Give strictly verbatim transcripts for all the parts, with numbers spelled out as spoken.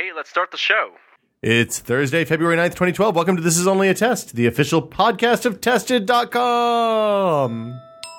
Okay, let's start the show. It's Thursday, February ninth, twenty twelve. Welcome to This Is Only a Test, the official podcast of tested dot com.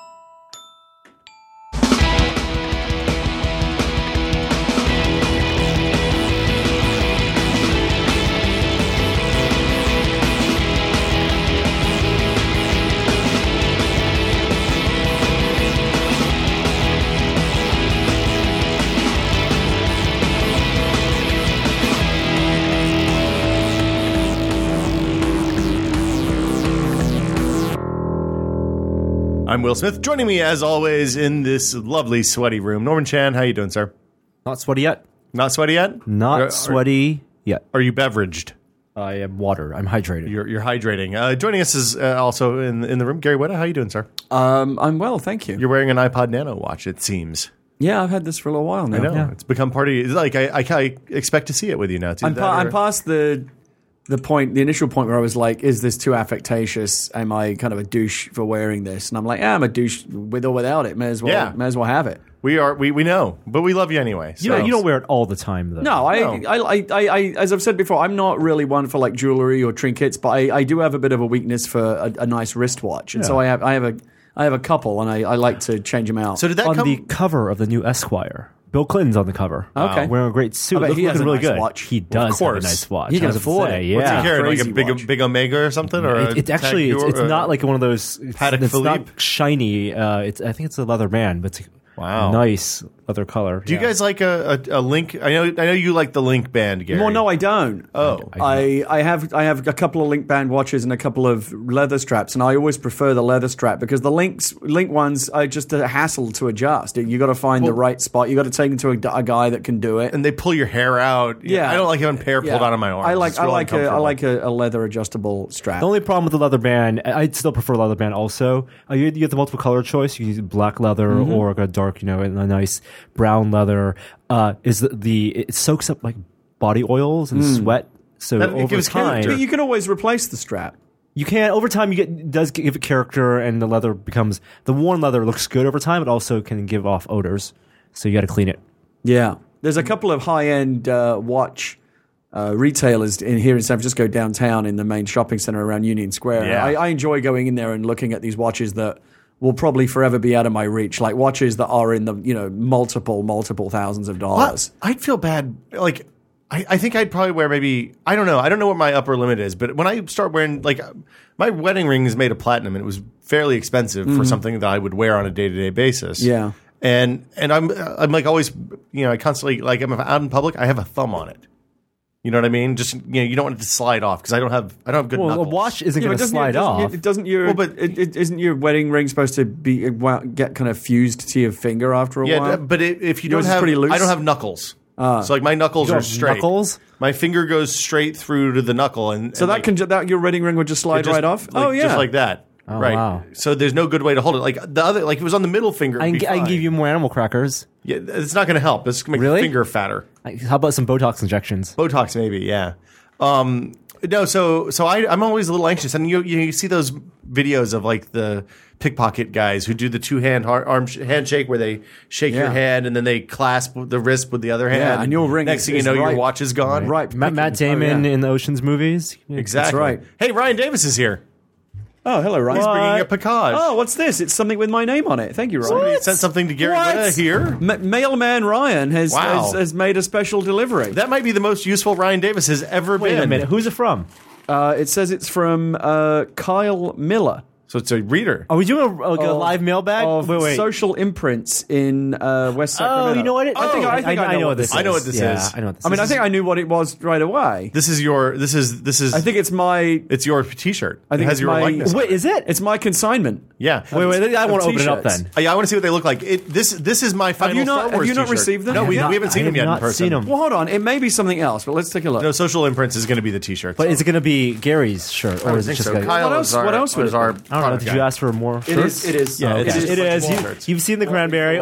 I'm Will Smith. Joining me, as always, in this lovely, sweaty room, Norman Chan. How you doing, sir? Not sweaty yet. Not sweaty yet? Not Are- sweaty yet. Are you beveraged? I am water. I'm hydrated. You're, you're hydrating. Uh, joining us is uh, also in in the room, Gary Whitta. How you doing, sir? Um, I'm well, thank you. You're wearing an iPod Nano watch, it seems. Yeah, I've had this for a little while now. I know. Yeah. It's become part of you. It's like, I, I, I expect to see it with you now. It's I'm, either pa- that I'm or- past the the point, the initial point where I was like, is this too affectatious? Am I kind of a douche for wearing this? And I'm like, yeah, I'm a douche with or without it. May as well, Yeah. may as well have it. We are. We, we know, but we love you anyway. You, so. don't, you don't wear it all the time, though. No, I, No. I, I, I, I, as I've said before, I'm not really one for like jewelry or trinkets, but I, I do have a bit of a weakness for a, a nice wristwatch, and so I have, I have a, I have a couple, and I, I like to change them out. So did that On come? the cover of the new Esquire, Bill Clinton's on the cover. Okay. Wearing a great suit. I bet Look, he has looking a really nice good. watch. He Of does have a course. nice watch. He can I was gonna afford say, it. Yeah. What's he carrying? Like a crazy big, watch. big Omega or something? Or It, it actually, it's, it's not like one of those. It's, Patek it's Philippe? not shiny. Uh, it's, I think it's a leather band, but it's Wow. nice leather color. Do you guys like a, a, a Link? I know. I know you like the Link band, Gary. Well, no, I don't. Oh. I, I have I have a couple of Link band watches and a couple of leather straps, and I always prefer the leather strap because the Links Link ones are just a hassle to adjust. You got to find the right spot. You got to take them to a, a guy that can do it. And they pull your hair out. Yeah. I don't like having hair pulled Yeah. out of my arms. I like It's I real like a, I uncomfortable. like a, a leather adjustable strap. The only problem with the leather band, I- I'd still prefer leather band also. Uh, you, you get the multiple color choice. You can use black leather Mm-hmm. or a dark, you know, and a nice brown leather. Uh, is the, the it soaks up like body oils and sweat. So That- it over gives time, character. But you can always replace the strap. you can over time you get it does give it character, and the leather becomes the worn leather looks good over time. It also can give off odors, so you got to clean it. Yeah, there's a couple of high end uh, watch uh, retailers in here in San Francisco downtown in the main shopping center around Union Square. Yeah. I, I enjoy going in there and looking at these watches that will probably forever be out of my reach, like watches that are in the you know multiple multiple thousands of dollars. What? I'd feel bad. Like, I, I think I'd probably wear maybe, I don't know. I don't know what my upper limit is, but when I start wearing, like, my wedding ring is made of platinum and it was fairly expensive for something that I would wear on a day to day basis. Mm-hmm. Yeah. And, and I'm, I'm like always, you know, I constantly, like, I'm out in public, I have a thumb on it. You know what I mean? Just, you know, you don't want it to slide off because I don't have, I don't have good Well, knuckles. a watch isn't Yeah, going but to doesn't your- slide doesn't your- off. It doesn't your Well, but- it, it, isn't your wedding ring supposed to be well, get kind of fused to your finger after a Yeah, while? but it, if you Yours don't is have, pretty loose? I don't have knuckles. so like my knuckles You are have straight. knuckles? My finger goes straight through to the knuckle, and so and that like, can ju- that your wedding ring would just slide it just- right off. like, oh yeah, just like that. Oh, right. wow. So there's no good way to hold it. Like the other, like if it was on the middle finger, I it'd can, be I can fine. give you more animal crackers. Yeah, it's not going to help. It's going to make Really? your finger fatter. I- How about some Botox injections? Botox, maybe. Yeah. Um, no, so so I, I'm always a little anxious, and you you, know, you see those videos of like the pickpocket guys who do the two hand har- arm sh- handshake where they shake your Yeah. hand and then they clasp the wrist with the other hand. Yeah, and your ring Next is- thing you is know, your right- watch is gone. right. Matt, Matt Damon Oh, yeah. in the Ocean's movies. Exactly. right. Hey, Ryan Davis is here. Oh, hello, Ryan. He's bringing a Picage. Oh, what's this? It's something with my name on it. Thank you, Ryan. Somebody sent something to Gary What? Whitta here. Ma- Mailman Ryan has, Wow. has has made a special delivery. That might be the most useful Ryan Davis has ever Wait been. a minute. Who's it from? Uh, it says it's from uh, Kyle Miller So it's a reader. Are we doing a, like a Of- live mailbag? of wait, wait. Social Imprints in uh, West Oh, Sacramento. you know what? It, I think oh, I, think I, know, what this is. I know what this yeah, is. I know what this I mean, I is. think I knew what it was right away. This is your. This is. This is. I think it's my. it's your T-shirt. I think it has it's your my- likeness. on Wait, it. is it? It's my consignment. Yeah. Wait, wait. I of want to open it up t-shirts. then. Uh, yeah, I want to see what they look like. It, this this is my final you not- Star have Wars you not t-shirt. received them? No, we, I have we haven't not- seen I them have yet in not person. seen them. Well, hold on. It may be something else, but let's take a look. No, Social Imprints is going to be the T-shirt. But is it going to be Gary's shirt, or I is it think just so. gonna- Kyle What else- is our, what else would is it our be? I don't know. Did you ask for more It shirts? is. It is. Yeah, uh, it It is. is. It is. You, Shirts. you've seen the cranberry.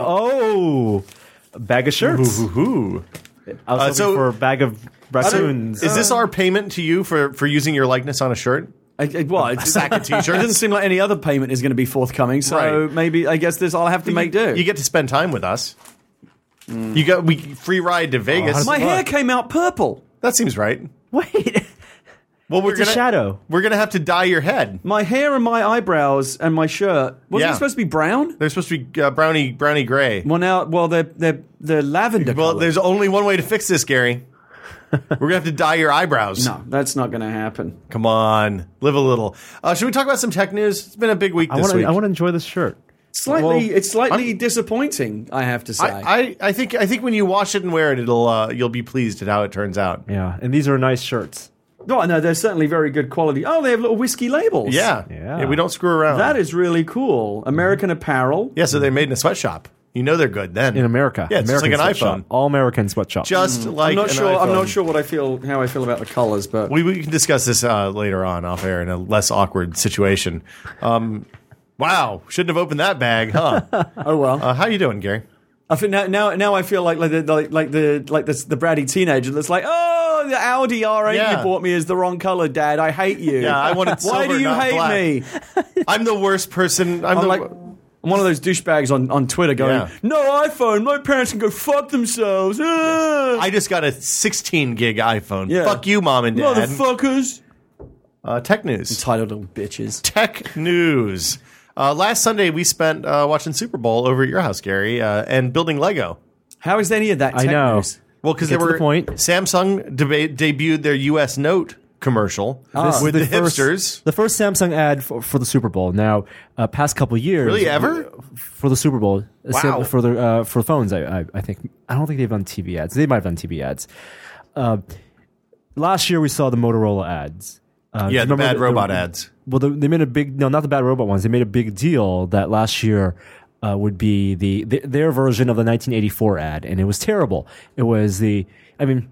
Oh, a bag of shirts. Ooh, ooh, ooh. I was Uh, looking so- for a bag of raccoons. Is this our payment to you for, for using your likeness on a shirt? I, I, well, it's, sack of t-shirts. It doesn't seem like any other payment is going to be forthcoming, so Right. maybe I guess this I'll have to make do. You get to spend time with us. You got we free ride to Vegas. how's My Look. hair came out purple. That seems right. Wait. Well, we're It's gonna a shadow. We're gonna have to dye your head. My hair and my eyebrows and my shirt wasn't Yeah. it supposed to be brown? They're supposed to be uh, brownie brownie gray. Well, now, well, they're they're they're lavender. Well, colour. there's only one way to fix this, Gary. We're gonna have to dye your eyebrows. no, that's not going to happen. Come on, live a little. Uh, should we talk about some tech news? It's been a big week I this want week. to. I want to enjoy this shirt. Slightly, Well, it's slightly I'm- disappointing. I have to say. I, I, I think I think when you wash it and wear it, it'll uh, you'll be pleased at how it turns out. Yeah, and these are nice shirts. oh no, they're certainly very good quality. Oh, they have little whiskey labels. Yeah, Yeah. we don't screw around. that is really cool. American Apparel. yeah. So they're made in a sweatshop. You know they're good then In America. Yeah, it's American just like an sweatshop. iPhone. All American sweatshop. Just like I'm not an sure. I'm iPhone. not sure what I feel. How I feel about the colors, but We, we can discuss this uh, later on off air in a less awkward situation. Um, wow, shouldn't have opened that bag, huh? oh well. uh, how you doing, Gary? I think now, now, now I feel like like the like, like the like the the bratty teenager that's like, oh, the Audi R eight Yeah. you bought me is the wrong color, Dad. I hate you. Yeah, I wanted Why silver, do you not hate black. me? I'm the worst person. I'm, I'm the like, I'm one of those douchebags on, on Twitter going, Yeah. no iPhone. My parents can go fuck themselves. Ah. I just got a sixteen gig iPhone. Yeah. Fuck you, mom and dad. Motherfuckers. Uh, tech news. Entitled little bitches. Tech news. Uh, last Sunday we spent uh, watching Super Bowl over at your house, Gary, uh, and building Lego. How is any of that? I tech know. news? Well, because Get they to were the point. Samsung deba- debuted their U S Note commercial This with is the, first, hipsters. The first Samsung ad for, for the Super Bowl. Now, uh, past couple years, Really, ever? for the Super Bowl? uh, Wow. For the uh, for phones, I, I I think I don't think they've done T V ads. They might have done T V ads. Uh, last year we saw the Motorola ads. Uh, Yeah, the remember bad the- robot the- ads. Well, the, they made a big no, not the bad robot ones. They made a big deal that last year uh, would be the, the their version of the nineteen eighty-four ad, and it was terrible. It was the, I mean,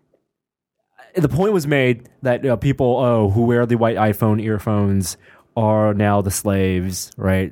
the point was made that uh, people oh who wear the white iPhone earphones are now the slaves, right?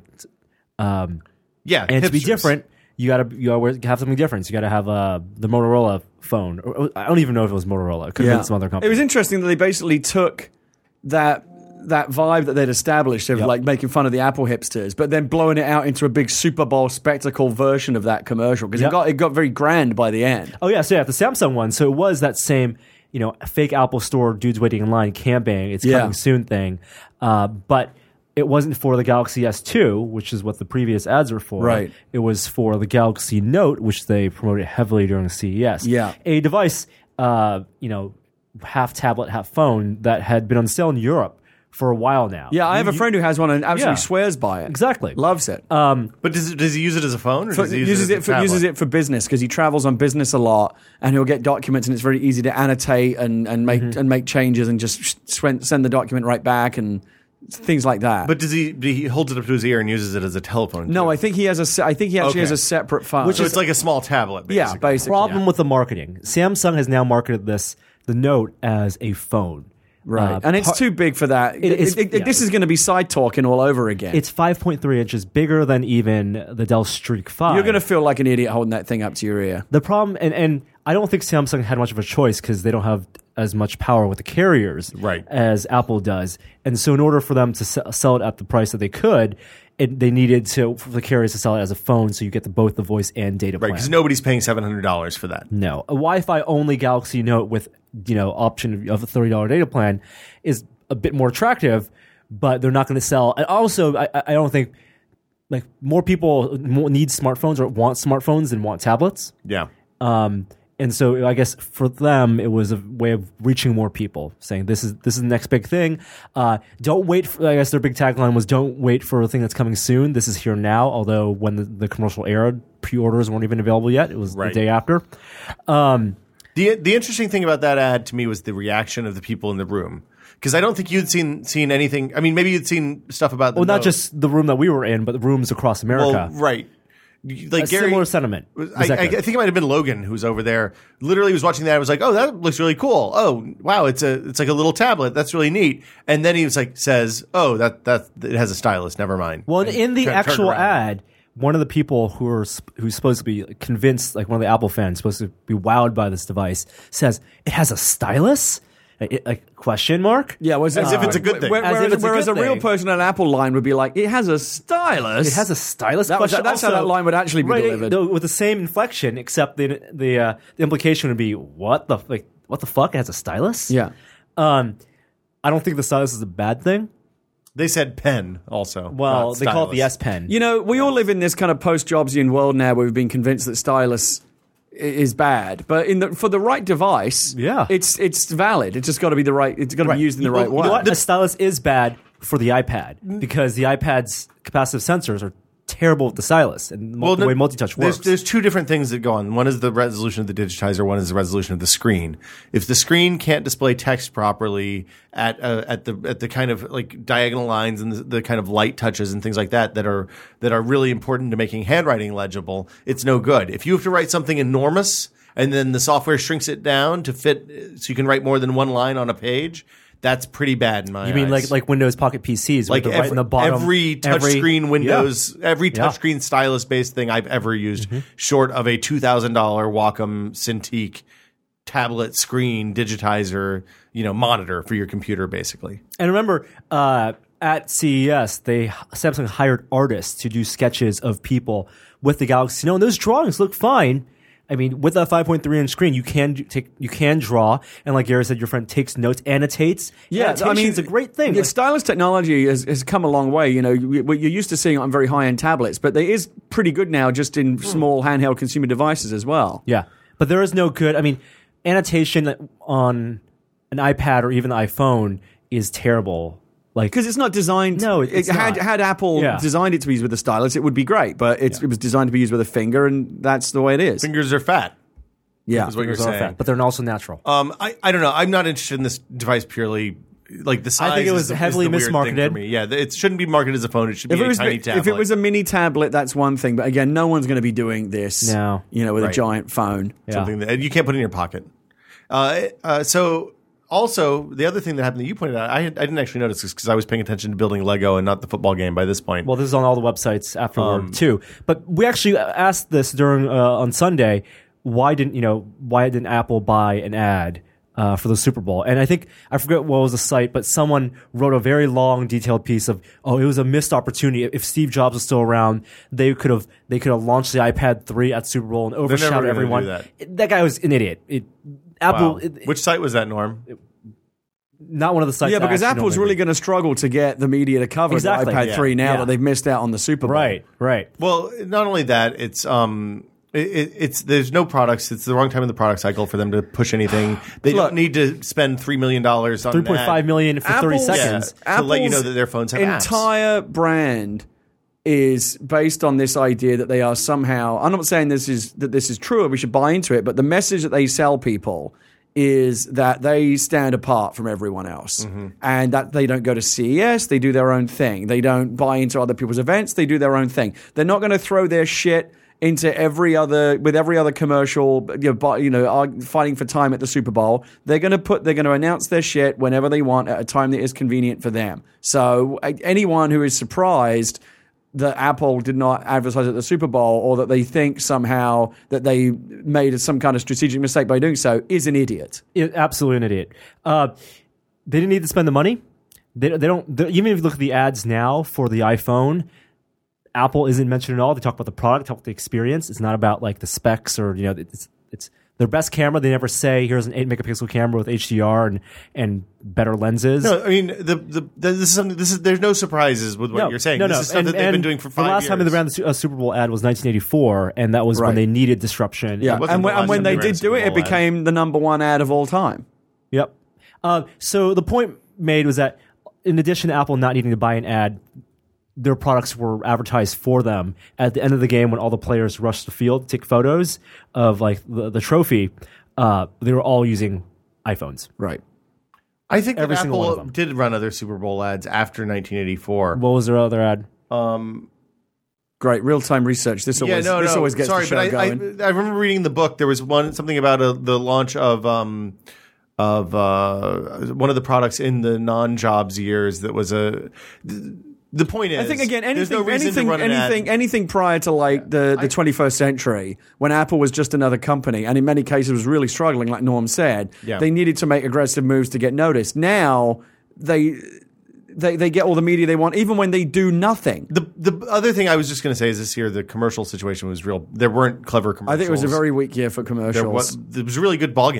Um, Yeah, and to be hipsters. different, you gotta you gotta wear, have something different. You gotta have uh, the Motorola phone. Or- I don't even know if it was Motorola. It could have been some other company. It was interesting that they basically took that that vibe that they'd established of Yep. like making fun of the Apple hipsters, but then blowing it out into a big Super Bowl spectacle version of that commercial because Yep. it got it got very grand by the end. Oh yeah, so yeah, the Samsung one. So it was that same, you know, fake Apple Store, dudes waiting in line, camping, it's Yeah. coming soon thing. Uh, but it wasn't for the Galaxy S two, which is what the previous ads were for. Right. It was for the Galaxy Note, which they promoted heavily during C E S. Yeah. A device, uh, you know, half tablet, half phone that had been on sale in Europe for a while now. Yeah, I have a You- friend who has one and absolutely Yeah. swears by it. Exactly. Loves it. Um, But does, it, does he use it as a phone? Or For- does he use uses it, it as for a tablet? uses it for business because he travels on business a lot and he'll get documents and it's very easy to annotate and, and make Mm-hmm. and make changes and just send send the document right back and things like that. But does he? He holds it up to his ear and uses it as a telephone. no, too. I think he has a se- I think he actually Okay. has a separate phone. So it's like a small tablet. yeah, Basically. basically. problem yeah. with the marketing. Samsung has now marketed this, the Note, as a phone. Right, Uh, and it's par- too big for that. It, is- it- it- yeah. This is going to be side talking all over again. It's five point three inches bigger than even the Dell Streak five. You're going to feel like an idiot holding that thing up to your ear. The problem, and, and I don't think Samsung had much of a choice because they don't have as much power with the carriers Right. as Apple does. And so in order for them to se- sell it at the price that they could, it, they needed to for the carriers to sell it as a phone so you get the, both the voice and data Right, plan. because nobody's paying seven hundred dollars for that. No, a Wi-Fi only Galaxy Note with, you know, option of a thirty dollars data plan is a bit more attractive, but they're not going to sell. And also, I, I don't think like more people more need smartphones or want smartphones than want tablets. Yeah. Um, and so I guess for them it was a way of reaching more people, saying this is this is the next big thing. Uh, don't wait. For, I guess their big tagline was "Don't wait for a thing that's coming soon. This is here now." Although when the, the commercial aired, pre-orders weren't even available yet. It was Right. the day after. Um, The the interesting thing about that ad to me was the reaction of the people in the room. Because I don't think you'd seen seen anything. I mean, maybe you'd seen stuff about the well, not Note. just the room that we were in, but the rooms across America. Well, right. Like a Gary, similar sentiment. I, was I, I echoed. think it might have been Logan who's over there. Literally was watching that. I was like, "Oh, that looks really cool. Oh, wow, it's a it's like a little tablet. That's really neat." And then he was like, says, "Oh, that that it has a stylus. Never mind." Well, And in the tur- turned actual around. ad, one of the people who are sp- who's supposed to be convinced, like one of the Apple fans, supposed to be wowed by this device, says it has a stylus. Like, like question mark? Yeah, was As if it's a good thing. Whereas, As if it's a whereas good a real thing. person at an Apple line would be like, "It has a stylus." It has a stylus. That was- question. that's how that line would actually be right, delivered. though, with the same inflection, except the the uh, the implication would be what the like what the fuck? It has a stylus? Yeah. Um, I don't think the stylus is a bad thing. They said pen also. Well, not they call it the stylus. S Pen. You know, we all live in this kind of post-Jobsian world now where we've been convinced that stylus i- is bad, but in the for the right device, Yeah. it's it's valid. It's just got to be the right. It's got to be used in the right You way. know what? A stylus is bad for the iPad because the iPad's capacitive sensors are terrible with the stylus and the no, way multi-touch there's, works. There's two different things that go on. One is the resolution of the digitizer. One is the resolution of the screen. If the screen can't display text properly at uh, at the at the kind of like diagonal lines and the, the kind of light touches and things like that that are that are really important to making handwriting legible, it's no good. If you have to write something enormous and then the software shrinks it down to fit so you can write more than one line on a page, that's pretty bad in my eyes. You mean like like Windows Pocket P Cs, like with the every, right in the bottom, every touchscreen every- Windows, every Yeah. touchscreen stylus based thing I've ever used, Mm-hmm. short of a two thousand dollar Wacom Cintiq tablet screen digitizer, you know, monitor for your computer, basically. And remember, uh, at C E S, they Samsung hired artists to do sketches of people with the Galaxy Note, and those drawings look fine. I mean, with a five point three inch screen, you can do, take you can draw, and like Gary said, your friend takes notes, annotates. Yeah, I mean, it's a great thing. Yeah, Like, stylus technology has, has come a long way. You know, you- you're used to seeing it on very high-end tablets, but it is pretty good now just in small handheld consumer devices as well. yeah, but there is no good. I mean, annotation on an iPad or even the iPhone is terrible. Like, Because it's not designed. No, it's it, had not. had Apple Yeah. designed it to be used with a stylus, it would be great. But it's, it was designed to be used with a finger, and that's the way it is. Fingers are fat. Yeah, is what you're fingers are saying. fat, but they're also natural. Um, I, I don't know. I'm not interested in this device purely. Like the size, I think it is was the- is heavily the weird thing mismarketed. for me. Yeah, it shouldn't be marketed as a phone. It should If be it, a was, tiny tablet. if it was a mini tablet, that's one thing. But again, no one's going to be doing this. No. you know, with a Right. giant phone. Yeah. something that you can't put in your pocket. Uh, uh, so also the other thing that happened that you pointed out, I, had, I didn't actually notice this because I was paying attention to building Lego and not the football game by this point. Well, this is on all the websites afterward Um, too. But we actually asked this during uh, on Sunday. Why didn't you know? Why didn't Apple buy an ad uh, for the Super Bowl? And I think I forget what was the site, but someone wrote a very long, detailed piece of, oh, it was a missed opportunity. If Steve Jobs was still around, they could have they could have launched the iPad three at Super Bowl and never overshadowed gonna everyone. do that. It- that guy was an idiot. It, Apple, Wow. it- Which site was that, Norm? not one of the sites. Yeah, that because actually Apple's normally really do. going to struggle to get the media to cover Exactly. the iPad Yeah. three now Yeah. that they've missed out on the Super Bowl. right, right. Well, not only that, it's um, it, it, it's there's no products. It's the wrong time in the product cycle for them to push anything. They Look, don't need to spend three million dollars on Three point five that. million for thirty Apple's- seconds. Yeah. to let you know Apple's that their phones have apps. entire brand is based on this idea that they are somehow. I'm not saying this is that this is true or we should buy into it, but the message that they sell people is that they stand apart from everyone else Mm-hmm. and that they don't go to C E S, they do their own thing. They don't buy into other people's events, they do their own thing. They're not going to throw their shit into every other with every other commercial, you know, bu- you know, arg- fighting for time at the Super Bowl. They're going to put they're going to announce their shit whenever they want at a time that is convenient for them. So uh, anyone who is surprised that Apple did not advertise at the Super Bowl or that they think somehow that they made some kind of strategic mistake by doing so is an idiot. It, absolutely an idiot. Uh, they didn't need to spend the money. They, they don't. They, even if you look at the ads now for the iPhone, Apple isn't mentioned at all. They talk about the product, talk about the experience. It's not about like the specs or you know. It's it's their best camera. They never say here's an eight megapixel camera with H D R and and better lenses. No, I mean the, the the this is something. This is there's no surprises with what No, you're saying. No, this no. is stuff and, that they've been and doing for five The last years. time they ran a Super Bowl ad was nineteen eighty-four, and that was Right. when they needed disruption. Yeah, wasn't and when, the and when last they time they ran a did do Super it, it Bowl ad. became the number one ad of all time. Yep. Uh, so the point made was that in addition to Apple not needing to buy an ad, their products were advertised for them at the end of the game when all the players rushed the field to take photos of like the, the trophy. Uh, they were all using iPhones. Right. I think every that single one of Apple them. did run other Super Bowl ads after nineteen eighty-four. What was their other ad? Um, Great. Real time research. This always, yeah, no, this no. always gets Sorry, the show but I, going. I, I remember reading the book. There was one something about a, the launch of um, of uh, one of the products in the non-jobs years. That was a. The point is, I think again, there's anything, no reason anything, to run an ad. anything, anything prior to like the, the twenty-first century, when Apple was just another company, and in many cases was really struggling, like Norm said, Yeah. they needed to make aggressive moves to get noticed. Now they, they, they get all the media they want, even when they do nothing. The the other thing I was just going to say is this year the commercial situation was real. There weren't clever commercials. I think it was a very weak year for commercials. There was, it was a really good ball game.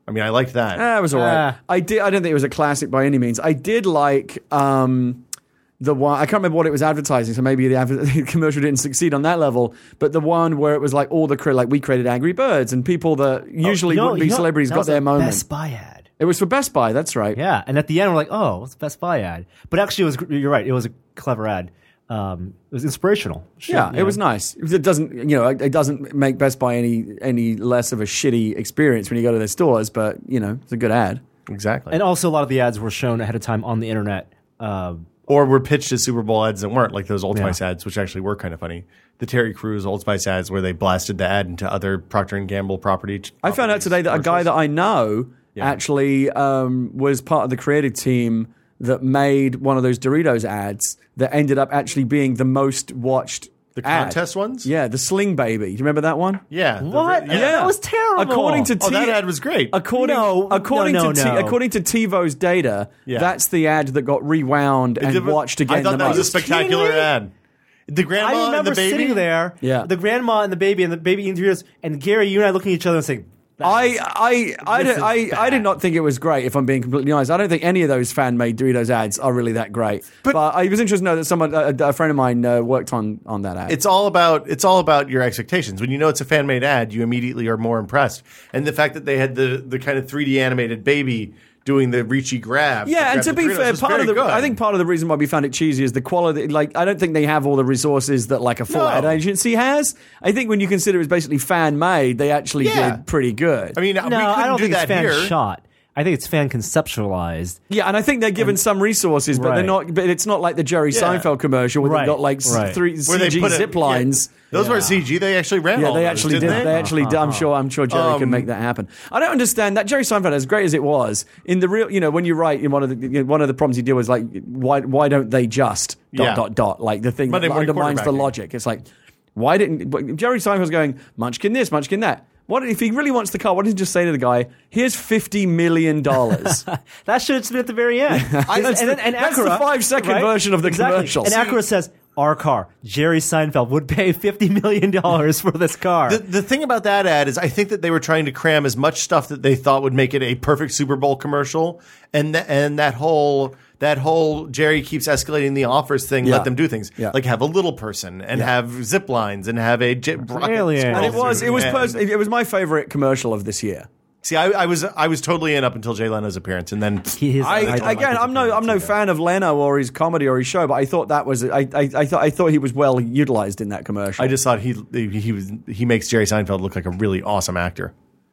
I mean, I liked that. Ah, it was all right. Ah. I did. I don't think it was a classic by any means. I did like um, the one. I can't remember what it was advertising, so maybe the, adver- the commercial didn't succeed on that level. But the one where it was like all the cre- like we created Angry Birds, and people that usually You know- wouldn't be you know- celebrities that got was their a moment. Best Buy ad. It was for Best Buy. That's right. Yeah, and at the end we're like, oh, what's the Best Buy ad? But actually, it was. You're right. It was a clever ad. Um, it was inspirational. Shit, Yeah, you it know. was nice. It doesn't, you know, it doesn't make Best Buy any any less of a shitty experience when you go to their stores, but you know, it's a good ad. Exactly. And also, a lot of the ads were shown ahead of time on the internet. Uh, Or were pitched as Super Bowl ads that weren't, like those Old Yeah. Spice ads, which actually were kind of funny. The Terry Crews Old Spice ads where they blasted the ad into other Procter and Gamble property. I found out today that a guy that I know Yeah. actually um, was part of the creative team that made one of those Doritos ads that ended up actually being the most watched The ad. contest ones? Yeah, the Sling Baby. Do you remember that one? Yeah. the- what? yeah. That was terrible. According to Oh, T- that ad was great. According, No, according no, to no, T- no. according to TiVo's data, Yeah. that's the ad that got rewound and Did- watched again. I thought the that was a most. spectacular kidding me? ad. The grandma I remember and the baby. sitting there, Yeah. the grandma and the baby, and the baby interviews, and Gary, you and I looking at each other and saying, that I is- I I, This don't- I, is I did bad. not think it was great. If I'm being completely honest, I don't think any of those fan-made Doritos ads are really that great. But, But- I was interested to know that someone, a, a friend of mine, uh, worked on on that ad. It's all about it's all about your expectations. When you know it's a fan made ad, you immediately are more impressed. And the fact that they had the the kind of three D animated baby doing the reachy grab. Yeah, and grab to the be Doritos fair, was part of very the good. I think part of the reason why we found it cheesy is the quality. Like, I don't think they have all the resources that like a full No. ad agency has. I think when you consider it's basically fan made, they actually Yeah. did pretty good. I mean, no, we couldn't I don't do think that it's fan here. shot. I think it's fan conceptualized. Yeah, and I think they're given some resources, but they're Right. not. But it's not like the Jerry Yeah. Seinfeld commercial where Right, they've got like s- right. three Where they C G put it- zip yeah. lines. Those Yeah. weren't C G. They actually ran Yeah, all they those, actually didn't did. They, actually did. I'm sure. I'm sure Jerry can Um, make that happen. I don't understand that Jerry Seinfeld, as great as it was, in the real, you know, when you write in one of the you know, one of the problems he did was like, why why don't they just dot Yeah. dot dot like the thing Monday that morning undermines the quarterbacking. logic. It's like, why didn't but Jerry Seinfeld's going Munchkin this, Munchkin that. What if he really wants the car? Why doesn't he just say to the guy, "Here's fifty million dollars"? That should have been at the very end. That's and, the- then- and that's the Acura, five-second right? version of the Exactly. commercial. And Acura says, our car, Jerry Seinfeld, would pay fifty million dollars for this car. The, the thing about that ad is I think that they were trying to cram as much stuff that they thought would make it a perfect Super Bowl commercial, and th- and that whole that whole Jerry keeps escalating the offers thing. Yeah. Let them do things Yeah. like have a little person and Yeah. have zip lines and have a jet rocket Alien. scroll And it was through it was and- pers- it was my favorite commercial of this year. See, I, I was I was totally in up until Jay Leno's appearance, and then He is- I, I don't like again, his I'm no, I'm no appearance fan of Leno or his comedy or his show, but I thought that was, I, I, I thought, I thought he was well utilized in that commercial. I just thought he he was he makes Jerry Seinfeld look like a really awesome actor.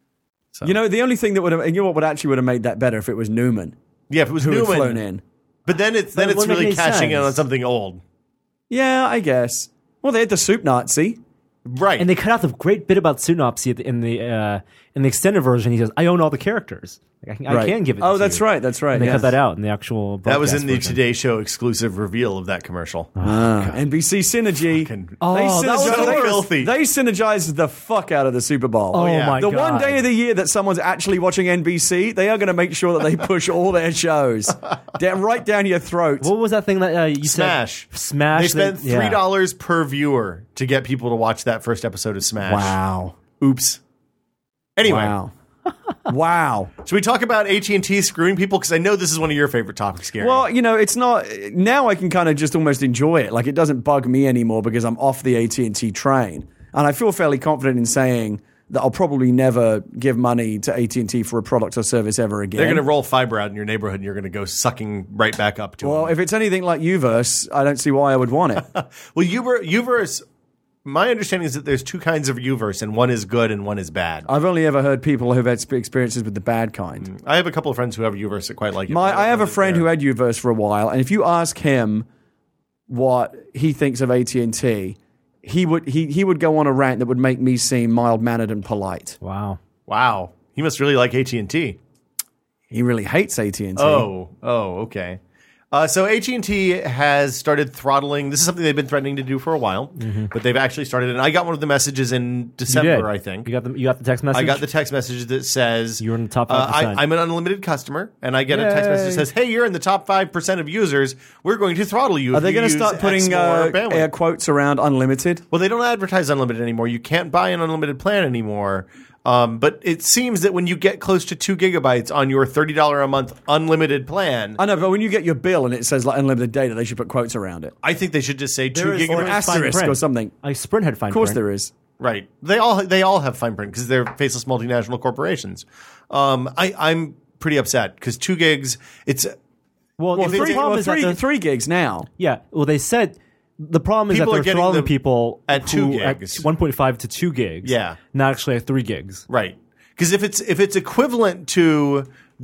So. you know, the only thing that would have, you know, what would actually would have made that better if it was Newman Yeah, if it was who had Newman, flown in. but then it's then But it it's wouldn't really make any cashing in sense. on something old, Yeah, I guess. Well, they had the soup Nazi. right? and they cut out the great bit about Synopsy in the uh, in the extended version. He says, "I own all the characters. Like, I, can, I Right. can give it." Oh, to that's you." right. That's right. And they yeah. cut that out in the actual. That was in broadcast the version. Today Show exclusive reveal of that commercial. Ah, N B C Synergy. Fucking- Oh, they that was so they, filthy. They synergized the fuck out of the Super Bowl. Oh, yeah. my the god! one day of the year that someone's actually watching N B C, they are going to make sure that they push all their shows down, right down your throat. What was that thing that uh, you Smash. said? Smash. They spent that- yeah. three dollars per viewer to get people to watch that first episode of Smash. Wow. Oops. Anyway, Wow. Wow. should we talk about A T and T screwing people? Because I know this is one of your favorite topics, Gary. Well, you know, it's not now. I can kind of just almost enjoy it. Like it doesn't bug me anymore because I'm off the A T and T train, and I feel fairly confident in saying that I'll probably never give money to A T and T for a product or service ever again. they're going to roll fiber out in your neighborhood, and you're going to go sucking right back up to Well, them. if it's anything like Uverse, I don't see why I would want it. Well, Uver, Uverse. My understanding is that there's two kinds of Uverse, and one is good and one is bad. I've only ever heard people who've had sp- experiences with the bad kind. I have a couple of friends who have Uverse that quite like it. My, but I don't have know a that friend they're- who had Uverse for a while, and if you ask him what he thinks of A T and T, he would he he would go on a rant that would make me seem mild mannered and polite. Wow. Wow, he must really like A T and T. He really hates A T and T. Oh, oh, okay. Uh, so A T and T has started throttling. This is something they've been threatening to do for a while, but they've actually started. And I got one of the messages in You did. December, I think. You got the you got the text message. I got the text message that says You're in the top uh, five percent. I, I'm an unlimited customer, and I get a text message that Yay. says, "Hey, you're in the top five percent of users. We're going to throttle you." Are if they you going to use start X putting more uh, bandwidth." air quotes around unlimited? Well, they don't advertise unlimited anymore. You can't buy an unlimited plan anymore. Um, but it seems that when you get close to two gigabytes on your thirty dollars a month unlimited plan, I know, but when you get your bill and it says like unlimited data, they should put quotes around it. I think they should just say two There is- gigabytes. Or an asterisk or something. Like Sprint had fine Of course print. there is. Right. They all they all have fine print because they're faceless multinational corporations. Um, I, I'm pretty upset because two gigs. It's Well, Well, the three, problem well, is that three, the- three gigs now. yeah. Well, they said the problem is People that are they're getting throttling them people at two who- gigs. at one point five to two gigs. Yeah. not actually at three gigs. right because if it's if it's equivalent to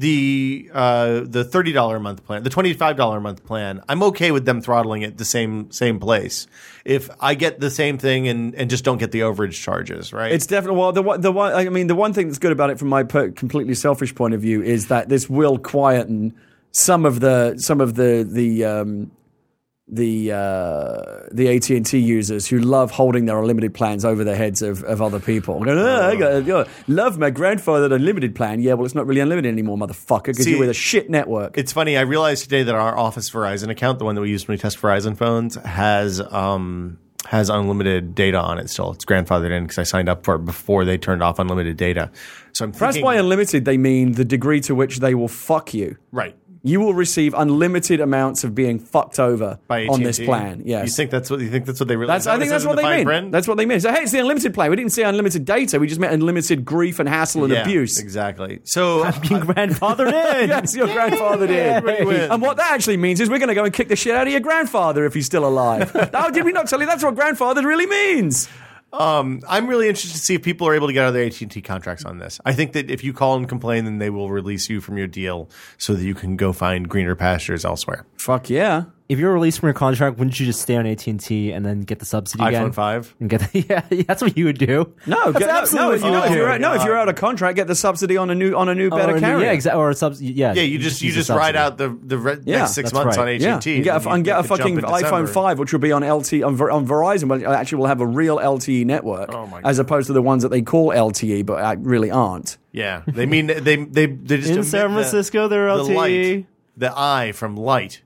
the uh, the thirty dollars a month plan, the twenty-five dollars a month plan, I'm okay with them throttling it the same same place. If I get the same thing and, and just don't get the overage charges, right? It's definitely well. The one, the one. I mean, the one thing that's good about it, from my per- completely selfish point of view, is that this will quieten some of the some of the the um, the uh, the A T and T users who love holding their unlimited plans over the heads of, of other people. Going, oh, I got, oh, love my grandfather unlimited plan. Yeah, well, it's not really unlimited anymore, motherfucker, because See, you're with a shit network. It's funny. I realized today that our Office Verizon account, the one that we use when we test Verizon phones, has um, has unlimited data on it still. It's grandfathered in because I signed up for it before they turned off unlimited data. So I'm Perhaps thinking, by unlimited they mean the degree to which they will fuck you. right. You will receive unlimited amounts of being fucked over By A T and T? on this plan. Yes. You think that's what you think that's what they really? That's, is that I think it that's says what in the they fine mean. print? That's what they mean. So, hey, it's the unlimited plan. We didn't say unlimited data. We just meant unlimited grief and hassle and yeah, abuse. exactly. So Being grandfathered in. Yes, your grandfather did. Everybody wins. And what that actually means is we're going to go and kick the shit out of your grandfather if he's still alive. Oh, did we not tell you that's what grandfather really means? Um, I'm really interested to see if people are able to get out of their A T and T contracts on this. I think that if you call and complain, then they will release you from your deal so that you can go find greener pastures elsewhere. Fuck yeah. If you're released from your contract, wouldn't you just stay on A T and T and then get the subsidy again? iPhone five. And get the, yeah, that's what you would do. No, that's get, no, absolutely no, if, you, what no, you if would you're do. out, no, if you're out of contract, get the subsidy on a new on a new better Or a new- carrier. Yeah, exactly. Or a subs- yeah, Yeah, you just you use the just ride subsidy. out the the re- Yeah, next six that's months right. on A T Yeah, and T and get a, and get a fucking iPhone five, which will be on L T E on, Ver, on Verizon. Well, it actually will have a real L T E network, Oh my as God. opposed to the ones that they call L T E but uh, really aren't. Yeah, they mean they they they just In omit San the- Francisco, they're the L T E. light, the I from light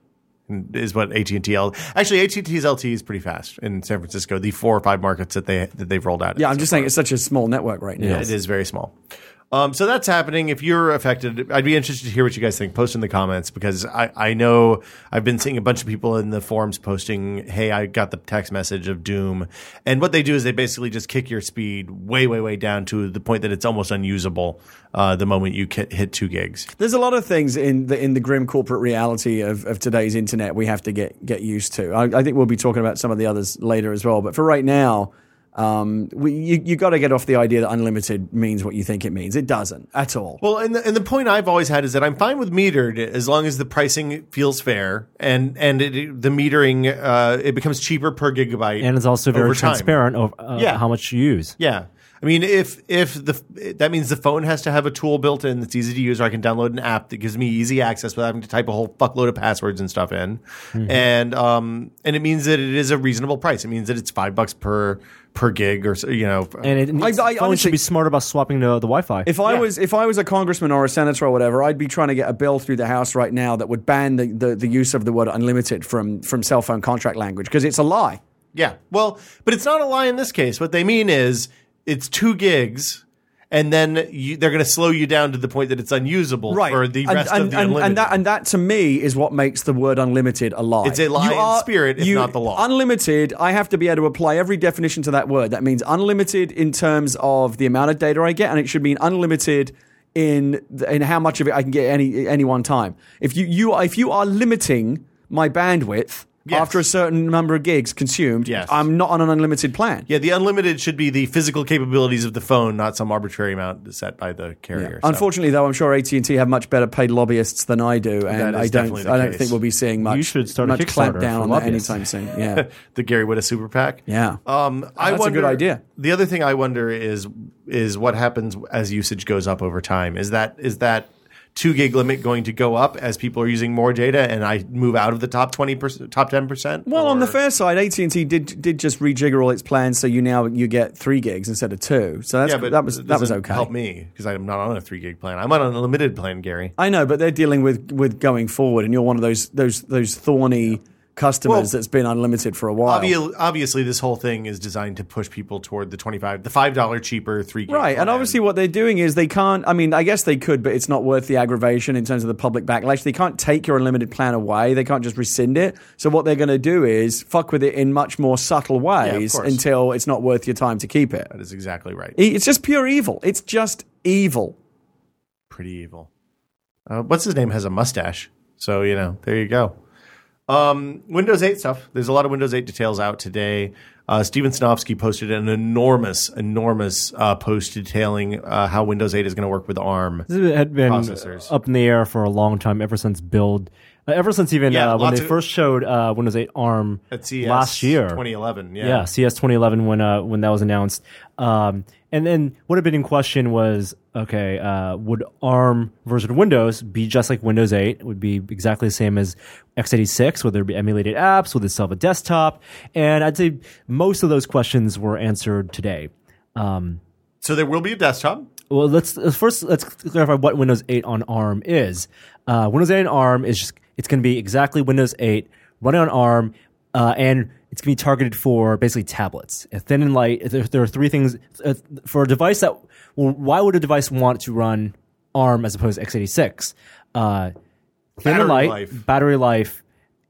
is what A T and T L. Actually, A T and T's L T E is pretty fast in San Francisco. The four or five markets that they that they've rolled out. Yeah, in I'm so just far. saying it's such a small network right now. Yeah, it is very small. Um, so that's happening. If you're affected, I'd be interested to hear what you guys think. Post in the comments because I, I know I've been seeing a bunch of people in the forums posting, hey, I got the text message of doom. And what they do is they basically just kick your speed way, way, way down to the point that it's almost unusable uh, the moment you hit, hit two gigs. There's a lot of things in the in the grim corporate reality of, of today's internet we have to get get used to. I, I think we'll be talking about some of the others later as well. But for right now, um, we, you you got to get off the idea that unlimited means what you think it means. It doesn't at all. Well, and the, and the point I've always had is that I'm fine with metered as long as the pricing feels fair and and it, the metering uh, it becomes cheaper per gigabyte, And it's also very over time. transparent of uh, Yeah. how much you use. Yeah. I mean, if if the that means the phone has to have a tool built in that's easy to use, or I can download an app that gives me easy access without having to type a whole fuckload of passwords and stuff in, Mm-hmm. and um and it means that it is a reasonable price. It means that it's five bucks per per gig, or so- you know. And it needs, I- I phones honestly- should be smart about swapping the, the Wi-Fi. If I Yeah. was if I was a congressman or a senator or whatever, I'd be trying to get a bill through the House right now that would ban the, the, the use of the word unlimited from from cell phone contract language because it's a lie. Yeah. Well, but it's not a lie in this case. What they mean is it's two gigs, and then you, they're going to slow you down to the point that it's unusable for the and, rest and, of the and, unlimited. and that and that to me is what makes the word unlimited a lie. It's a lie in spirit, if not the law. Unlimited, I have to be able to apply every definition to that word. That means unlimited in terms of the amount of data I get, and it should mean unlimited in in how much of it I can get any any one time. If you you if you are limiting my bandwidth. Yes. After a certain number of gigs consumed, Yes. I'm not on an unlimited plan. yeah, the unlimited should be the physical capabilities of the phone, not some arbitrary amount set by the carrier. So- Unfortunately, though, I'm sure A T and T have much better paid lobbyists than I do, That and is I don't. definitely the I don't case. think we'll be seeing much. You should start a much Kickstarter clamp for down on that lobbyists. anytime soon. Yeah, the Gary Whitta super PAC. yeah. Um, I That's a wonder, good idea. The other thing I wonder is is what happens as usage goes up over time. Is that is that two gig limit going to go up as people are using more data, and I move out of the top twenty percent, top ten percent? Well, on the fair side, A T and T did did just rejigger all its plans, so you now you get three gigs instead of two. So that's yeah, but that was it that was doesn't okay. Help me because I'm not on a three gig plan. I'm on an unlimited plan, Gary. I know, but they're dealing with with going forward, and you're one of those those those thorny customers Well, that's been unlimited for a while. Obvi- obviously, this whole thing is designed to push people toward the twenty-five, the five dollar cheaper three gig Right, and plan. obviously what they're doing is they can't, I mean, I guess they could, but it's not worth the aggravation in terms of the public backlash. They can't take your unlimited plan away. They can't just rescind it. So what they're going to do is fuck with it in much more subtle ways course. until it's not worth your time to keep it. That is exactly right. It's just pure evil. It's just evil. Pretty evil. Uh, what's his name has a mustache, so you know. There you go. Um, Windows eight stuff. There's a lot of Windows eight details out today. Uh, Steven Sinofsky posted an enormous, enormous uh, post detailing uh, how Windows eight is going to work with ARM It had been processors. up in the air for a long time, ever since build, uh, ever since even Yeah, uh, when lots they of- first showed uh, Windows eight ARM At C E S last year. twenty eleven. Yeah. Yeah, C E S twenty eleven when uh, when that was announced. Um, and then what had been in question was, okay, uh, would ARM version of Windows be just like Windows eight? It would be exactly the same as x eighty-six? Would there be emulated apps? Would it still have a desktop? And I'd say most of those questions were answered today. Um, So there will be a desktop. well, let's uh, first let's clarify what Windows eight on ARM is. Uh, Windows eight on ARM is just it's going to be exactly Windows eight running on ARM, uh, and it's going to be targeted for basically tablets, uh, thin and light. There, there are three things uh, for a device that. Well, why would a device want to run ARM as opposed to x eighty-six? Uh, thin Battery and light, life. battery life,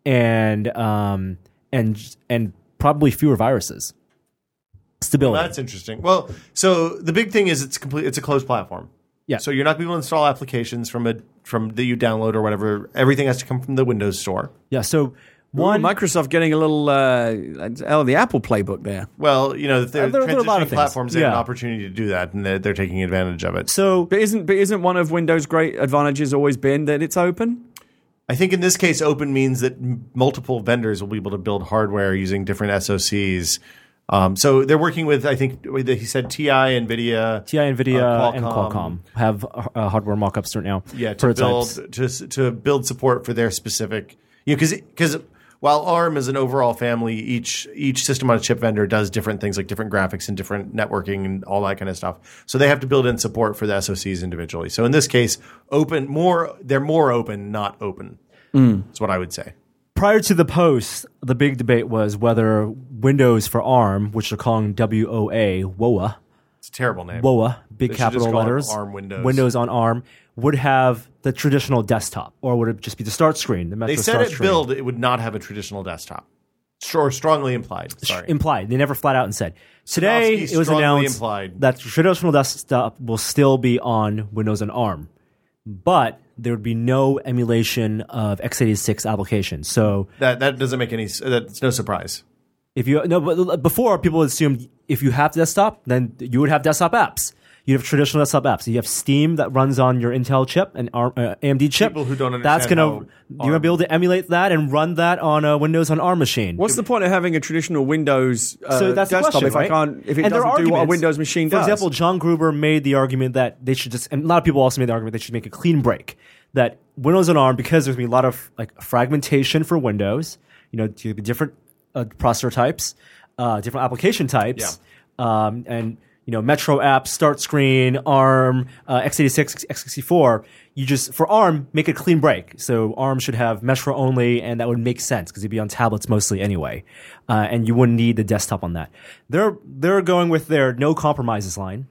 and um, and and probably fewer viruses. Stability. Well, that's interesting. Well, so the big thing is it's complete. It's a closed platform. Yeah. So you're not going to be able to install applications from a from that you download or whatever. Everything has to come from the Windows Store. yeah. So One, one. Microsoft getting a little, uh, oh, the Apple playbook there. Well, you know, if they're Uh, there- there are a lot of transitioning things. platforms, they have an Yeah. opportunity to do that, and they're, they're taking advantage of it. so But isn't, but isn't one of Windows' great advantages always been that it's open? I think in this case, open means that m- multiple vendors will be able to build hardware using different S O Cs. Um, so they're working with, I think he said T I, NVIDIA, T I, NVIDIA, uh, and Qualcomm have uh, hardware mock-ups right now. yeah, to prototypes. build to s- to build support for their specific, you know, because because while ARM is an overall family, each each system on a chip vendor does different things like different graphics and different networking and all that kind of stuff. So they have to build in support for the S O Cs individually. So in this case, open more, they're more open, not open. Mm. That's what I would say. Prior to the post, the big debate was whether Windows for ARM, which they're calling W O A, W O A, It's a terrible name. W O A, big They should capital just call it letters, ARM Windows. Windows on ARM, would have the traditional desktop, or would it just be the start screen? The Metro They said start at screen? build it would not have a traditional desktop. Or strongly implied. Sorry. Implied. They never flat out and said. Today, Sinofsky it was strongly announced implied. that traditional desktop will still be on Windows and ARM, but there would be no emulation of x eighty-six applications. So That that doesn't make any. That's no surprise. if you no, but before people assumed if you have desktop, then you would have desktop apps. You have traditional desktop apps. You have Steam that runs on your Intel chip and ARM, uh, A M D chip. People who don't that's understand gonna how you're gonna ARM- be able to emulate that and run that on a Windows on ARM machine. What's the point of having a traditional Windows uh, So that's the desktop question, if right? I can't, if it And there are doesn't do what a arguments. Windows machine For does? example, John Gruber made the argument that they should just, and a lot of people also made the argument they should make a clean break. That Windows and ARM, because there's going to be a lot of like fragmentation for Windows, you know, to the different uh, processor types, uh, different application types, um, and you know, Metro apps, start screen, ARM, uh, x eighty-six, x sixty-four. You just for ARM make a clean break. So ARM should have Metro only, and that would make sense because it'd be on tablets mostly anyway, uh, and you wouldn't need the desktop on that. They're they're going with their no compromises line,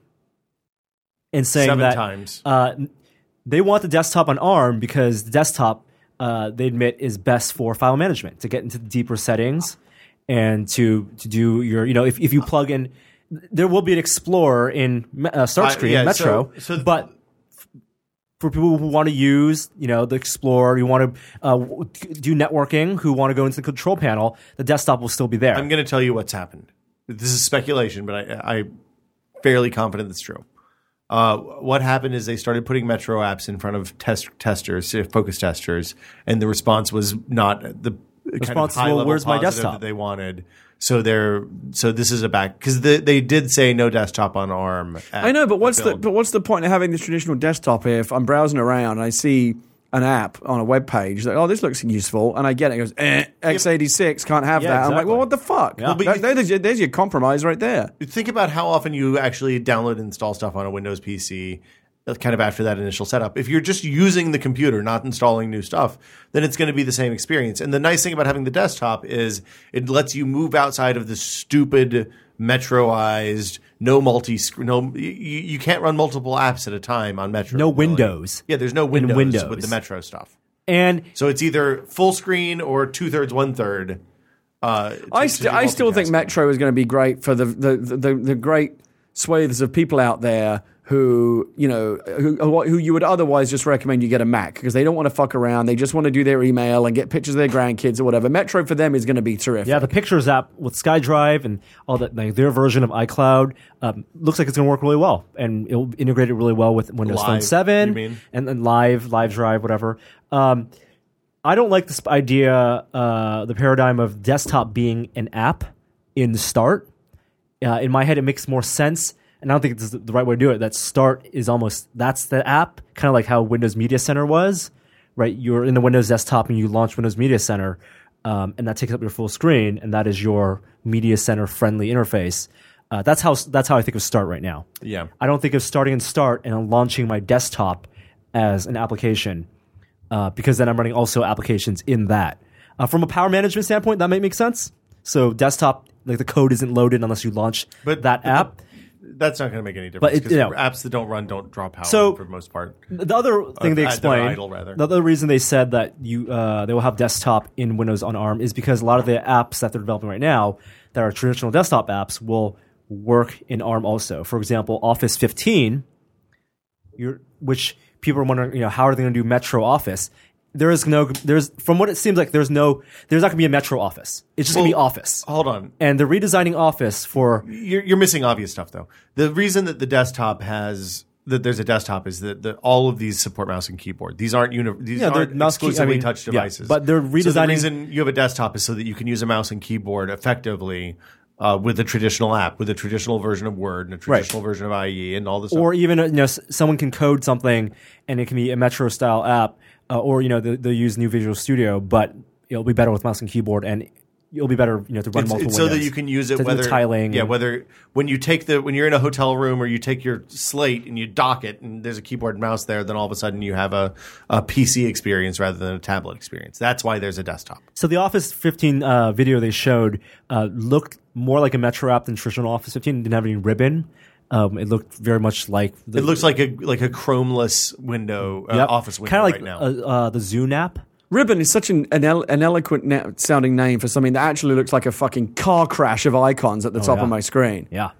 and saying Seven that times. uh, they want the desktop on ARM because the desktop, uh, they admit, is best for file management to get into the deeper settings and to to do your, you know, if, if you plug in, there will be an Explorer in uh, Start Uh, Screen, yeah, Metro, so- so- but for people who want to use, you know, the Explorer, you want to uh, w- do networking, who want to go into the control panel, the desktop will still be there. I'm going to tell you what's happened. This is speculation, but I, I'm fairly confident it's true. Uh, what happened is they started putting Metro apps in front of test testers, uh, focus testers, and the response was not the kind response of is, high well, level where's my positive desktop? that they wanted. So they're so this is a back because they, they did say no desktop on ARM. At, I know, but what's at the build. but what's the point of having this traditional desktop if I'm browsing around and I see an app on a web page like, oh, this looks useful, and I get it. It goes, eh, x eighty-six can't have Yeah, that. I'm like, exactly. well, what the fuck? Yeah. but That- you- there's, your, there's your compromise right there. Think about how often you actually download and install stuff on a Windows P C. kind of after that initial setup. If you're just using the computer, not installing new stuff, then it's going to be the same experience. And the nice thing about having the desktop is it lets you move outside of the stupid Metroized, no multi, no, you, you can't run multiple apps at a time on Metro. No really. Windows. Yeah, there's no Windows, Windows with the Metro stuff. And so it's either full screen or two thirds, one third. Uh, to, I, st- I still think Metro is going to be great for the the, the, the the great swathes of people out there who, you know, who, who you would otherwise just recommend you get a Mac because they don't want to fuck around. They just want to do their email and get pictures of their grandkids or whatever. Metro for them is going to be terrific. Yeah, the Pictures app with SkyDrive and all that, like their version of iCloud um, looks like it's going to work really well, and it'll integrate it really well with Windows Live, Phone seven you mean? and then Live, Live Drive, whatever. Um, I don't like this idea, uh, the paradigm of desktop being an app in the start. Uh, in my head, it makes more sense. And I don't think it's the right way to do it. That Start is almost, that's the app, kind of like how Windows Media Center was, right? You're in the Windows desktop and you launch Windows Media Center, um, and that takes up your full screen, and that is your Media Center friendly interface. Uh, that's how that's how I think of Start right now. Yeah. I don't think of starting in Start and launching my desktop as an application, uh, because then I'm running also applications in that. Uh, from a power management standpoint, that might make sense. So desktop, like the code isn't loaded unless you launch but, that but app. The, That's not going to make any difference But it- because you know- apps that don't run don't draw power So- for the most part. The other thing they uh, that are explained, idle, rather. the other reason they said that you uh, they will have desktop in Windows on ARM is because a lot of the apps that they're developing right now that are traditional desktop apps will work in ARM also. For example, Office fifteen, you're, which people are wondering, you know, how are they going to do Metro Office? There is no, there's from what it seems like, there's no, there's not going to be a Metro Office. It's just going to be Well, Office. Hold on. And they're redesigning Office for You're, you're missing obvious stuff, though. The reason that the desktop has that there's a desktop is that the, all of these support mouse and keyboard. These aren't uni- these Yeah, they're aren't mouse key- I exclusively mean, touch yeah, devices. but they're So the redesigning- reason you have a desktop is so that you can use a mouse and keyboard effectively uh, with a traditional app, with a traditional version of Word and a traditional version of I E and all this. or stuff. even, you know, s- someone can code something and it can be a Metro style app, uh, or, you know, they, they'll use New Visual Studio, but it'll be better with mouse and keyboard, and it'll be better, you know, to run It's, multiple it's so windows. that you can use it to do whether tiling. yeah, and- whether when you take the when you're in a hotel room or you take your slate and you dock it and there's a keyboard and mouse there, then all of a sudden you have a, a P C experience rather than a tablet experience. That's why there's a desktop. So the Office fifteen uh, video they showed uh, looked more like a Metro app than traditional Office fifteen. It didn't have any ribbon. Um, it looked very much like the, It looks like a like a Chromeless window uh, yep, Office window kind of like right now. uh, uh, the Zune app. Ribbon is such an an, elo- an eloquent na- sounding name for something that actually looks like a fucking car crash of icons at the top yeah. of my screen. Yeah.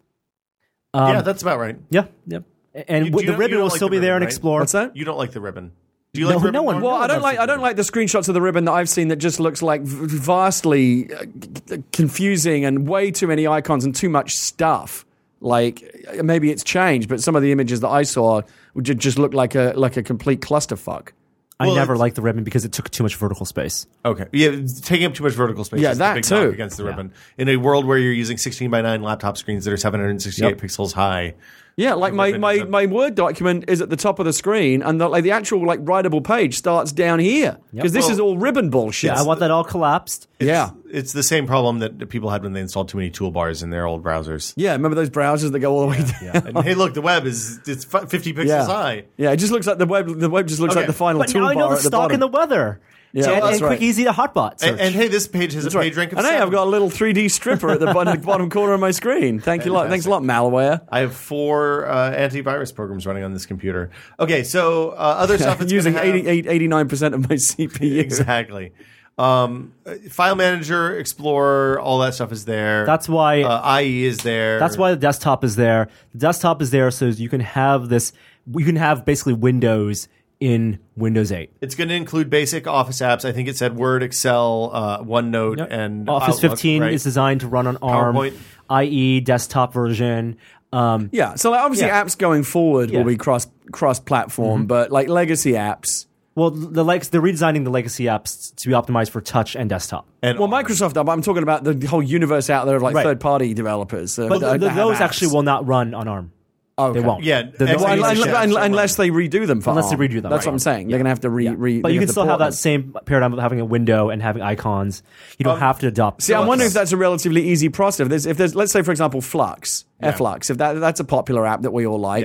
Um, yeah, that's about right. yeah. Yep. And You- w- you the don't- ribbon you don't will like still the be there ribbon, and right? Explore. What's that? You don't like the ribbon. Do you No, like the ribbon? no one- Norm? Well, No I one don't loves like the I don't ribbon. like the screenshots of the ribbon that I've seen that just looks like v- vastly uh, c- confusing and way too many icons and too much stuff. Like uh, maybe it's changed, but some of the images that I saw would ju- just look like a like a complete clusterfuck. I Well, never it's- liked the ribbon because it took too much vertical space. Okay. Yeah, taking up too much vertical space Yeah, is that the big too. knock against the ribbon. In a world where you're using sixteen by nine laptop screens that are seven hundred sixty-eight Yep. pixels high. Yeah, like my, ribbon my, is a- my Word document is at the top of the screen, and the, like the actual like writable page starts down here because this Well- is all ribbon bullshit. I want that all collapsed. yeah, It's the same problem that people had when they installed too many toolbars in their old browsers. yeah. Remember those browsers that go all the way down? And hey, look, the web is it's fi- fifty pixels Yeah, high. yeah. It just looks like the web. The web just looks Okay. like the final But now I toolbar know the at the stock bottom. and the weather. Yeah, and, that's and quick, right. easy to hotbot search. And, and hey, this page has a page rank of And hey, seven. I've got a little three D stripper at the bottom, bottom corner of my screen. Thank you, lot. Thanks a lot, malware. I have four uh, antivirus programs running on this computer. Okay, so uh, other stuff it's Using gonna have- eighty-eight, eighty-nine percent of my C P U. exactly. Um, uh, file manager, Explorer, all that stuff is there. That's why- uh, I E is there. That's why the desktop is there. The desktop is there so you can have this. You can have basically Windows in Windows eight. It's going to include basic Office apps. I think it said Word, Excel, uh, OneNote, Yep. and Office Outlook, fifteen right? is designed to run on ARM, PowerPoint. I E desktop version. Um, Yeah, so like, obviously Yeah. apps going forward Yeah. will be cross cross platform, but like legacy apps. well, the lex- they're redesigning the legacy apps to be optimized for touch and desktop. And Well, ARM. Microsoft, I'm talking about the whole universe out there of like Right. third party developers. uh, But that- the, that have those apps. actually will not run on ARM. Okay. They won't. Yeah, The- the- X Well, eighty-six unless, apps unless, don't unless run. they redo them for Unless they ARM. redo them, That's right. what I'm saying. They're going to have to re. re But they're you gonna can have still to have port that same paradigm of having a window and having icons. You don't Um, have to adopt. See, I'm So wondering it's- if that's a relatively easy process. If there's, if there's let's say, for example, Flux, Flux, if that that's a popular app that we all like, Yeah.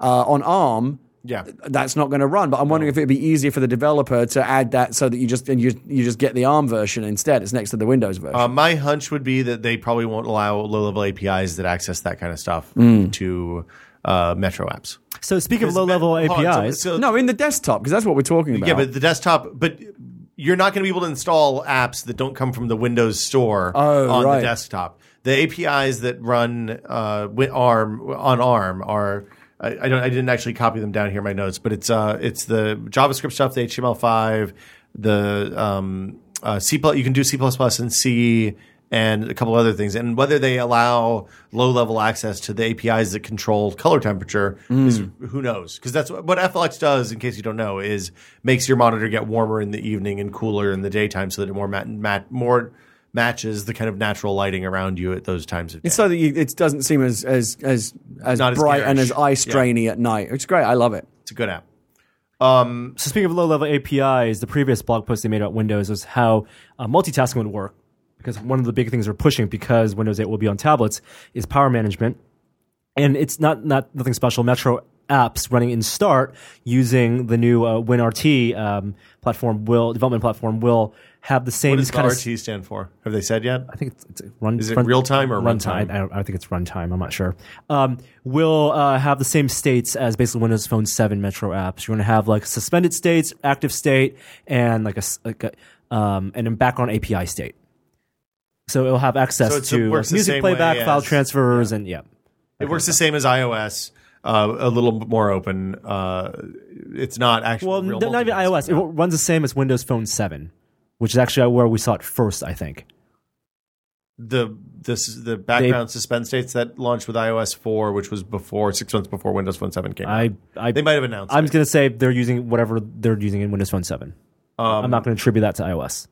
Uh, on ARM, Yeah. that's not going to run. But I'm wondering if it'd be easier for the developer to add that so that you just and you you just get the ARM version instead. It's next to the Windows version. Uh, my hunch would be that they probably won't allow low-level A P Is that access that kind of stuff Mm. to uh, Metro apps. So speaking of low-level Hold on, A P Is, so- so- no, in the desktop because that's what we're talking about. Yeah, but the desktop, but you're not going to be able to install apps that don't come from the Windows Store Oh, on right. the desktop. The A P Is that run uh, with ARM on ARM are. I, I don't. I didn't actually copy them down here in my notes, but it's uh, it's the JavaScript stuff, the H T M L five, the um, uh, C plus. You can do C plus plus and C and a couple other things. And whether they allow low level access to the A P Is that control color temperature is who knows? Because that's what, what F L X does. In case you don't know, is makes your monitor get warmer in the evening and cooler in the daytime, so that it more mat, mat more. matches the kind of natural lighting around you at those times of day. It's so that you, it doesn't seem as as as as Not as bright and garish. as eye strainy at night. It's great. I love it. It's a good app. Um, so speaking of low-level A P Is, the previous blog post they made about Windows was how uh, multitasking would work. Because one of the big things we're pushing, because Windows eight will be on tablets, is power management. And it's not, not nothing special. Metro apps running in Start using the new uh, WinRT um, platform will development platform will have the same what does the kind R of. T stand for? Have they said yet? I think it's, it's run. Is it run, real time or run runtime? I, don't, I think it's runtime. I'm not sure. Um, will uh, have the same states as basically Windows Phone seven Metro apps. You're going to have like suspended states, active state, and like a, like a um, and a background A P I state. So it'll have access So it's- it to works like, the music same playback, way file as- transfers, and yeah. It works the same as iOS, uh, a little bit more open. Uh, it's not actually Well, real n- not even iOS. It multitasking. runs the same as Windows Phone seven, which is actually where we saw it first, I think. The this the background suspend states that launched with iOS four, which was before six months before Windows Phone seven came out. I, I, They might have announced. I'm it. just going to say they're using whatever they're using in Windows Phone seven. Um, I'm not going to attribute that to iOS.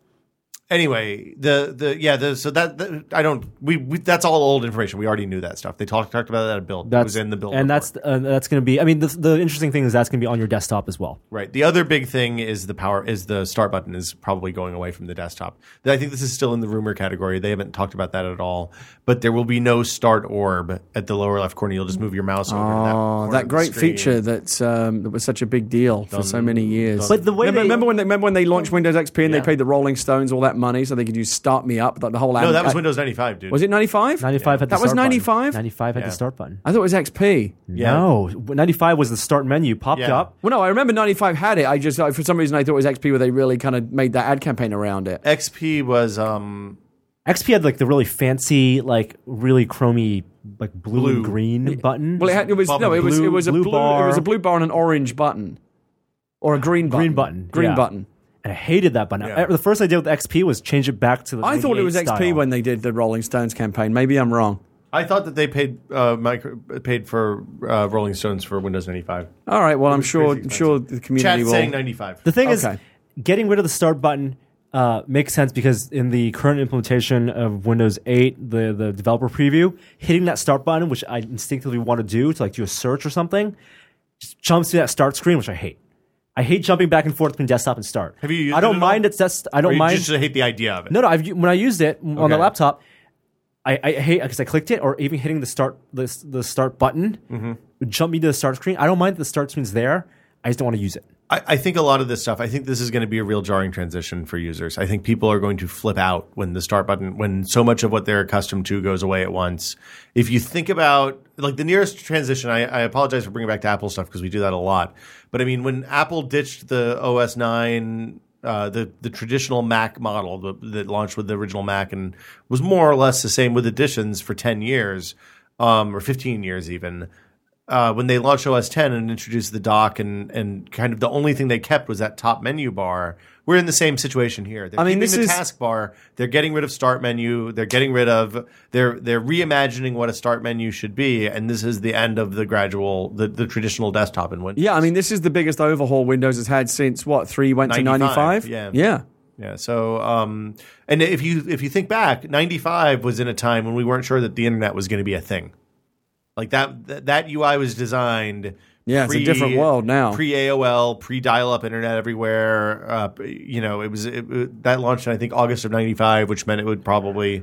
Anyway, the the yeah, the, so that, that I don't we, we that's all old information. We already knew that stuff. They talked talked about that at build. That's it was in the build, and report. that's uh, that's going to be. I mean, the, the interesting thing is that's going to be on your desktop as well. Right. The other big thing is the power is the start button is probably going away from the desktop. I think this is still in the rumor category. They haven't talked about that at all. But there will be no start orb at the lower left corner. You'll just move your mouse over to that. Oh, corner that of the great screen. feature that um, that was such a big deal for so many years. But the way remember, they- remember when they remember when they launched Windows X P and Yeah. they paid the Rolling Stones all that money so they could use Start Me Up, like the whole. No, that was uh, Windows ninety-five, dude. Was it ninety-five? ninety-five had the That was start button. ninety-five? ninety-five had Yeah. the start button. I thought it was X P. Yeah. No, ninety-five was the start menu popped Yeah. up. Well, no, I remember ninety-five had it. I just uh, for some reason I thought it was X P where they really kind of made that ad campaign around it. X P was um X P had like the really fancy, like really chromy, like blue, Blue. and green button. Well, it, had, it was no, it was Blue- it was a blue blue, bar. it was a blue bar and an orange button, or a green button. green button, Green yeah. button. And I hated that button. Yeah. The first idea with X P was change it back to the. I thought it was X P style. when they did the Rolling Stones campaign. Maybe I'm wrong. I thought that they paid uh micro, paid for uh, Rolling Stones for Windows ninety-five. All right. Well, I'm was sure. crazy I'm sure the community Chat will. saying ninety-five. The thing is, Okay. getting rid of the start button uh, makes sense because in the current implementation of Windows eight, the, the developer preview, hitting that start button, which I instinctively want to do to like do a search or something, just jumps to that start screen, which I hate. I hate jumping back and forth between desktop and start. Have you used I don't it at mind all? it's that's I Or don't you mind. just hate the idea of it. No, no. I've, when I used it on the Okay. laptop, I, I hate because I clicked it, or even hitting the start the, the start button Mm-hmm. would jump me to the start screen. I don't mind that the start screen's there. I just don't want to use it. I, I think a lot of this stuff, I think this is going to be a real jarring transition for users. I think people are going to flip out when the start button, when so much of what they're accustomed to goes away at once. If you think about, like the nearest transition, I, I apologize for bringing back to Apple stuff because we do that a lot. But I mean, when Apple ditched the O S nine, uh, the, the traditional Mac model the, that launched with the original Mac and was more or less the same with additions for ten years, um, or fifteen years even. Uh, when they launched O S ten and introduced the dock and, and kind of the only thing they kept was that top menu bar, we're in the same situation here. They're I mean, keeping this the is- taskbar. They're getting rid of start menu. They're getting rid of they're they're reimagining what a start menu should be, and this is the end of the gradual the, the traditional desktop in Windows. Yeah, I mean, this is the biggest overhaul Windows has had since what three went to ninety-five, ninety-five. yeah. yeah. Yeah. So, um, and if you if you think back, ninety-five was in a time when we weren't sure that the internet was going to be a thing. Like that, that, that U I was designed. Yeah, it's a different world now. Pre A O L, pre dial-up internet everywhere. Uh, you know, it was it, it- that launched in I think August of ninety-five, which meant it would probably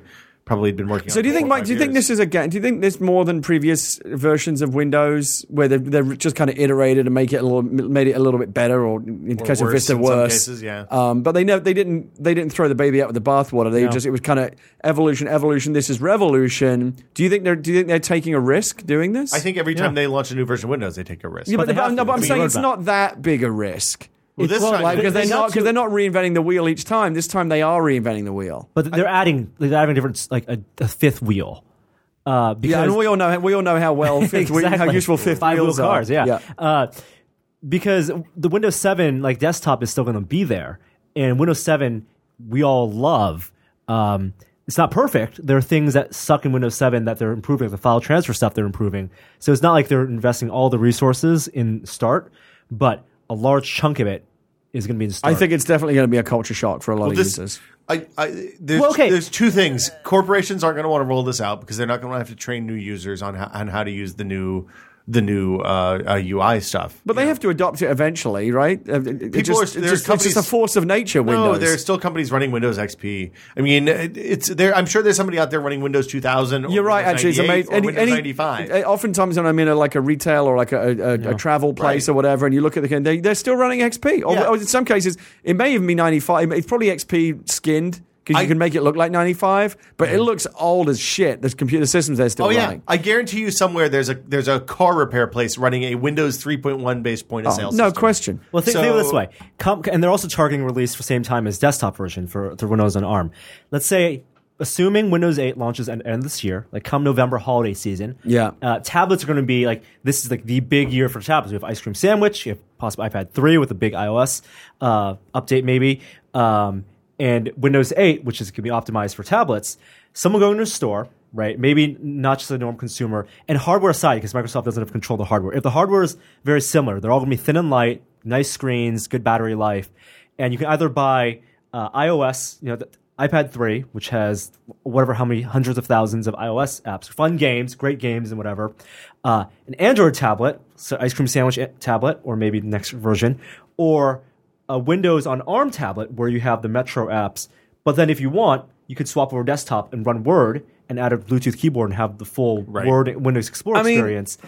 probably been working. So on do you for think, four or Mike? five Do you think years. this is again? Do you think this more than previous versions of Windows, where they've, they've just kind of iterated and make it a little, made it a little bit better, or in the Or case of worse Vista, in some worse? cases, yeah. Um, but they know they didn't. They didn't throw the baby out with the bathwater. They No. just it was kind of evolution, evolution. This is revolution. Do you think they're? Do you think they're taking a risk doing this? I think every time Yeah. they launch a new version of Windows, they take a risk. Yeah, but, But they but, have no, to. but I'm It's a saying it's roadmap. not that big a risk. Well, this time, Like, because they're They not got because to- they're not reinventing the wheel each time. This time they are reinventing the wheel. But they're adding they're adding different like a, a fifth wheel. Uh, because Yeah, and we all know we all know how well fifth wheel, how Exactly. useful fifth Five wheels wheel cars. are. Yeah, Uh, because the Windows seven like desktop is still going to be there, and Windows seven we all love. Um, it's not perfect. There are things that suck in Windows seven that they're improving, like the file transfer stuff they're improving. So it's not like they're investing all the resources in Start, but a large chunk of it is going to be in Start. I think it's definitely going to be a culture shock for a lot of This- users. I, I, there's, Well, okay. there's two things. Corporations aren't going to want to roll this out because they're not going to have to train new users on how, on how to use the new the new uh, uh, U I stuff. But they have to adopt it eventually, right? Uh, it- it People just, are- it's, there's just, it's companies- just a force of nature. No, Windows. there's still companies running Windows X P. I mean, it- it's there. I'm sure there's somebody out there running Windows two thousand. Or You're right. Windows Actually, it's ninety-eight amazing. Or Any, Windows any, ninety-five. uh, oftentimes, when I'm in a, like a retail or like a, a, a travel place Right. or whatever, and you look at the thing, they, they're still running X P. Or, Yeah. or in some cases, it may even be ninety-five. It's probably X P skinned because I- you can make it look like ninety-five, but it looks old as shit. There's computer systems they're still Oh yeah, running. I guarantee you somewhere there's a there's a car repair place running a Windows three point one based point of sale. Oh, no system. question. Well, think, So- think of it this way. Come, and they're also targeting release for the same time as desktop version for, for Windows on ARM. Let's say, assuming Windows eight launches at the end of this year, like come November holiday season, Yeah. uh, tablets are going to be like, this is like the big year for tablets. We have Ice Cream Sandwich, you have possibly iPad three with a big iOS uh, update maybe, um, and Windows eight, which is going to be optimized for tablets. Someone going to a store, right? Maybe not just a normal consumer. And hardware aside, because Microsoft doesn't have control of the hardware. If the hardware is very similar, they're all going to be thin and light, nice screens, good battery life. And you can either buy uh, iOS, you know, the iPad three, which has whatever, how many hundreds of thousands of iOS apps, fun games, great games and whatever. Uh, an Android tablet, so Ice Cream Sandwich tablet, or maybe the next version, or a Windows on ARM tablet where you have the Metro apps. But then if you want, you could swap over desktop and run Word and add a Bluetooth keyboard and have the full Right. Word Windows Explorer I mean- experience.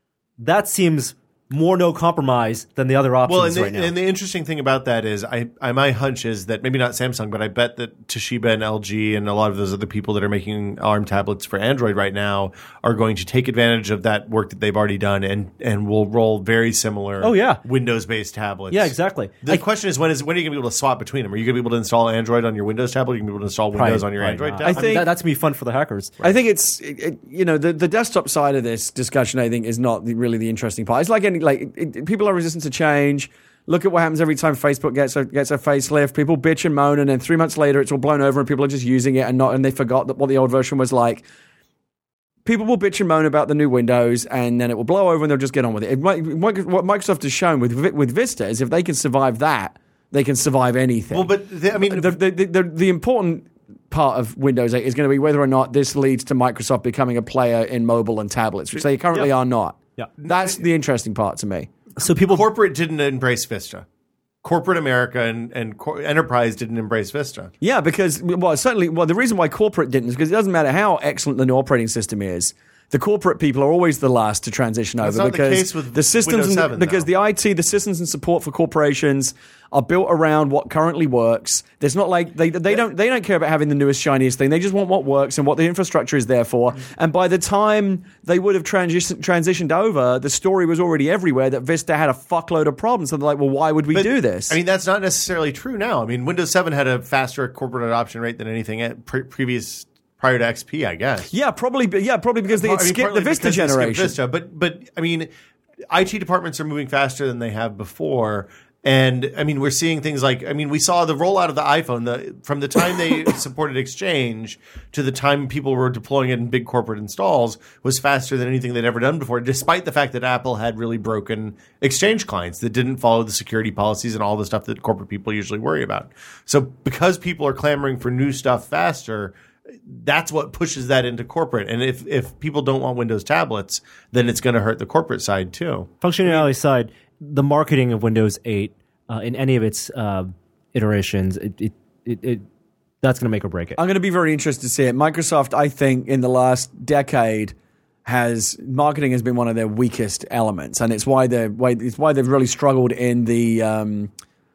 That seems more no compromise than the other options Well, and the, right now. and the interesting thing about that is, I, I my hunch is that maybe not Samsung, but I bet that Toshiba and L G and a lot of those other people that are making ARM tablets for Android right now are going to take advantage of that work that they've already done and and will roll very similar. Oh, yeah. Windows-based tablets. Yeah, exactly. The I- question is when is when are you going to be able to swap between them? Are you going to be able to install Android on your Windows tablet? Are you going to be able to install Windows on your Probably Android not. tablet? I think- that, that's gonna be fun for the hackers. I think it's it, it- you know the, the desktop side of this discussion. I think is not the, really the interesting part. It's like any like it, it- people are resistant to change. Look at what happens every time Facebook gets a gets a facelift. People bitch and moan, and then three months later, it's all blown over, and people are just using it and not and they forgot that what the old version was like. People will bitch and moan about the new Windows, and then it will blow over, and they'll just get on with it. it might, what Microsoft has shown with Vi- with Vista is if they can survive that, they can survive anything. well, but the, I mean, the, the, the, the, the important part of Windows eight is going to be whether or not this leads to Microsoft becoming a player in mobile and tablets, which they currently are not. Yeah. That's the interesting part to me. So people corporate didn't embrace Vista. Corporate America and, and cor- enterprise didn't embrace Vista. Yeah, because, well, certainly, well, the reason why corporate didn't is because it doesn't matter how excellent the new operating system is. The corporate people are always the last to transition That's over not the because case with the systems Windows and the- seven, because though. the I T, the systems and support for corporations are built around what currently works. There's not like they they don't they don't care about having the newest shiniest thing. They just want what works and what the infrastructure is there for. And by the time they would have transition, transitioned over, the story was already everywhere that Vista had a fuckload of problems. So they're like, well, why would we But, do this? I mean, that's not necessarily true now. I mean, Windows seven had a faster corporate adoption rate than anything at pre- previous prior to X P, I guess. yeah, probably. Yeah, probably because they had I mean, skipped partly the Vista because they skipped generation. Vista, but but I mean, I T departments are moving faster than they have before. And I mean, we're seeing things like, I mean, we saw the rollout of the iPhone, the, from the time they supported Exchange to the time people were deploying it in big corporate installs was faster than anything they'd ever done before, despite the fact that Apple had really broken Exchange clients that didn't follow the security policies and all the stuff that corporate people usually worry about. So because people are clamoring for new stuff faster, that's what pushes that into corporate. And if, if people don't want Windows tablets, then it's going to hurt the corporate side too. functionality side, the marketing of Windows eight uh, in any of its uh, iterations, it, it, it, it That's going to make or break it. I'm going to be very interested to see it. Microsoft, I think, in the last decade, has marketing has been one of their weakest elements, and it's why they're why it's why they've really struggled in the um,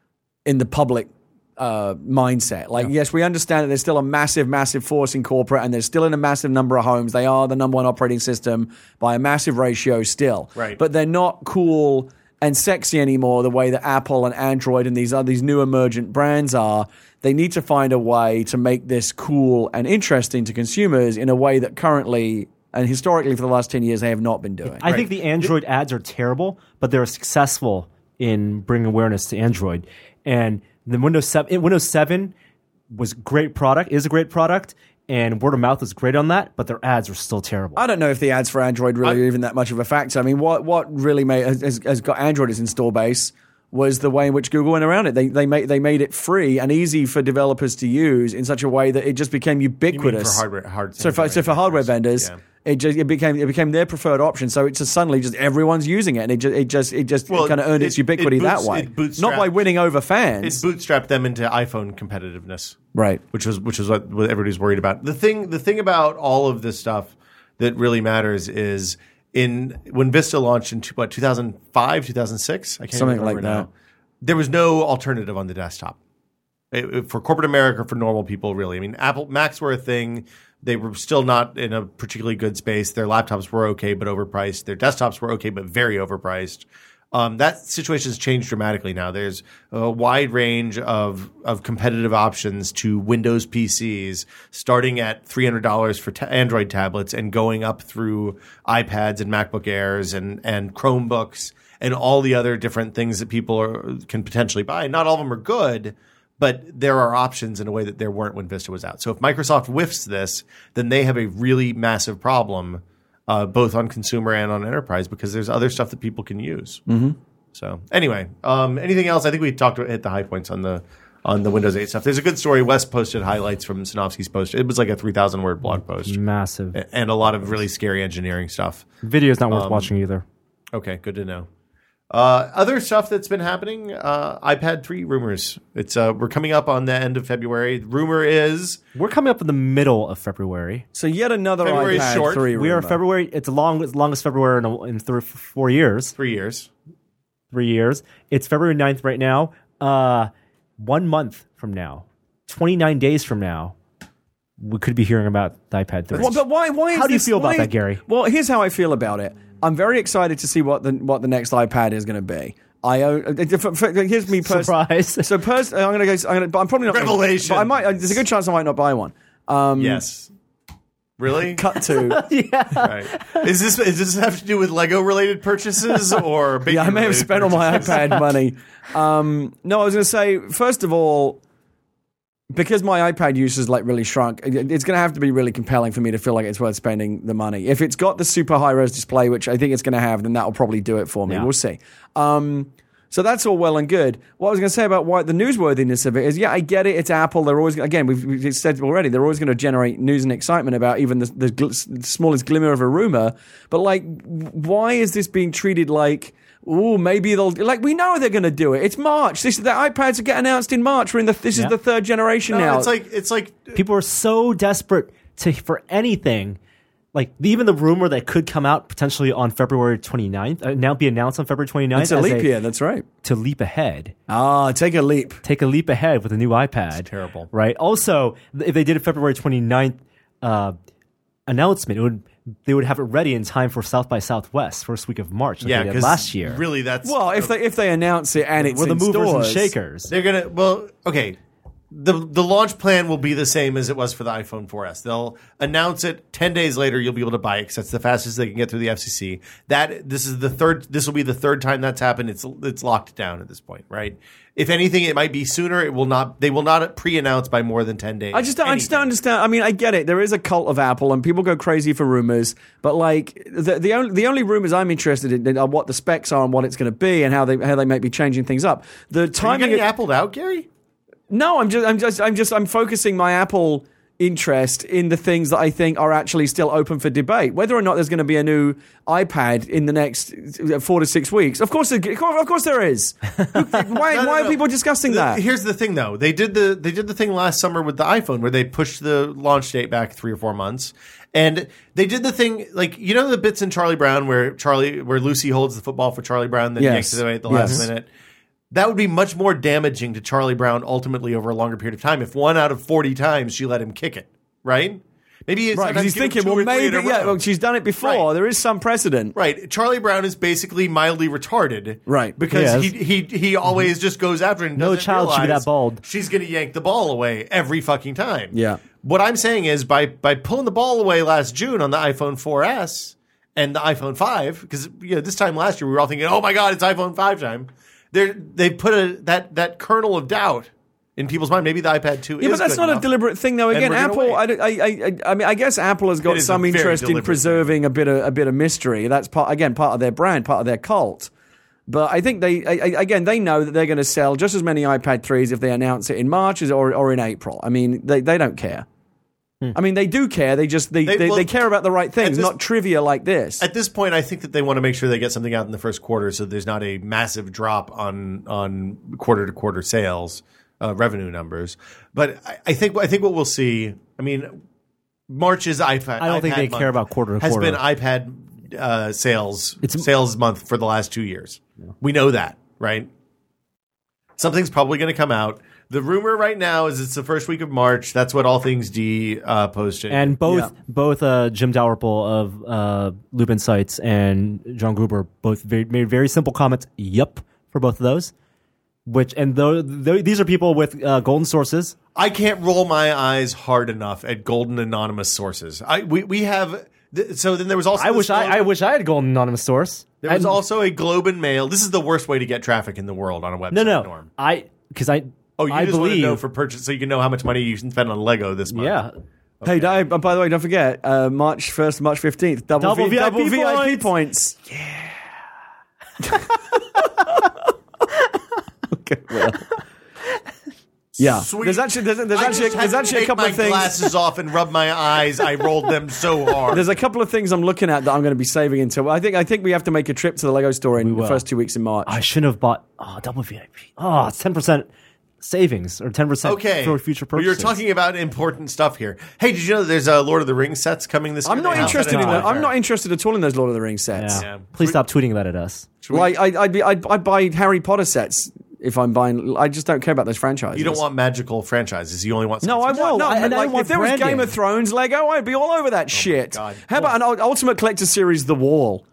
in the public uh, mindset. Like, yeah. yes, we understand that there's still a massive, massive force in corporate, and there's still in a massive number of homes. They are the number one operating system by a massive ratio still, right? But they're not cool and sexy anymore the way that Apple and Android and these other these new emergent brands are. They need to find a way to make this cool and interesting to consumers in a way that currently and historically for the last ten years they have not been doing. I right. think the Android ads are terrible, but they're successful in bringing awareness to Android. And the Windows seven, Windows seven was a great product, is a great product, and word of mouth is great on that, but their ads are still terrible. I don't know if the ads for Android really I, are even that much of a factor. I mean, what what really made has, has got Android as install base was the way in which Google went around it. They they made they made it free and easy for developers to use in such a way that it just became ubiquitous. You mean for hardware, hard so for, so for hardware vendors, yeah. it just it became it became their preferred option. So it's just suddenly just everyone's using it, and it just it just it just well, kind of earned it, its ubiquity it boots, that way. It Not by winning over fans. It bootstrapped them into iPhone competitiveness, right? Which was which was what, what everybody's worried about. The thing the thing about all of this stuff that really matters is in when Vista launched in what two thousand five, two thousand six, I can't something remember like now. that. There was no alternative on the desktop it, it, for corporate America, for normal people, really. I mean, Apple Macs were a thing. They were still not in a particularly good space. Their laptops were okay, but overpriced. Their desktops were okay, but very overpriced. Um, that situation has changed dramatically now. There's a wide range of of competitive options to Windows P Cs, starting at three hundred dollars for ta- Android tablets and going up through iPads and MacBook Airs and, and Chromebooks and all the other different things that people are, can potentially buy. Not all of them are good, but there are options in a way that there weren't when Vista was out. So if Microsoft whiffs this, then they have a really massive problem, uh, both on consumer and on enterprise, because there's other stuff that people can use. Mm-hmm. So anyway, um, anything else? I think we talked hit the high points on the on the Windows eight stuff. There's a good story. Wes posted highlights from Sinofsky's post. It was like a three thousand word blog post. Massive. And a lot of really scary engineering stuff. Video's not worth Um, watching either. Okay, good to know. Uh, other stuff that's been happening, uh, iPad three rumors. It's uh, we're coming up on the end of February. The rumor is We're coming up in the middle of February. So yet another February is iPad short. three We are rumor. February. It's the long, longest February in, a, in th- four years. three years. Three years. It's February ninth right now. Uh, one month from now, twenty-nine days from now, we could be hearing about the iPad three. Well, but why? Why? Is How do you this- feel about why- that, Gary? Well, here's how I feel about it. I'm very excited to see what the what the next iPad is going to be. I own. uh, for- for- Here's me personally. Surprise. So pers- I'm going to go. I'm, gonna, but I'm probably not. Revelation. But I might. There's a good chance I might not buy one. Um, Yes. Really? Cut to. Right. Is this is this have to do with Lego related purchases or baking Yeah, I may have related spent all my purchases? iPad money. Um, no, I was going to say, first of all, because my iPad use has like really shrunk, it- it's going to have to be really compelling for me to feel like it's worth spending the money. If it's got the super high res display, which I think it's going to have, then that will probably do it for me. Yeah. We'll see. Um, so that's all well and good. What I was going to say about why the newsworthiness of it is, yeah, I get it. It's Apple. They're always again, we've, we've said already, they're always going to generate news and excitement about even the, the gl- smallest glimmer of a rumor. But like, why is this being treated like? Ooh, maybe they'll like. We know they're going to do it. It's March. This the iPads will get announced in March. We're in the. This Yeah. is the third generation No, now. it's like it's like People are so desperate to for anything. Like even the rumor that could come out potentially on February twenty-ninth, uh, now be announced on February twenty-ninth. it's a as leap year. That's right. To leap ahead. Ah, take a leap. Take a leap ahead with a new iPad. It's terrible. Right? Also, th- if they did a February twenty-ninth uh, announcement, it would they would have it ready in time for South by Southwest, first week of March, like yeah, they did because last year. really that's Well, if they if they announce it and it's We're the in movers stores, and shakers. they're gonna well okay. The the launch plan will be the same as it was for the iPhone four S. They'll announce it ten days later. You'll be able to buy it because that's the fastest they can get through the F C C. That this is the third. This will be the third time that's happened. It's it's locked down at this point, right? If anything, it might be sooner. It will not. They will not pre-announce by more than ten days. I just don't, I just don't Anything. understand. I mean, I get it. There is a cult of Apple, and people go crazy for rumors. But like the the only the only rumors I'm interested in are what the specs are and what it's going to be, and how they how they might be changing things up. The Are you timing. getting appled out, Gary? No, I'm just, I'm just, I'm just, I'm focusing my Apple interest in the things that I think are actually still open for debate. Whether or not there's going to be a new iPad in the next four to six weeks. Of course, of course there is. Why, No, no, why no. are people discussing The- that? Here's the thing, though. They did the they did the thing last summer with the iPhone where they pushed the launch date back three or four months, and they did the thing like you know the bits in Charlie Brown where Charlie where Lucy holds the football for Charlie Brown, then Yes. yanks it away at the last Yes. minute. That would be much more damaging to Charlie Brown ultimately over a longer period of time if one out of forty times she let him kick it, right? Maybe it's Right, because he's thinking, well, maybe, yeah, well, she's done it before. Right. There is some precedent. Right. Charlie Brown is basically mildly retarded. Right. Because Yes. he, he he always just goes after it and No doesn't child should be realize that bold. She's going to yank the ball away every fucking time. Yeah. What I'm saying is by by pulling the ball away last June on the iPhone four S and the iPhone five, because you know this time last year we were all thinking, oh my God, it's iPhone five time. They they put a that that kernel of doubt in people's mind. Maybe the iPad two Yeah, is but that's good not enough. a deliberate thing, though. And Again, we're gonna Apple. I, wait. I, I, I mean, I guess Apple has It got is some a very interest in deliberate preserving a bit of a bit of mystery. That's part again part of their brand, part of their cult. But I think they I, I- again they know that they're going to sell just as many iPad threes if they announce it in March as or or in April. I mean, they they don't care. I mean, they do care. They just they They- they, well, they care about the right things, this- not trivia like this. At this point, I think that they want to make sure they get something out in the first quarter, so there's not a massive drop on on quarter to quarter sales uh, revenue numbers. But I, I think I think what we'll see. I mean, March is iPad. I don't think iPad they month, care about quarter to has quarter. been iPad uh, sales It's- sales month for the last two years. We know that, right? Something's probably going to come out. The rumor right now is it's the first week of March. That's what All Things D uh, posted. And both Yeah. both uh, Jim Dalrymple of uh, Loop Insights and John Gruber both very, made very simple comments. Yep, for both of those. Which and though these are people with uh, golden sources. I can't roll my eyes hard enough at golden anonymous sources. I we we have th- so then there was also I this wish I, Globe- I wish I had a golden anonymous source. there was And- also a Globe and Mail. This is the worst way to get traffic in the world on a website. no no Norm. I because I Oh, you I just want to believe know for purchase so you can know how much money you can spend on Lego this month. yeah. Hey, Dave, and by the way, don't forget uh, March first, March fifteenth, double, Double v- V I P double V I P points. points. Okay, well. Yeah, Sweet. there's actually there's, there's I actually just had there's to actually a take couple my of things. glasses off and rub my eyes. I rolled them so hard. There's a couple of things I'm looking at that I'm going to be saving until I think I think we have to make a trip to the Lego store in the will. first two weeks in March. I shouldn't have bought oh double V I P. Oh, it's ten percent savings or ten percent Okay, for future well, purchases. you're talking about important stuff here. Hey, did you know that there's uh, Lord of the Rings sets coming this year? I'm not They announced interested that in at that. I'm Fair. not interested at all in those Lord of the Rings sets. Yeah. Yeah. Please stop tweeting that at us. Like I, I'd be I'd, I'd buy Harry Potter sets if I'm buying. I just don't care about those franchises. You don't want magical franchises. You only want No, I sets. want no. I- and I like, want if there was branding. Game of Thrones Lego, I'd be all over that shit. God. How about an ul- Ultimate Collector Series, The Wall?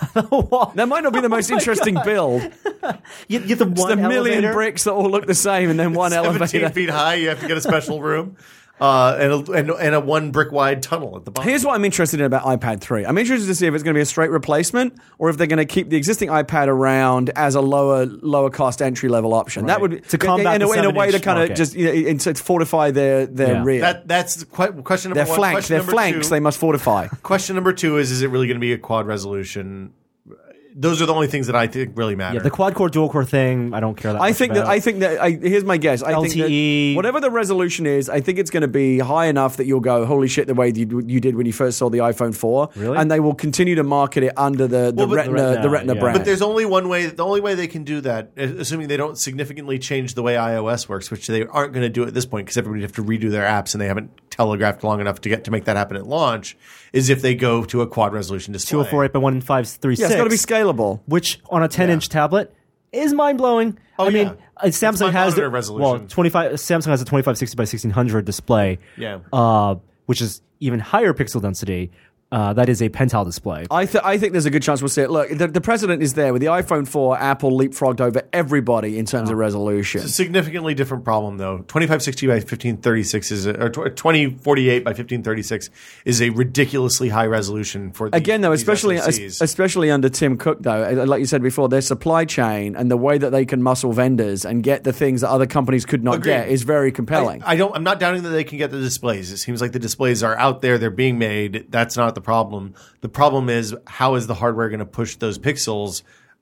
That might not be the most interesting build. You, you get the It's one the million elevator. bricks that all look the same, and then one seventeen elevator. feet high. You have to get a special room. Uh, and, a, and, and a one brick wide tunnel at the bottom. Here's what I'm interested in about iPad three. I'm interested to see if it's going to be a straight replacement or if they're going to keep the existing iPad around as a lower lower cost entry level option. That Right. would To combat in, a, the in a way to seven-inch kind of market. just you know, in- to fortify their their Yeah. rear. That that's que- question number their one. flanks, Question their number flanks, two, they must fortify. question number two is: Is it really going to be a quad resolution? Those are the only things that I think really matter. Yeah, the quad core dual core thing. I don't care that. I much think that about. I think that I, here's my guess. I L think T E. that whatever the resolution is, I think it's going to be high enough that you'll go, holy shit, the way you, you did when you first saw the iPhone four. Really? And they will continue to market it under the, the Well, but- Retina The the Retina, Retina yeah. brand. But there's only one way. The only way they can do that, assuming they don't significantly change the way iOS works, which they aren't going to do at this point because everybody have to redo their apps and they haven't telegraphed long enough to get to make that happen at launch. Is if they go to a quad resolution display. two oh four eight by one five three yeah, six. it's got to be scalable. Which on a ten inch tablet is mind blowing. Oh, I mean, yeah. uh, Samsung my has the, monitor resolution. well twenty-five. Samsung has a twenty-five sixty by sixteen hundred display. Yeah. uh, which is even higher pixel density. Uh, that is a pentile display. I, th- I think there's a good chance we'll see it. Look, the, the precedent is there. With the iPhone four, Apple leapfrogged over everybody in terms of resolution. It's a significantly different problem, though. twenty-five sixty by fifteen thirty-six is, a, or twenty forty-eight by fifteen thirty-six is a ridiculously high resolution for these, Again, though, these especially S O Cs. especially under Tim Cook, though, like you said before, their supply chain and the way that they can muscle vendors and get the things that other companies could not Agreed. get is very compelling. I, I don't. I'm not doubting that they can get the displays. It seems like the displays are out there. They're being made. That's not the problem. The problem is how is the hardware going to push those pixels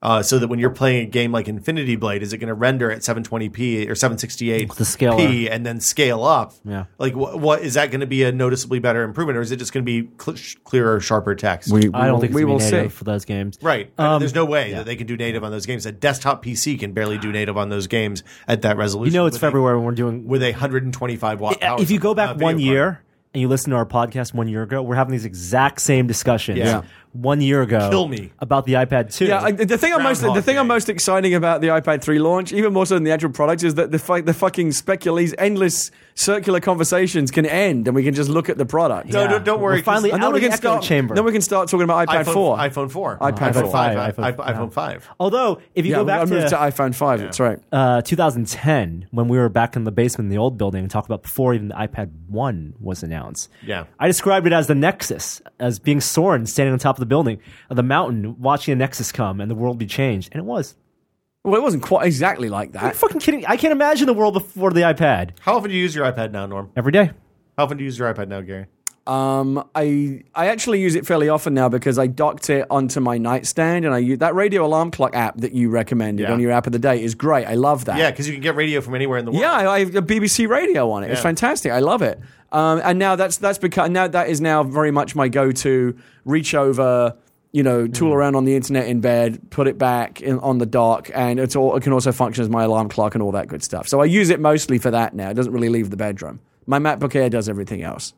Uh, so that when you're playing a game like Infinity Blade, is it going to render at seven twenty p or seven sixty-eight The scaler. p and then scale up? Yeah. Like, wh- what is that going to be a noticeably better improvement, or is it just going to be cl- clearer, sharper text? We, I don't will- think it's we gonna will be native see. for those games. Right. Um, There's no way yeah. that they can do native on those games. A desktop P C can barely do native on those games at that resolution. You know, it's with a- February when we're doing. with a one hundred twenty-five watt power. If you go supply- back uh, video one card. year and you listen to our podcast one year ago, we're having these exact same discussions. Yeah. One year ago, Kill me. about the iPad two. Yeah, I, the thing I'm most the Groundhog thing I'm Day. most exciting about the iPad three launch, even more so than the actual product, is that the fu- the fucking speculese endless circular conversations can end, and we can just look at the product. No, Yeah. don't, don't worry. We're finally 'cause And then out we of the can echo start. chamber. Then we can start talking about iPad iPhone four, iPhone four, iPad iPhone four, five, i- iPhone- i- iPhone five. Although, if you Yeah, go back I moved to to iPhone five. That's right. uh, two thousand ten, when we were back in the basement in the old building and talked about before even the iPad one was announced. Yeah. I described it as the Nexus, as being Soren standing on top of the building, of the mountain, watching a Nexus come and the world be changed. And it was. Well, it wasn't quite exactly like Are you that. fucking kidding? I can't imagine the world before the iPad. How often do you use your iPad now, Norm? Every day. How often do you use your iPad now, Gary? Um, I I actually use it fairly often now because I docked it onto my nightstand, and I use that radio alarm clock app that you recommended Yeah. on your app of the day is great. I love that. Yeah, because you can get radio from anywhere in the world. Yeah, I, I have a B B C radio on it. It's Yeah. fantastic. I love it. Um, and now that's that's become now that is now very much my go-to. Reach over, you know, tool Hmm. around on the internet in bed, put it back in, on the dock, and it's all, it can also function as my alarm clock and all that good stuff. So I use it mostly for that now. It doesn't really leave the bedroom. My MacBook Air does everything else.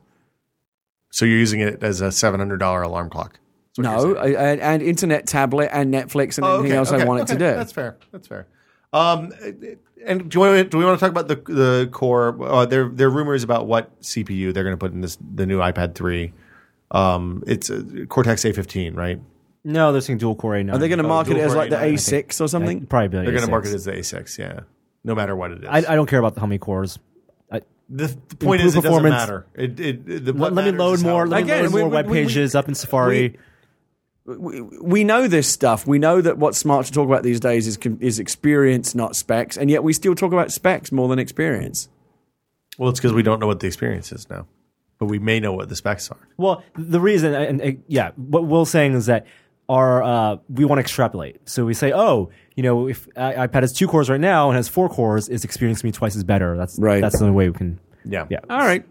So you're using it as a seven hundred dollars alarm clock. That's what No, you're saying. I, and, and internet tablet and Netflix and Oh, anything okay, else I okay, want okay. it to do. That's fair. That's fair. Um, and do we want to, do we want to talk about the the core? Uh, there there are rumors about what C P U they're going to put in this the new iPad three. Um, it's a Cortex A fifteen, right? No, they're saying dual core A nine. Are they going to Oh, market it dual as core like the A nine, I A six or something? Probably be They're going to A six. market it as the A six, yeah. No matter what it is. I, I don't care about how many cores. I, the, the point Improve is, it doesn't performance. matter. It, it, it, the, let, what let me matters load is how more. it Let me Again, load we- more we- web we- pages up in Safari. we, we know this stuff. We know that what's smart to talk about these days is is experience, not specs, and yet we still talk about specs more than experience. Well, it's because we don't know what the experience is now, but we may know what the specs are. Well, the reason, and, and yeah, what Will's saying is that our uh, we want to extrapolate. So we say, oh, you know, if I- iPad has two cores right now and has four cores, its experience can be twice as better. That's Right. That's the only way we can. Yeah. Yeah. All right.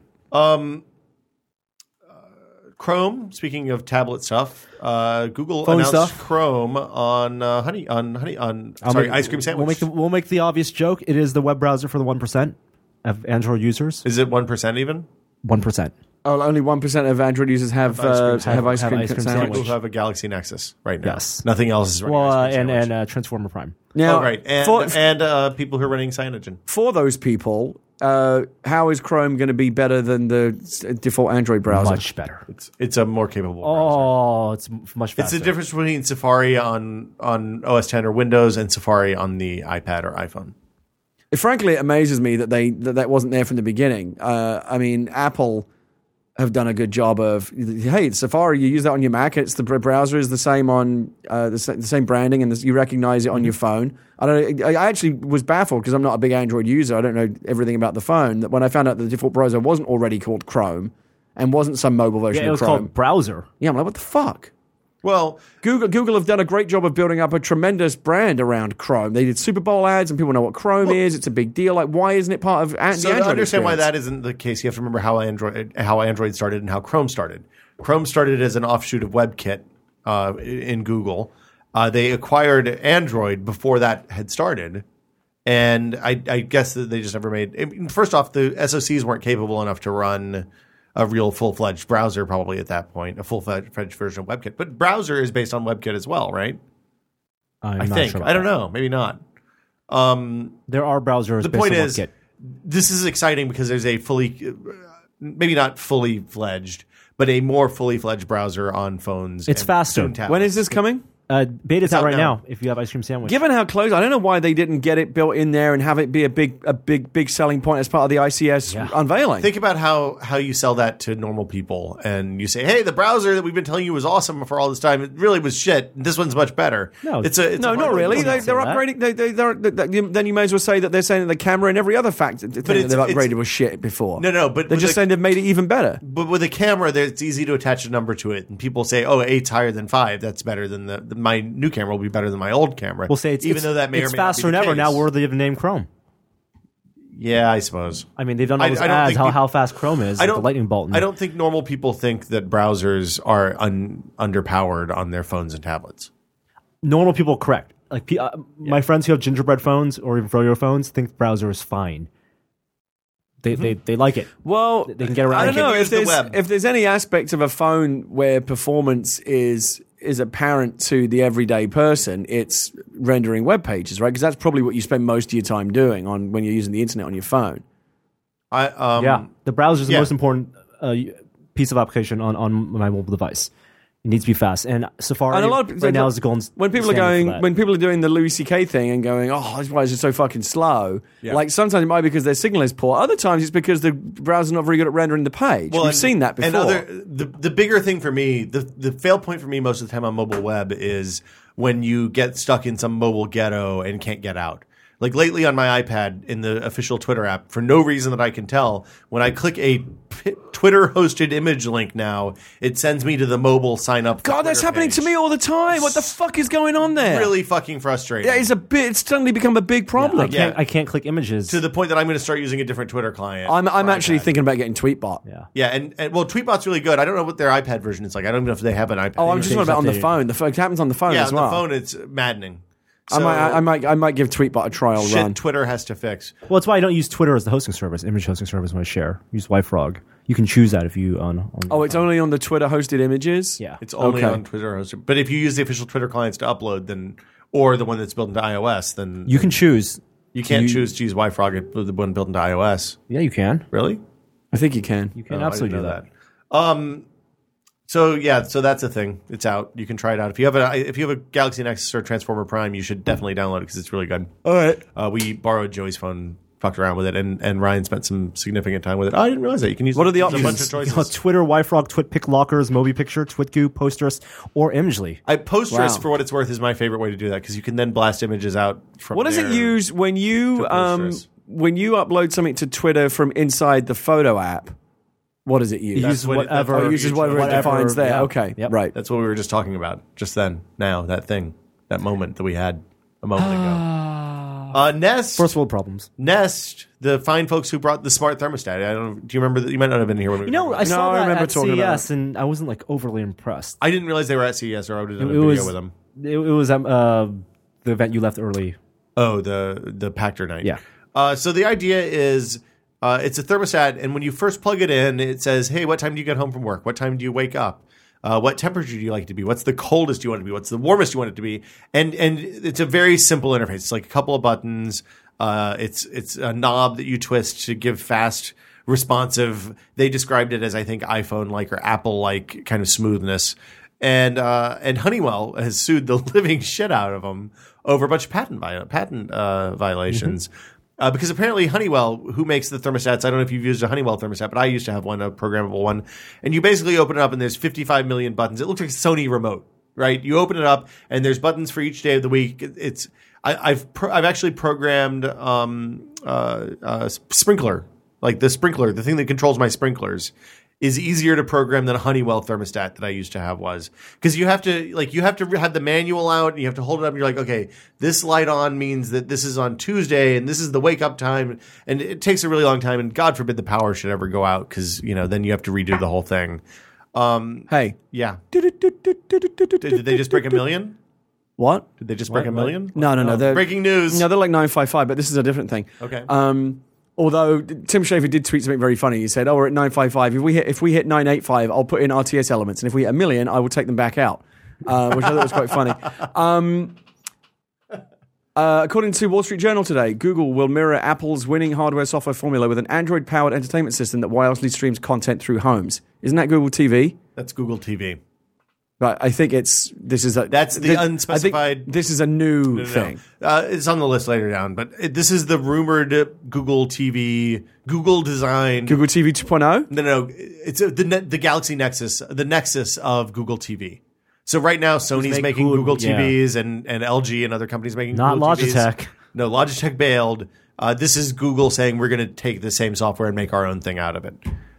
Chrome. Speaking of tablet stuff, uh, Google Phone announced stuff? Chrome on uh, Honey on Honey on I'll sorry make- ice cream sandwich. We'll make the we'll make the obvious joke. It is the web browser for the one percent of Android users. is it one percent even? One percent. Oh, only one percent of Android users have Have ice cream uh, sandwich. have ice Have cream, ice cream sandwich. sandwich. People have a Galaxy Nexus right now. Yes. Nothing else is running. Well, ice uh, cream and sandwich. and uh, Transformer Prime. Now, oh, right, and for, and uh, people who are running Cyanogen. for those people, uh, how is Chrome going to be better than the s- default Android browser? Much better. It's it's a more capable. browser. Oh, it's m- much It's faster. the difference between Safari on on O S ten or Windows and Safari on the iPad or iPhone. Frankly, it amazes me that they that, that wasn't there from the beginning. Uh, I mean, Apple have done a good job of, hey, Safari, you use that on your Mac. It's the br- browser is the same on uh, the, sa- the same branding, and this, you recognize it on your phone. I don't. I I actually was baffled because I'm not a big Android user. I don't know everything about the phone. That when I found out that the default browser wasn't already called Chrome and wasn't some mobile version Yeah, it of was Chrome. called Browser. Yeah, I'm like, what the fuck? Well, Google Google have done a great job of building up a tremendous brand around Chrome. They did Super Bowl ads, and people know what Chrome is. It's a big deal. Like, why isn't it part of an- so the to Android understand why experience? that isn't the case, you have to remember how Android how Android started and how Chrome started. Chrome started as an offshoot of WebKit uh, in Google. Uh, they acquired Android before that had started, and I, I guess that they just never made. I mean, first off, the S O Cs weren't capable enough to run a real full-fledged browser probably at that point, a full-fledged version of WebKit. But browser is based on WebKit as well, right? I'm I not think. sure about I don't that. know. Maybe not. Um, There are browsers. the based point on is, WebKit. this is exciting because there's a fully, uh, maybe not fully fledged, but a more fully fledged browser on phones. It's and faster. soon tablets. When is this coming? Uh, beta's out out right now. now. If you have ice cream sandwich, Given how close, I don't know why they didn't get it built in there and have it be a big, a big, big selling point as part of the I C S Yeah. unveiling. Think about how, how you sell that to normal people, and you say, "Hey, the browser that we've been telling you was awesome for all this time, it really was shit. This one's much better." No, it's a it's no, a not hard- really. don't They, say they're that. upgrading. They, they, they're, they, then you may as well say that they're saying that the camera and every other factor thing that it's- they've it's- upgraded was shit before. No, no, but they're with just the- saying they've made it even better. But with a camera, there, it's easy to attach a number to it, and people say, "Oh, eight's higher than five. That's better than the, the my new camera will be better than my old camera. We'll say it's even it's, though that may it's or may faster not be than the ever case. now, worthy of the name Chrome. Yeah, I suppose. I mean, they've done all I- those I don't ads think how, peop- how fast Chrome is, I like don't the lightning bolt. and- I don't think normal people think that browsers are un, underpowered on their phones and tablets. Normal people, correct. Like pe- uh, my friends who have gingerbread phones or even Froyo phones think the browser is fine. They Mm-hmm. they they like it. Well, They can get around I don't it. know Use if the there's web. if there's any aspect of a phone where performance is is apparent to the everyday person. It's rendering web pages, right? Because that's probably what you spend most of your time doing on when you're using the internet on your phone. I um, Yeah, the browser is the yeah. most important uh, piece of application on, on my mobile device. It needs to be fast, and Safari And a lot of right now is the golden. when people are standard for going that. when people are doing the Louis C K thing and going, oh, why is it so fucking slow? Yeah. Like sometimes it might be because their signal is poor. Other times it's because the browser's not very good at rendering the page. We've and- seen that before. And other, the the bigger thing for me, the the fail point for me most of the time on mobile web is when you get stuck in some mobile ghetto and can't get out. Like lately on my iPad in the official Twitter app, for no reason that I can tell, when I click a p- Twitter-hosted image link now, it sends me to the mobile sign-up. God, that's Twitter happening page. to me all the time. What the fuck is going on there? Really fucking frustrating. Yeah, it's a bit. It's suddenly become a big problem. I can't Yeah. I can't click images. to the point that I'm going to start using a different Twitter client. I'm I'm for actually iPad. thinking about getting Tweetbot. yeah. Yeah, and, and well, Tweetbot's really good. I don't know what their iPad version is like. I don't know if they have an iPad. Oh, I'm just Things talking about on the updated. phone. The phone it happens on the phone yeah, as on well. the phone it's maddening. I So, might I, I might I might give Tweetbot a trial shit run. Twitter has to fix. Well, that's why I don't use Twitter as the hosting service, image hosting service when I share. Use YFrog. You can choose that if you on. on Oh, it's only on the Twitter hosted images. yeah. It's only Okay. on Twitter hosted. But if you use the official Twitter clients to upload, then or the one that's built into iOS, then You can choose. you can't you- choose to use YFrog, the one built into iOS. Yeah, you can. Really? I think you can. You can Oh, I absolutely do didn't that. know Um. So yeah, so that's a thing. It's out. You can try it out. If you have a if you have a Galaxy Nexus or Transformer Prime, you should definitely download it because it's really good. All right. Uh, we borrowed Joey's phone, fucked around with it, and, and Ryan spent some significant time with it. Oh, I didn't realize that. You can use What are the there's a bunch options? of You know, choices. Twitter, YFrog, TwitPic Lockers, MobiPicture, TwitGoo, Posterous, or Imagely. I Posterous, Wow. for what it's worth, is my favorite way to do that because you can then blast images out from. What does it there. use when you to um Posterous. when you upload something to Twitter from inside the photo app? What does it use? It That's uses what it- whatever. that's oh, what it uses you- whatever, it whatever, defines there. yeah. Okay, Yep. right. That's what we were just talking about just then. Now that thing, that moment that we had a moment ago. Uh, Nest, First world problems. Nest, the fine folks who brought the smart thermostat. I don't. Do you remember? That? You might not have been here when we. You know, were I saw I that remember at talking C E about S, and I wasn't like overly impressed. I didn't realize they were at C E S, or I would have done a It video was with them. It, it was um, uh, the event you left early. Oh, the the Pactor night. Yeah. Uh, so the idea is, uh, it's a thermostat, and when you first plug it in, it says, "Hey, what time do you get home from work? What time do you wake up? Uh, what temperature do you like it to be? What's the coldest you want it to be? What's the warmest you want it to be?" And and it's a very simple interface. It's like a couple of buttons. Uh, it's it's a knob that you twist to give fast, responsive. They described it as, I think, iPhone like or Apple like kind of smoothness. And uh, and Honeywell has sued the living shit out of them over a bunch of patent vi- patent uh, violations. Uh, because apparently Honeywell, who makes the thermostats, I don't know if you've used a Honeywell thermostat, but I used to have one, a programmable one. And you basically open it up and there's fifty-five million buttons. It looks like a Sony remote, right? You open it up and there's buttons for each day of the week. It- It's I, I've pro- I've actually programmed um, uh, uh, sprinkler, like the sprinkler, the thing that controls my sprinklers, is easier to program than a Honeywell thermostat that I used to have was. Because you have to like you have to have the manual out and you have to hold it up and you're like, okay, this light on means that this is on Tuesday and this is the wake up time, and it takes a really long time, and God forbid the power should ever go out because you know then you have to redo the whole thing. Hey, Yeah. Did, did they just break a million? what? Did they just break What? a million? No, no, no. They're, Breaking news. No, they're like nine five five, but this is a different thing. Okay. Um, although Tim Schafer did tweet something very funny. He said, "Oh, we're at nine five five. If we hit if we hit nine eight five, I'll put in R T S elements, and if we hit a million, I will take them back out," uh, which I thought was quite funny. Um, uh, according to Wall Street Journal today, Google will mirror Apple's winning hardware software formula with an Android-powered entertainment system that wirelessly streams content through homes. Isn't that Google T V? That's Google T V. But I think it's this is a That's the this- I think unspecified- this is a new No, no, thing. no. Uh, it's on the list later down, but it, this is the rumored Google T V, Google design. Google T V two point oh. No, no, no. It's a, the ne- the Galaxy Nexus, the Nexus of Google T V. So right now, Sony's make making Google- Google T Vs and, and L G and other companies making Not Google T Vs. Logitech. No, Logitech bailed. Uh, this is Google saying we're going to take the same software and make our own thing out of it.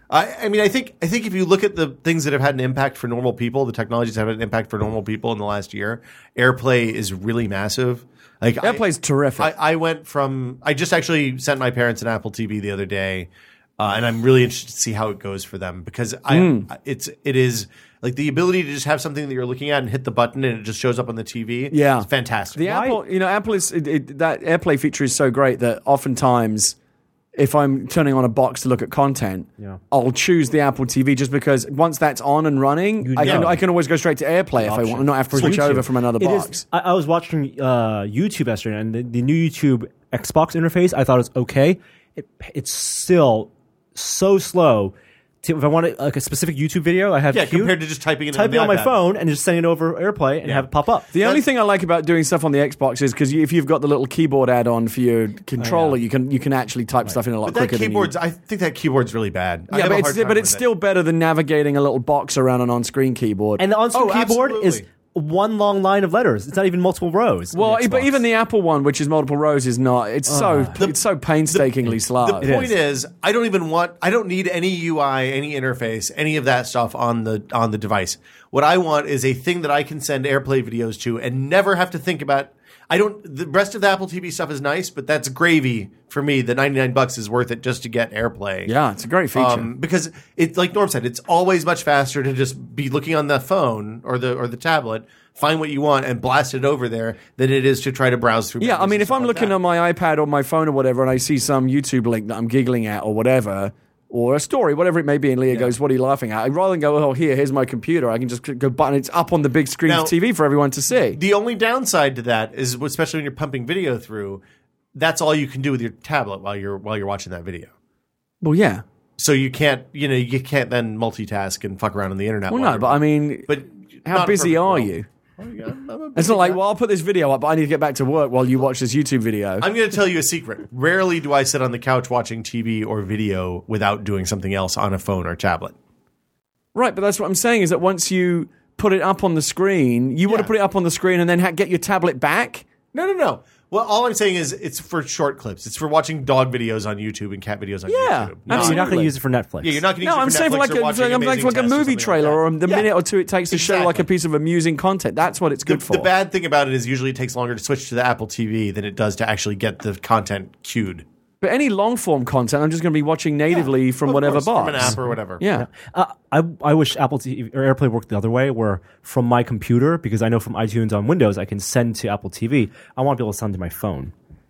I, I mean, I think I think if you look at the things that have had an impact for normal people, the technologies that have had an impact for normal people in the last year, AirPlay is really massive. Like AirPlay's I, terrific. I, I went from I just actually sent my parents an Apple T V the other day, uh, and I'm really interested to see how it goes for them because I Mm. it's it is like the ability to just have something that you're looking at and hit the button and it just shows up on the T V. Yeah. It's fantastic. The Why- Apple, you know, Apple is it, it, that AirPlay feature is so great that oftentimes, if I'm turning on a box to look at content, Yeah. I'll choose the Apple T V just because once that's on and running, I can know. I can always go straight to AirPlay if I want, and not have to switch over from another It box. is- I, I was watching uh, YouTube yesterday, and the, the new YouTube Xbox interface, I thought it was okay. It, it's still so slow. To, if I want like a specific YouTube video, I have Yeah, queued, compared to just typing it in typing on on the my iPad. phone and just sending it over AirPlay and Yeah. have it pop up. The only thing I like about doing stuff on the Xbox is because if you've got the little keyboard add-on for your controller, you can you can actually type stuff in a lot But that quicker. keyboard's than you. I think that keyboard's really bad. I Yeah, have but a it's hard time but it's with it. still better than navigating a little box around an on-screen keyboard. And the on-screen Oh, keyboard is absolutely. one long line of letters. It's not even multiple rows. in well, the but Xbox. even the Apple one, which is multiple rows, is not. It's so it's so painstakingly slow. The point is, I don't even want. I don't need any U I, any interface, any of that stuff on the on the device. What I want is a thing that I can send AirPlay videos to and never have to think about. I don't. The rest of the Apple T V stuff is nice, but that's gravy for me. The ninety-nine bucks is worth it just to get AirPlay. Yeah, it's a great feature. Um, because it, like Norm said, it's always much faster to just be looking on the phone or the or the tablet, find what you want, and blast it over there than it is to try to browse through. Yeah, I menus mean, and if stuff I'm like looking that. on my iPad or my phone or whatever, and I see some YouTube link that I'm giggling at or whatever, or a story, whatever it may be, and Leah goes, "What are you laughing at?" I'd rather than go, "Oh, here, here's my computer." I can just click- go button. It's up on the big screen Now- T V for everyone to see. The only downside to that is, especially when you're pumping video through, that's all you can do with your tablet while you're while you're watching that video. Well, yeah. So you can't, you know, you can't then multitask and fuck around on the internet. Well, while no, you're- but I mean, but how not a busy perfect are world. you? Oh, yeah, I'm a It's busy not like, guy. well, I'll put this video up, but I need to get back to work while you watch this YouTube video. I'm going to tell you a secret. Rarely do I sit on the couch watching T V or video without doing something else on a phone or tablet. Right, but that's what I'm saying is that once you put it up on the screen, you want to Yeah. put it up on the screen and then ha- get your tablet back? No, no, no. Well, all I'm saying is it's for short clips. It's for watching dog videos on YouTube and cat videos on Yeah, YouTube. So you're not going absolutely. to use it for Netflix. Yeah, you're not going to use No, it I'm for saying for Netflix like or a, watching like, Amazing like, like a Test or movie something like trailer that. or the Yeah. minute or two it takes to show like Exactly. a piece of amusing content. That's what it's The, good for. the bad thing about it is usually it takes longer to switch to the Apple T V than it does to actually get the content queued. But any long form content, I'm just going to be watching natively from Of whatever course, box. from an app or whatever. Yeah. Uh, I I wish Apple T V or AirPlay worked the other way, where from my computer, because I know from iTunes on Windows I can send to Apple T V. I want to be able to send to my phone.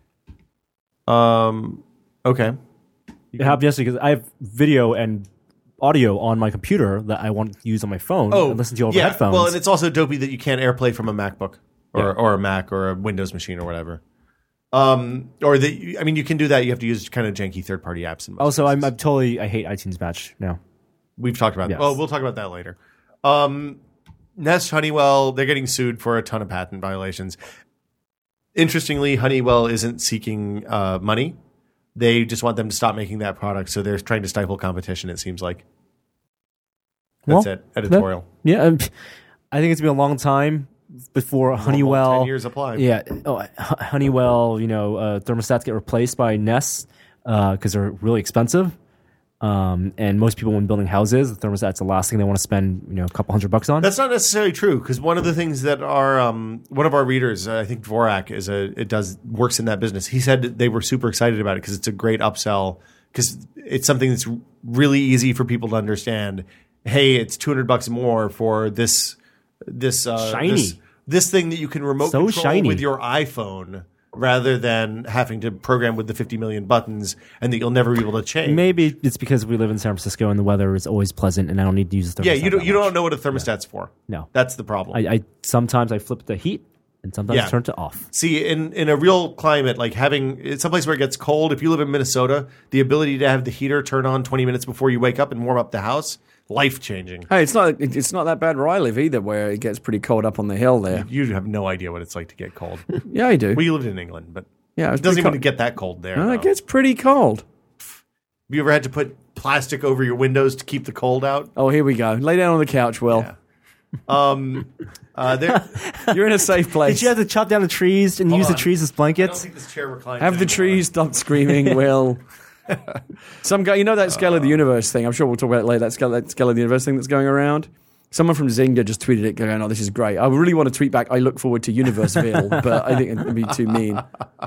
Um. Okay. It happened yesterday because I have video and audio on my computer that I want to use on my phone and listen to over yeah. headphones. Well, and it's also dopey that you can't AirPlay from a MacBook or, or a Mac or a Windows machine or whatever. Um. Or the I mean, you can do that. You have to use kind of janky third party apps. In most also, I'm, cases. I'm totally I hate iTunes Match now. We've talked about Yes. that. Oh, we'll talk about that later. Um, Nest, Honeywell, they're getting sued for a ton of patent violations. Interestingly, Honeywell isn't seeking uh, money. They just want them to stop making that product, so they're trying to stifle competition, it seems like. That's Well, it. Editorial. Yeah, um, I think it's been a long time before Honeywell. ten years apply. Yeah, oh, H- Honeywell. You know, uh, thermostats get replaced by Nest because they're really expensive. Um, and most people, when building houses, the thermostat's the last thing they want to spend, you know, a couple hundred bucks on. That's not necessarily true because one of the things that our um, one of our readers, uh, I think Dvorak, is a it does works in that business. He said that they were super excited about it because it's a great upsell because it's something that's really easy for people to understand. Hey, it's two hundred bucks more for this this uh, Shiny. this, this thing that you can remote So control shiny. with your iPhone rather than having to program with the fifty million buttons and that you'll never be able to change. Maybe it's because we live in San Francisco and the weather is always pleasant, and I don't need to use the thermostat. Yeah, you don't that you much. don't know what a thermostat's for. No. That's the problem. I, I sometimes I flip the heat, and sometimes Yeah. I turn it off. See, in, in a real climate, like having it's someplace where it gets cold, if you live in Minnesota, the ability to have the heater turn on twenty minutes before you wake up and warm up the house, life changing. Hey, it's not it's not that bad where I live either, where it gets pretty cold up on the hill there. You have no idea what it's like to get cold. Yeah, I do. We lived in England, but yeah, it doesn't pretty even get that cold there. cold. No, though. it gets pretty cold. Have you ever had to put plastic over your windows to keep the cold out? Oh, here we go. Lay down on the couch, Will. Yeah. Um, uh, there, You're in a safe place. Did you have to chop down the trees and use on. the trees as I don't blankets? think this chair reclines. Have the anymore. trees stop screaming, Will. Some guy, you know that scale of the universe thing. I'm sure we'll talk about it later. That scale, that scale of the universe thing that's going around. Someone from Zynga just tweeted it, going, "Oh, this is great." I really want to tweet back, "I look forward to Universeville," but I think it'd be too mean.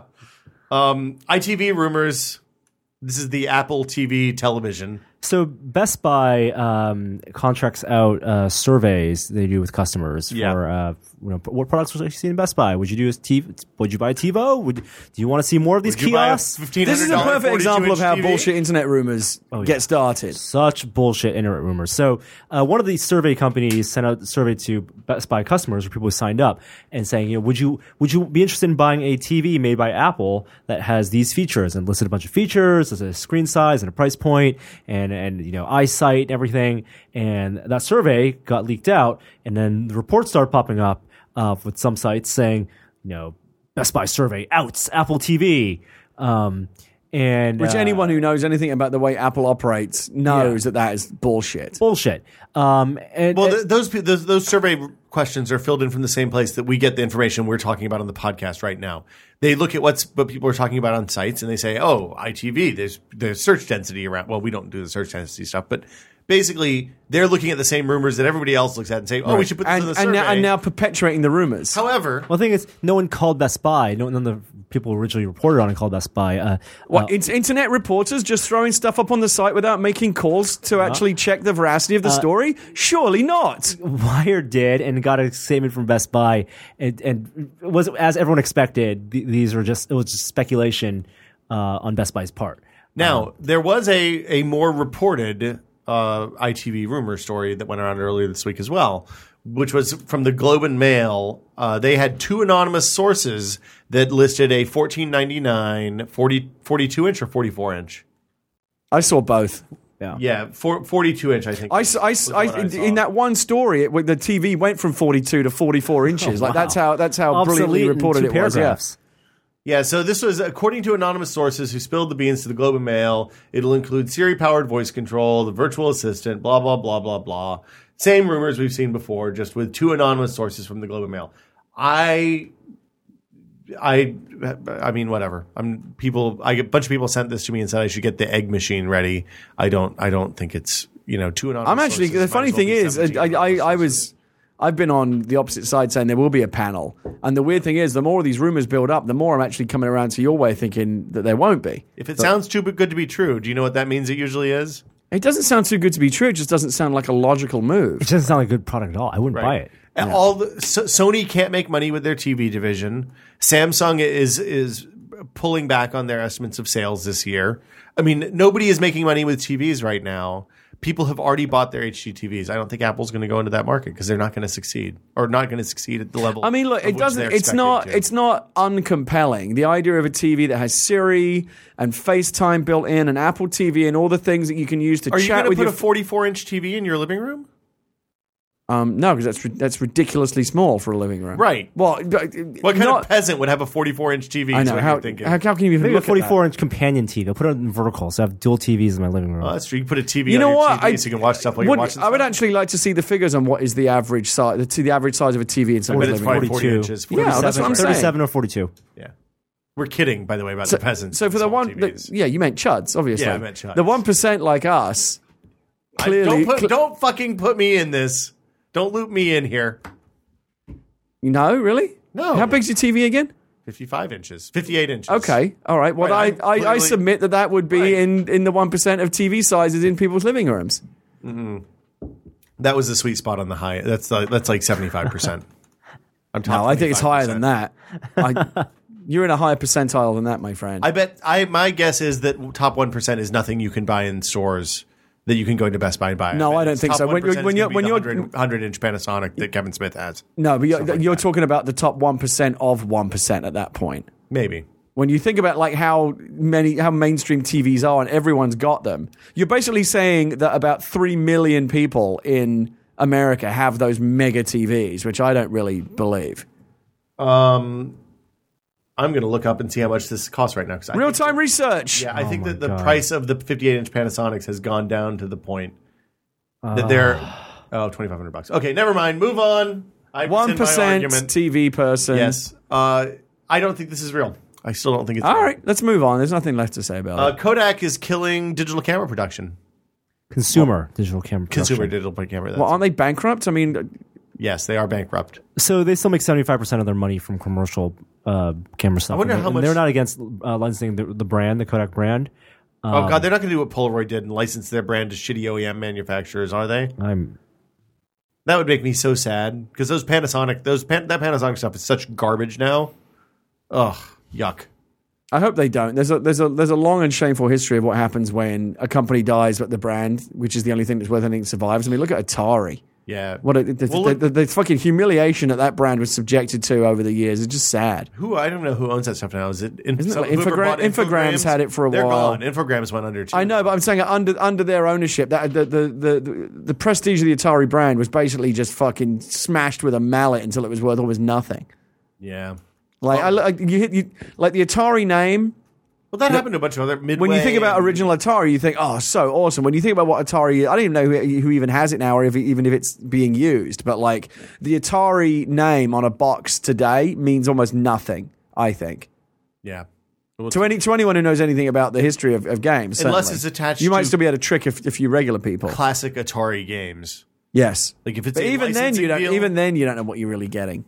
Um, I T V rumors. This is the Apple T V television. So Best Buy um, contracts out uh, surveys they do with customers Yeah. for uh, you know, what products would you see in Best Buy? Would you do a T V? Would you buy a TiVo? Would do you want to see more of these Would you buy a kiosks? fifteen This is hundred a dollars perfect example of how forty-two inch T V? bullshit internet rumors Oh, yeah. get started. Such bullshit internet rumors. So uh, one of these survey companies sent out a survey to Best Buy customers, or people who signed up, and saying, you know, would you would you be interested in buying a T V made by Apple that has these features, and listed a bunch of features, as a screen size and a price point, and and you know eyesight and everything. And that survey got leaked out, and then the reports started popping up uh, with some sites saying, you know, Best Buy survey outs Apple T V. Um, And Which uh, anyone who knows anything about the way Apple operates knows Yeah. that that is bullshit. bullshit. Um, and, Well, and- th- those, pe- those those survey questions are filled in from the same place that we get the information we're talking about on the podcast right now. They look at what's what people are talking about on sites, and they say, "Oh, I T V, there's there's search density around." Well, we don't do the search density stuff, but basically, they're looking at the same rumors that everybody else looks at and say, "Oh, we should put this And, in the and, survey." now, and now perpetuating the rumors. However, well, the thing is, no one called Best Buy. No, none of the people originally reported on it called Best Buy. Uh, What, uh, it's internet reporters just throwing stuff up on the site without making calls to actually check the veracity of the story? Surely not. Wired did and got a statement from Best Buy, and, and it was as everyone expected. th- These were just it was just speculation uh, on Best Buy's part. now there was a a more reported uh, I T V rumor story that went around earlier this week as well, which was from the Globe and Mail. Uh, they had two anonymous sources that listed a fourteen ninety-nine forty, forty-two inch or forty-four inch. I saw both. Yeah. Yeah, for, forty-two inch, I think. I, s- I s- was I- what I in, saw. in that one story, it, the T V went from forty-two to forty-four inches. Like that's how that's how brilliantly Obsolete in reported two it was. Yeah. paragraphs. Yeah, so this was according to anonymous sources who spilled the beans to the Globe and Mail. It'll include Siri-powered voice control, the virtual assistant, blah, blah, blah, blah, blah. Same rumors we've seen before, just with two anonymous sources from the Globe and Mail. I, I, I mean, whatever. I'm people. I get a bunch of people sent this to me and said I should get the egg machine ready. I don't. I don't think it's you know two anonymous. I'm actually sources the might funny as well thing be is, seventeen I, I, anonymous I was sources. I've been on the opposite side saying there will be a panel, and the weird thing is, the more these rumors build up, the more I'm actually coming around to your way thinking that there won't be. If it sounds too good to be true, do you know what that means? It usually is. It doesn't sound too good to be true. It just doesn't sound like a logical move. It doesn't sound like a good product at all. I wouldn't buy it. And all the, so, Sony can't make money with their T V division. Samsung is is pulling back on their estimates of sales this year. I mean, nobody is making money with T Vs right now. People have already bought their H D T Vs. I don't think Apple's going to go into that market because they're not going to succeed or not going to succeed at the level. I mean, look, of it which doesn't. they're It's not. expected to. It's not uncompelling. The idea of a T V that has Siri and FaceTime built in, and Apple T V, and all the things that you can use to Are you chat going to with put your. a forty-four inch T V in your living room? um, no, because that's ri- that's ridiculously small for a living room. Right. Well, but, What kind not, of peasant would have a forty-four inch T V? I is know what how, you're thinking. how. How can you even Maybe a look at that? forty-four inch companion T V. I'll put it in vertical, so I have dual T Vs in my living room. Oh, that's true. You can put a T V You on know your what? T V so you can watch stuff while would, you're watching. I would stuff. actually like to see the figures on what is the average size, the, the average size of a T V in I someone's bet it's living room. probably forty forty-two. inches. Yeah, that's what I'm saying. thirty-seven or forty-two. Yeah. We're kidding, by the way, about the peasants. So for the and small one, the, T Vs. yeah, you meant chuds, obviously. Yeah, I meant chuds. The one percent like us, I- clearly, don't, put, cl- don't fucking put me in this. Don't loop me in here. no, really, No. How big's your T V again? fifty-five inches. fifty-eight inches. Okay, all right. Well, Right, I, I, I literally- submit that that would be Right. in, in the one percent of T V sizes in people's living rooms. That was the sweet spot on the high. That's the, that's like seventy-five percent. I'm No, I think it's higher than that. I, you're in a higher percentile than that, my friend. I bet. I my guess is that top one percent is nothing you can buy in stores that you can go to Best Buy and buy. No, bet I don't it's think top so. When you're- one percent when is you're- gonna be when the you're- one hundred inch Panasonic that Kevin Smith has. no, but you're, like you're that. talking about the top one percent of one percent at that point. Maybe. When you think about like how many how mainstream T Vs are and everyone's got them, you're basically saying that about three million people in America have those mega T Vs, which I don't really believe. Um, I'm going to look up and see how much this costs right now. 'cause I Real think- time research. Yeah, I think my that the God. price of the fifty-eight inch Panasonics has gone down to the point that they're oh twenty-five hundred bucks. Okay, never mind. Move on. I One rescind my percent argument. T V person. Yes. Uh, I don't think this is real. I still don't think it's All right. right, let's move on. There's nothing left to say about Uh, it. Kodak is killing digital camera production. Consumer digital camera. Consumer production. digital camera. That's Well, aren't they bankrupt? I mean, yes, they are bankrupt. So they still make seventy-five percent of their money from commercial uh, camera stuff. I wonder and how and much- They're not against uh, licensing the, the brand, the Kodak brand. oh God, they're not going to do what Polaroid did and license their brand to shitty O E M manufacturers, are they? I'm That would make me so sad because those Panasonic, those Pan, that Panasonic stuff is such garbage now. Ugh, yuck. I hope they don't. There's a there's a there's a long and shameful history of what happens when a company dies, but the brand, which is the only thing that's worth anything, survives. I mean, look at Atari. Yeah. What a, the, Well, the, look- the, the fucking humiliation that that brand was subjected to over the years is just sad. Who I don't know who owns that stuff now. Is it? In, Isn't it so like whoever Infogra- bought Infogrames had it for a they're while. gone. Infogrames went under too. I know, but I'm saying under under their ownership, that the the, the the the prestige of the Atari brand was basically just fucking smashed with a mallet until it was worth almost nothing. Yeah. Like I, like you hit you like the Atari name. Well, that happened to a bunch of other Midway. When you think about and- original Atari, you think, oh, so awesome. When you think about what Atari is, I don't even know who, who even has it now or if, even if it's being used. But like the Atari name on a box today means almost nothing, I think. yeah. Well, To, any, to anyone who knows anything about the history of, of games. Unless certainly. it's attached You might to- still be able to trick a, a few regular people. classic Atari games. Yes. Like if it's But a even then, licensing you don't. deal- Even then, you don't know what you're really getting.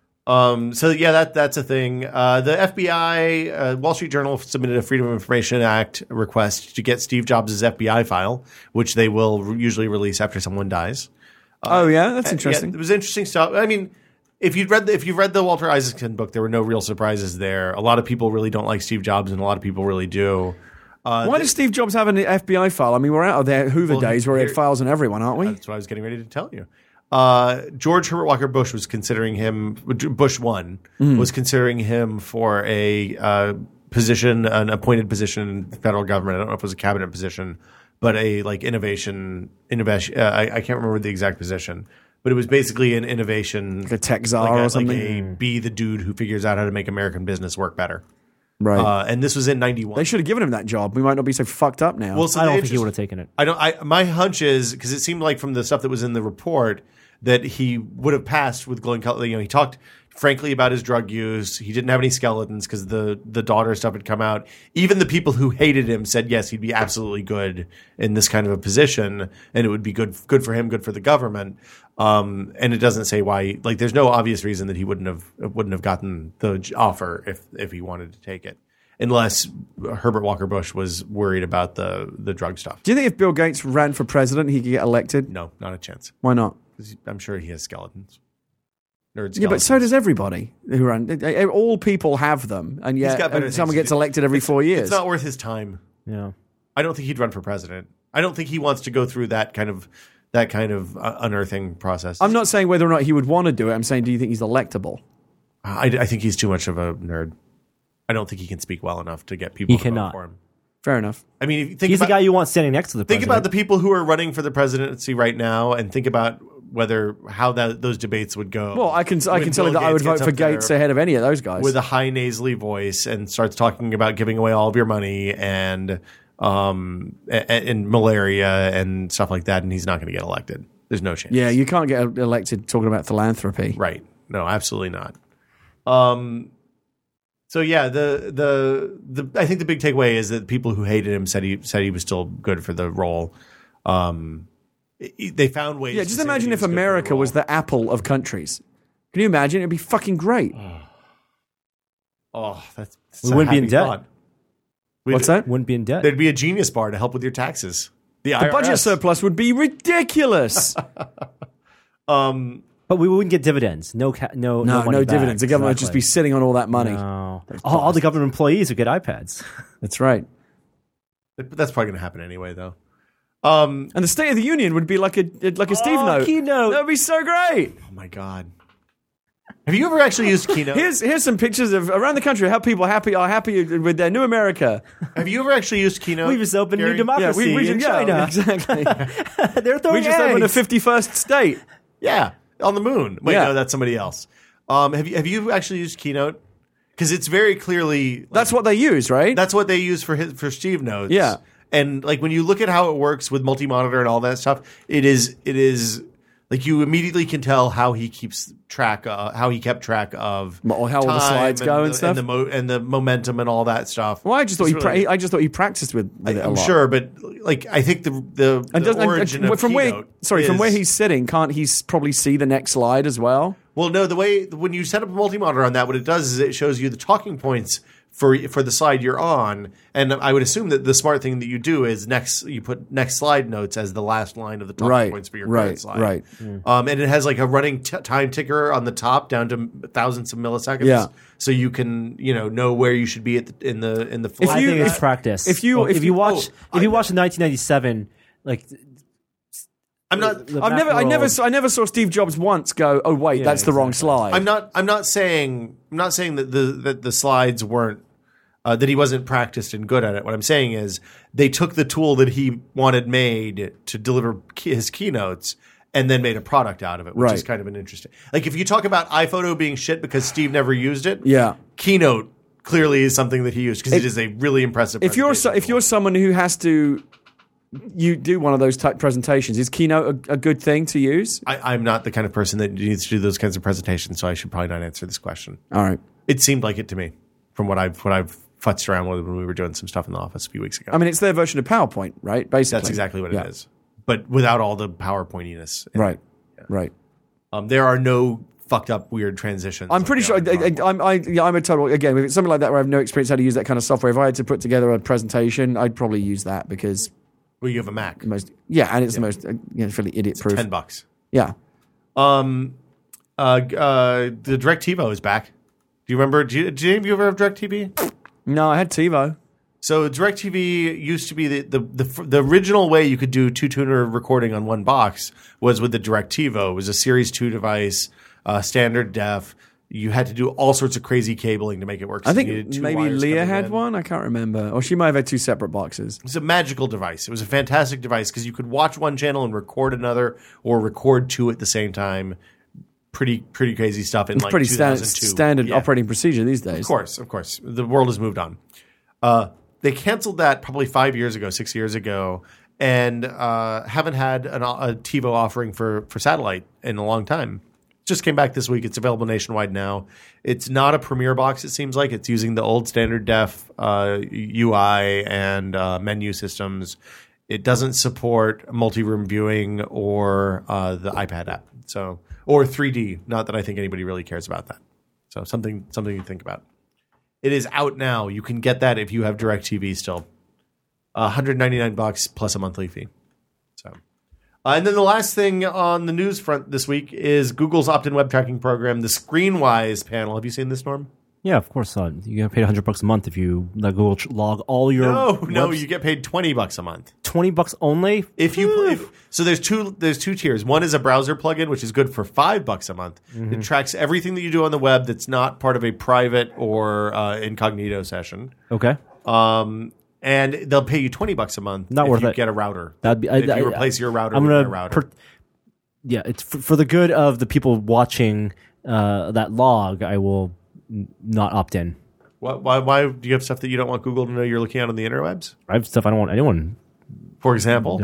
Um, so yeah, that that's a thing. Uh, the F B I, uh, Wall Street Journal submitted a Freedom of Information Act request to get Steve Jobs' F B I file, which they will re- usually release after someone dies. oh yeah, that's Uh, interesting. Yeah, it was interesting stuff. I mean, if you've read the, if you've read the Walter Isaacson book, there were no real surprises there. A lot of people really don't like Steve Jobs, and a lot of people really do. Uh, Why does Steve Jobs have an F B I file? I mean, we're out of their Hoover Well, days where he had here- files on everyone, aren't we? That's what I was getting ready to tell you. Uh, George Herbert Walker Bush was considering him. Bush one Mm. was considering him for a uh, position, an appointed position in the federal government. I don't know if it was a cabinet position, but a like innovation, innovation. Uh, I, I can't remember the exact position, but it was basically an innovation, Like a tech czar like a- or something. Like a be the dude who figures out how to make American business work better. Right. Uh, and this was in ninety-one. They should have given him that job. We might not be so fucked up now. Well, so I the don't think he interest- would have taken it. I don't. I my hunch is because it seemed like from the stuff that was in the report that he would have passed with glowing color. You know, he talked frankly about his drug use. He didn't have any skeletons because the the daughter stuff had come out. Even the people who hated him said yes, he'd be absolutely good in this kind of a position, and it would be good good for him, good for the government. Um, and it doesn't say why. Like, there's no obvious reason that he wouldn't have wouldn't have gotten the j- offer if if he wanted to take it. Unless Herbert Walker Bush was worried about the the drug stuff. Do you think if Bill Gates ran for president, he could get elected? No, not a chance. Why not? 'Cause I'm sure he has skeletons. Nerd skeletons. Yeah, but so does everybody who run. All people have them, and He's yet got better and someone things to gets do. elected every four years. It's not worth his time. Yeah. I don't think he'd run for president. I don't think he wants to go through that kind of that kind of uh, unearthing process. I'm not saying whether or not he would want to do it. I'm saying, do you think he's electable? I, I think he's too much of a nerd. I don't think he can speak well enough to get people He to vote cannot. for him. Fair enough. I mean, if you think He's about, the guy you want standing next to the think president. about the people who are running for the presidency right now, and think about whether how that those debates would go. Well, I can I when can tell you Bill that I would Gates vote gets for up there Gates ahead of any of those guys. with a high nasally voice and starts talking about giving away all of your money and um and, and malaria and stuff like that, and he's not going to get elected. There's no chance. yeah, you can't get elected talking about philanthropy. Right. No, absolutely not. Um. So yeah, the the the I think the big takeaway is that people who hated him said he said he was still good for the role. Um, i- they found ways. Yeah, to just say that imagine he if was good for the America was role. the Apple of countries. Can you imagine? It'd be fucking great. Oh, that's, that's We a wouldn't be in happy debt. thought. We'd- What's that? Wouldn't be in debt. There'd be a genius bar to help with your taxes. The, The budget surplus would be ridiculous. Um. But we wouldn't get dividends. No, ca- no, no, no, money no back. dividends. The government would just be Exactly. sitting on all that money. No. All, all the government employees would get iPads. That's right. But that's probably going to happen anyway, though. Um. And the State of the Union would be like a like a Steve Oh, note. keynote. That'd be so great. Oh my God. Have you ever actually used Keynote? Here's here's some pictures of around the country how people happy are happy with their new America. Have you ever actually used Keynote? We just opened Gary? new democracy Yeah, we, we in just, yeah, China. exactly. They're throwing we just eggs. opened a fifty-first state. Yeah, on the moon. Wait, Yeah. no, that's somebody else. Um, have you have you actually used Keynote? Because it's very clearly like, That's what they use, right? that's what they use for his, for Steve Notes. Yeah. and like when you look at how it works with multi-monitor and all that stuff, it is it is Like you immediately can tell how he keeps track, uh, how he kept track of, or how all the slides time go and, and the, stuff, and the, mo- and the momentum and all that stuff. Well, I just thought It's he, pra- really- I just thought he practiced with, with I, it a I'm lot. sure, but like I think the the, And the doesn't- and- origin and of from Keynote where, sorry, from is- where he's sitting, can't he s- probably see the next slide as well? Well, no, the way when you set up a multi-monitor on that, what it does is it shows you the talking points for for the slide you're on, and I would assume that the smart thing that you do is next you put next slide notes as the last line of the talking Right, points for your right, current slide. right. Um, and it has like a running t- time ticker on the top down to thousands of milliseconds. Yeah. So you can you know know where you should be at the, in the in the flow. I you- think it's if- practice. if you- Oh, if if you- you watch oh, if you I- watch the nineteen ninety-seven, like I'm not. the I've never, I Macworld- never, saw, I never saw Steve Jobs once go, "Oh wait, Yeah, that's the wrong exactly. slide." I'm not. I'm not saying. I'm not saying that the that the slides weren't. Uh, that he wasn't practiced and good at it. What I'm saying is they took the tool that he wanted made to deliver key, his keynotes and then made a product out of it, which Right. is kind of an interesting. Like if you talk about iPhoto being shit because Steve never used it, Yeah. Keynote clearly is something that he used because it is a really impressive. If you're so, presentation if you're tool. someone who has to, you do one of those type presentations. Is Keynote a, a good thing to use? I, I'm not the kind of person that needs to do those kinds of presentations, so I should probably not answer this question. All right. It seemed like it to me from what I've what I've futzed around with when we were doing some stuff in the office a few weeks ago. I mean, it's their version of PowerPoint, right? Basically, That's exactly what Yeah. it is, but without all the PowerPointiness. in it. Right. Right. Um, there are no fucked up weird transitions. I'm like pretty sure. there are in I, I, I'm, I, yeah, I'm a total. Again, if it's something like that where I have no experience how to use that kind of software, if I had to put together a presentation, I'd probably use that because Well, you have a Mac. the most. Yeah, and it's the most, uh, you know, fairly idiot proof. Ten bucks. Yeah. Um, uh, uh, the DirectTivo is back. Do you remember? Do you, did any of you ever have DirectTV? No, I had TiVo. So DirectTV used to be the, the the the original way you could do two tuner recording on one box was with the DirectTivo. It was a Series two device, uh, standard def. You had to do all sorts of crazy cabling to make it work. So I you think needed two maybe wires Leah coming had in. one. I can't remember. Or she might have had two separate boxes. It was a magical device. It was a fantastic device because you could watch one channel and record another, or record two at the same time. Pretty pretty crazy stuff in It's like pretty standard, two thousand two. standard Yeah. operating procedure these days. Of course, of course. The world has moved on. Uh, they canceled that probably five years ago, six years ago, and uh, haven't had an, a TiVo offering for, for satellite in a long time. Just came back this week. It's available nationwide now. It's not a Premiere box, it seems like. It's using the old standard def uh, U I and uh, menu systems. It doesn't support multi-room viewing or uh, the iPad app. So, or three D. Not that I think anybody really cares about that. So something something to think about. It is out now. You can get that if you have DirectTV still. one hundred ninety-nine bucks plus a monthly fee. So, uh, and then the last thing on the news front this week is Google's opt-in web tracking program, the ScreenWise panel. Have you seen this, Norm? Yeah, of course. Uh, you get paid one hundred bucks a month if you let Google tr- log all your. No, no, webs- you get paid twenty bucks a month. twenty bucks only. If you if, so, there's two there's two tiers. One is a browser plugin, which is good for five bucks a month. Mm-hmm. It tracks everything that you do on the web that's not part of a private or uh, incognito session. Okay. Um, and they'll pay you twenty bucks a month. Not if worth you it. get a router. That'd be. I, if you I- replace your router I'm with gonna their router. per- yeah, it's for, for the good of the people watching uh, that log. I will n- not opt in. Why, why, why do you have stuff that you don't want Google to know you're looking at on the interwebs? I have stuff I don't want anyone. For example,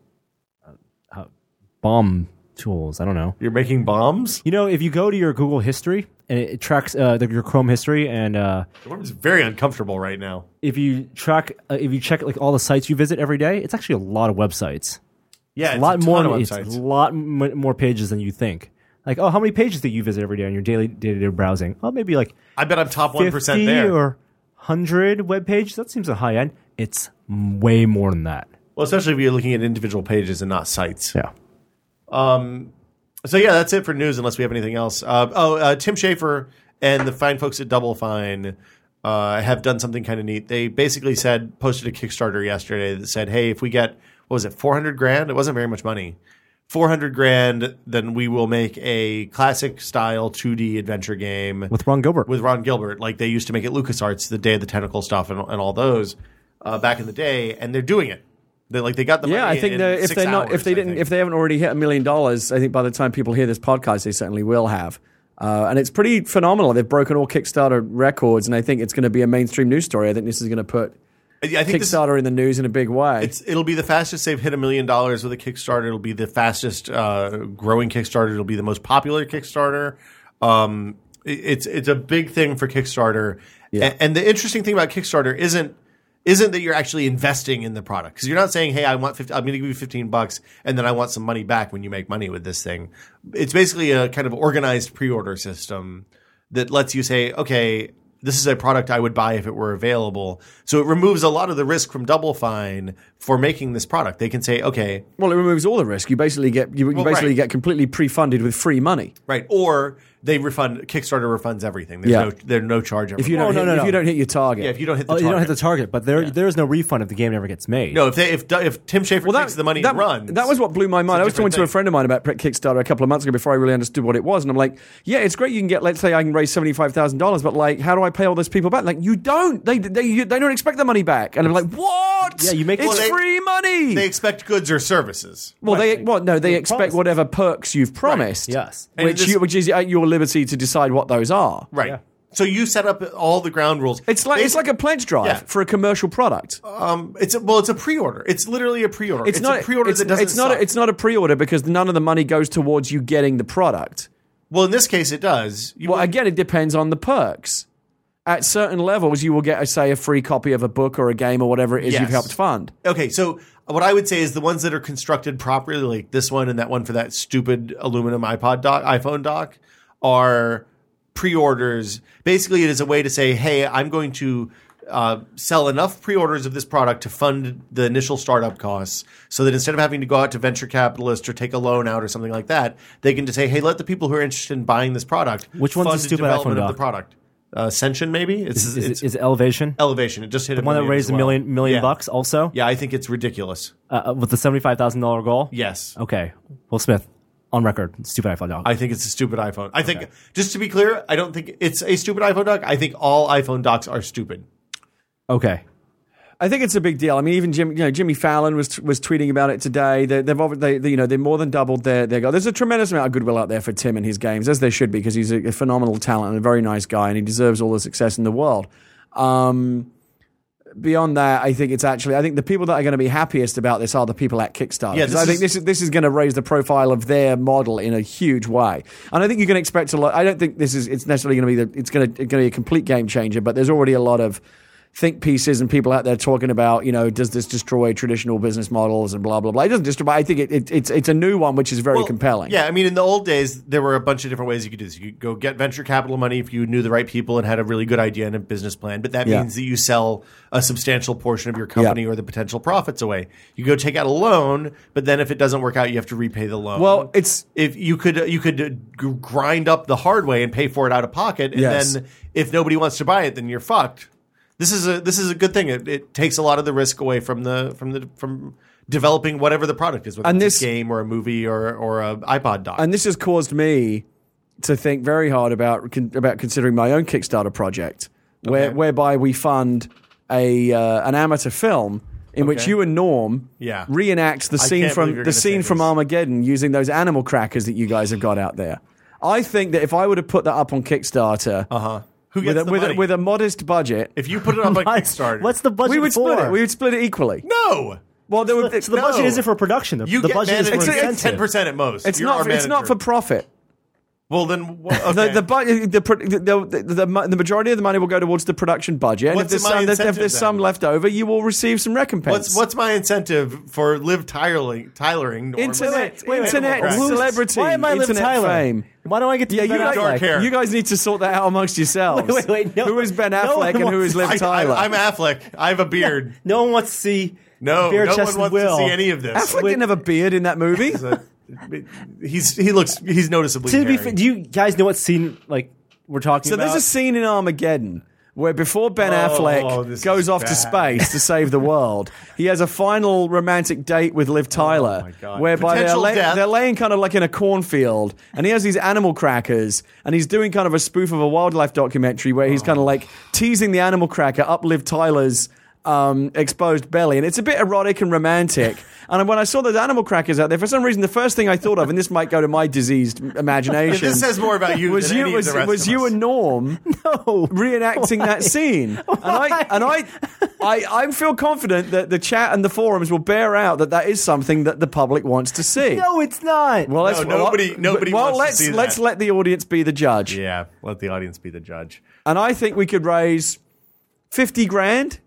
Bomb tools. I don't know. you're making bombs. You know, if you go to your Google history and it, it tracks uh, the, your Chrome history, and uh, It's very uncomfortable right now. if you track, uh, if you check like all the sites you visit every day, it's actually a lot of websites. Yeah, a it's lot a more. ton of It's a websites. lot m- more pages than you think. Like, oh, how many pages do you visit every day on your daily day-to-day browsing? Oh, maybe like I bet I'm top one percent fifty there. or one hundred web pages. That seems a high end. It's m- way more than that. Well, especially if you're looking at individual pages and not sites. Yeah. So yeah, that's it for news. Unless we have anything else. Uh, oh, uh, Tim Schafer and the fine folks at Double Fine uh, have done something kind of neat. They basically said, posted a Kickstarter yesterday that said, "Hey, if we get what was it, four hundred grand? It wasn't very much money. Four hundred grand, then we will make a classic style two D adventure game With Ron Gilbert. with Ron Gilbert, like they used to make at LucasArts, the Day of the Tentacle stuff, and, and all those uh, back in the day, and they're doing it. They like they got the Yeah, money I think in they're- if six they're not, hours, if they I didn't, think. if they haven't already hit a million dollars, I think by the time people hear this podcast, they certainly will have. Uh, and it's pretty phenomenal. They've broken all Kickstarter records, and I think it's going to be a mainstream news story. I think this is going to put I think Kickstarter this, in the news in a big way. It's, it'll be the fastest they've hit a million dollars with a Kickstarter. It'll be the fastest uh, growing Kickstarter. It'll be the most popular Kickstarter. Um, it, it's it's a big thing for Kickstarter. Yeah. And, and the interesting thing about Kickstarter isn't isn't that you're actually investing in the product, because you're not saying, "Hey, I want fifty, I'm going to give you fifteen bucks, and then I want some money back when you make money with this thing." It's basically a kind of organized pre-order system that lets you say, "Okay, this is a product I would buy if it were available." So it removes a lot of the risk from Double Fine for making this product. They can say, "Okay, well, it removes all the risk. You basically get you, you Well, basically right. get completely pre-funded with free money. right," or they refund. Kickstarter refunds everything. There's Yeah. no there's no charge. If you ever- don't, no, hit, no, if no. you don't hit your target, yeah, if you don't hit the Oh, target, you don't hit the target, but there there is no refund if the game never gets made. no. If they if if Tim Schafer Well, takes the money that, and runs, that was what blew my mind. I was talking different to a thing. friend of mine about Kickstarter a couple of months ago before I really understood what it was, and I'm like, "Yeah, it's great. You can get, let's say, I can raise seventy five thousand dollars, but like, how do I pay all those people back? Like, you don't. They they you, they don't expect the money back." And I'm like, "What? Yeah, you make- it's Well, they- free money." they expect goods or services. well, they Right. well no, they They expect promise. whatever perks you've promised. Yes. And which this- you, which is at your liberty to decide what those are. Right. Yeah. So you set up all the ground rules. It's like it's like a pledge drive Yeah. for a commercial product. um, it's a, well, it's a pre-order. It's literally a pre-order. It's, not a pre-order it's, that doesn't it's not suck. a, it's not a pre-order because none of the money goes towards you getting the product. well, in this case, it does. You Well, again, it depends on the perks. At certain levels, you will get, say, a free copy of a book or a game or whatever it is Yes. you've helped fund. Okay, so what I would say is the ones that are constructed properly, like this one and that one for that stupid aluminum iPod dock, iPhone dock, are pre-orders. Basically, it is a way to say, "Hey, I'm going to uh, sell enough pre-orders of this product to fund the initial startup costs, so that instead of having to go out to venture capitalists or take a loan out or something like that, they can just say, hey, let the people who are interested in buying this product Which one's fund the stupid development iPhone of the dock? product." Uh, Ascension, maybe? It's, Is, it's is, is Elevation Elevation. It just hit a the one that million raised as a well. million million Yeah. bucks also Yeah, I think it's ridiculous. uh, with the seventy five thousand dollar goal? Yes. Okay, Will Smith on record, stupid iPhone dog. I think it's a stupid iPhone. I think, just to be clear, I don't think it's a stupid iPhone dock. I think all iPhone docks are stupid. okay, I think it's a big deal. I mean, even Jim, you know, Jimmy Fallon was was tweeting about it today. They, they've obvi- they, they, you know, they more than doubled their their goal. There's a tremendous amount of goodwill out there for Tim and his games, as there should be, because he's a, a phenomenal talent and a very nice guy, and he deserves all the success in the world. Um, beyond that, I think it's actually, I think the people that are going to be happiest about this are the people at Kickstarter. Yeah, 'Cause this I think is- this is this is going to raise the profile of their model in a huge way, and I think you can expect a lot. I don't think this is it's necessarily going to be the it's going to it's going to be a complete game changer, but there's already a lot of think pieces and people out there talking about, you know, does this destroy traditional business models and blah blah blah. It doesn't destroy. I think it, it, it's it's a new one which is very Well, compelling. Yeah, I mean, in the old days, there were a bunch of different ways you could do this. You could go get venture capital money if you knew the right people and had a really good idea and a business plan, but that Yeah. means that you sell a substantial portion of your company Yeah. or the potential profits away. You go take out a loan, but then if it doesn't work out, you have to repay the loan. Well, it's if you could you could uh, g- grind up the hard way and pay for it out of pocket, and Yes. then if nobody wants to buy it, then you're fucked. This is a this is a good thing. It, it takes a lot of the risk away from the from the from developing whatever the product is, whether And it's this- a game or a movie or or a iPod dock. and this has caused me to think very hard about con- about considering my own Kickstarter project, where Okay. whereby we fund a uh, an amateur film in which Okay. you and Norm Yeah. reenact the I scene can't believe from you're the gonna scene say from this. Armageddon using those animal crackers that you guys have got out there. I think that if I would have put that up on Kickstarter uh huh. Who with gets a, the with, money? a, with a modest budget, if you put it up on Kickstarter, What's the budget we would for? split it. We would split it equally. no? Well, there would. so the budget No. isn't for production. The, You the get budget is for managed- incentive. ten percent at most. It's You're not. our It's not manager. for profit. Well, then wh- okay. The the, bu- the, pro- the, the, the the majority of the money will go towards the production budget, and What's if there's, my some, if incentive there's some then? left over, you will receive some recompense. What's what's my incentive for live tiling, tiling Norm? Internet, Wait, wait, internet wait, wait. celebrity, Why am I Liv internet Tyler? fame. Why don't I get to Yeah, be you Ben guys, Affleck? dark hair. you guys need to sort that out amongst yourselves. Wait, wait, wait, no- who is Ben no Affleck one and who is Liv wants- I, Tyler? I, I'm Affleck. I have a beard. No one wants to see No, bare no one chested wants Will. to see any of this. Affleck didn't have a beard in that movie. He's he looks he's noticeably. To be hairy. fair, do you guys know what scene like we're talking So about? there's a scene in Armageddon where before Ben Oh, Affleck this goes is off to bad. space to save the world, he has a final romantic date with Liv Tyler, Oh my God. whereby they're, Potential lay- death. they're laying kind of like in a cornfield, and he has these animal crackers, and he's doing kind of a spoof of a wildlife documentary where he's kind of like teasing the animal cracker up Liv Tyler's um, exposed belly, and it's a bit erotic and romantic. And when I saw those animal crackers out there, for some reason, the first thing I thought of, and this might go to my diseased imagination, This says more about you was than you any was, of the rest was of you us. and Norm No. reenacting that scene. And I and I, I I feel confident that the chat and the forums will bear out that that is something that the public wants to see. No, it's not. Well, let's, No, nobody- nobody well, wants to let's see that. let's let the audience be the judge. Yeah, let the audience be the judge. And I think we could raise fifty grand.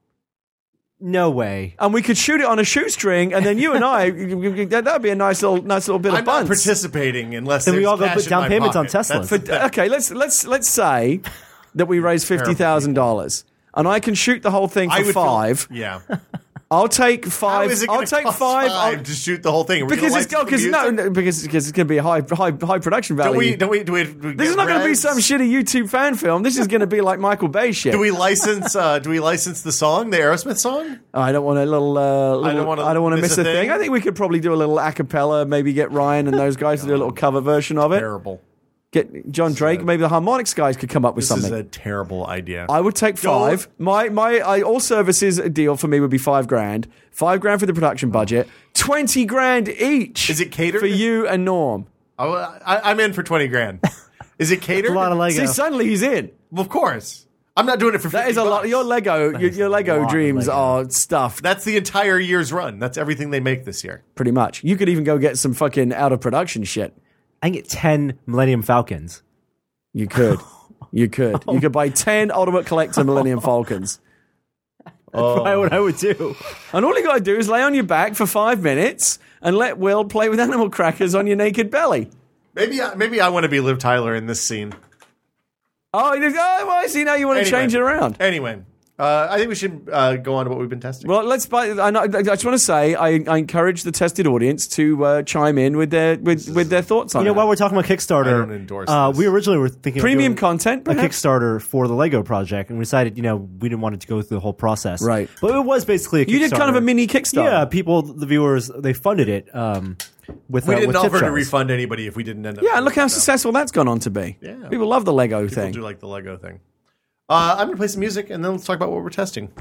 No way. And we could shoot it on a shoestring, and then you and I, that would be a nice little, nice little bit I'm of not buns. participating unless Then we there's all go cash put in down my payments on pocket. Teslas. That's- For, okay, let's let's let's say that we raise fifty thousand dollars, and I can shoot the whole thing I for would feel- five. yeah. I'll take How five. is it I'll gonna take cost five. five I'll- to shoot the whole thing? Are we because gonna it's license because the no, music? no, because because it's going to be a high high high production value. Don't we? Don't we? Do we? Do we this is not going to be some shitty YouTube fan film. This is going to be like Michael Bay shit. Do we license? Uh, do we license the song, the Aerosmith song? Oh, I don't want a little. Uh, little I don't wanna I don't want to miss miss a a thing. thing. I think we could probably do a little a cappella. Maybe get Ryan and those guys to do a little cover version of it. Terrible. Get John Drake. Maybe the harmonics guys could come up with This something. is a terrible idea. I would take five. My my I, all services deal for me would be five grand. Five grand for the production budget. Twenty grand each. Is it catered? for you and Norm? I, I, I'm in for twenty grand. Is it catered? A lot of Lego. See, suddenly he's in. Well, of course. I'm not doing it for. That fifty is a lot. bucks. Your Lego, your, is your a Lego lot of dreams Lego. are stuffed. That's the entire year's run. That's everything they make this year. Pretty much. You could even go get some fucking out of production shit. I can get ten Millennium Falcons. You could. You could. You could buy ten Ultimate Collector Millennium Falcons. Probably what I would do. And all you got to do is lay on your back for five minutes and let Will play with animal crackers on your naked belly. Maybe, I, maybe I want to be Liv Tyler in this scene. Oh, you- oh well, I see now you want to Anyway. change it around. Anyway, uh, I think we should uh, go on to what we've been testing. Well, let's. Buy, I, know- I just want to say I, I encourage the tested audience to uh, chime in with their with, with their thoughts on You know, it. while we're talking about Kickstarter, I don't endorse uh, this. we originally were thinking Premium of doing content, a perhaps? Kickstarter for the Lego project, and we decided, you know, we didn't want it to go through the whole process. Right. But it was basically a Kickstarter. You did kind of a mini Kickstarter. Yeah, people, the viewers, they funded it um, with we uh, didn't with tip offer to jars. refund anybody if we didn't end up. Yeah, and look how so. successful that's gone on to be. Yeah. People love the Lego People thing. do like the Lego thing. Uh, I'm going to play some music, and then let's talk about what we're testing.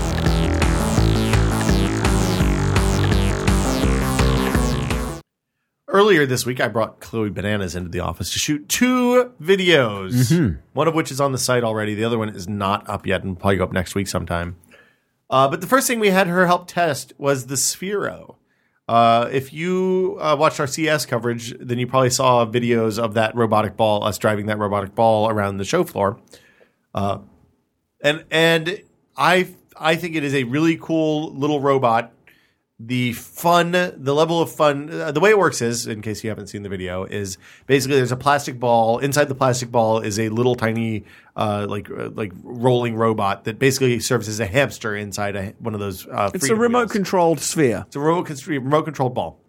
Earlier this week, I brought Chloe Bananas into the office to shoot two videos, one of which is on the site already. The other one is not up yet and will probably go up next week sometime. Uh, but the first thing we had her help test was the Sphero. Uh, if you uh, watched our C S coverage, then you probably saw videos of that robotic ball, us driving that robotic ball around the show floor. Uh, and and I I think it is a really cool little robot. The fun, the level of fun, uh, the way it works is, in case you haven't seen the video, is basically there's a plastic ball. Inside the plastic ball is a little tiny, uh, like uh, like rolling robot that basically serves as a hamster inside a, one of those. Uh, It's a Freedom remote wheels. controlled sphere. It's a remote, con- remote controlled ball.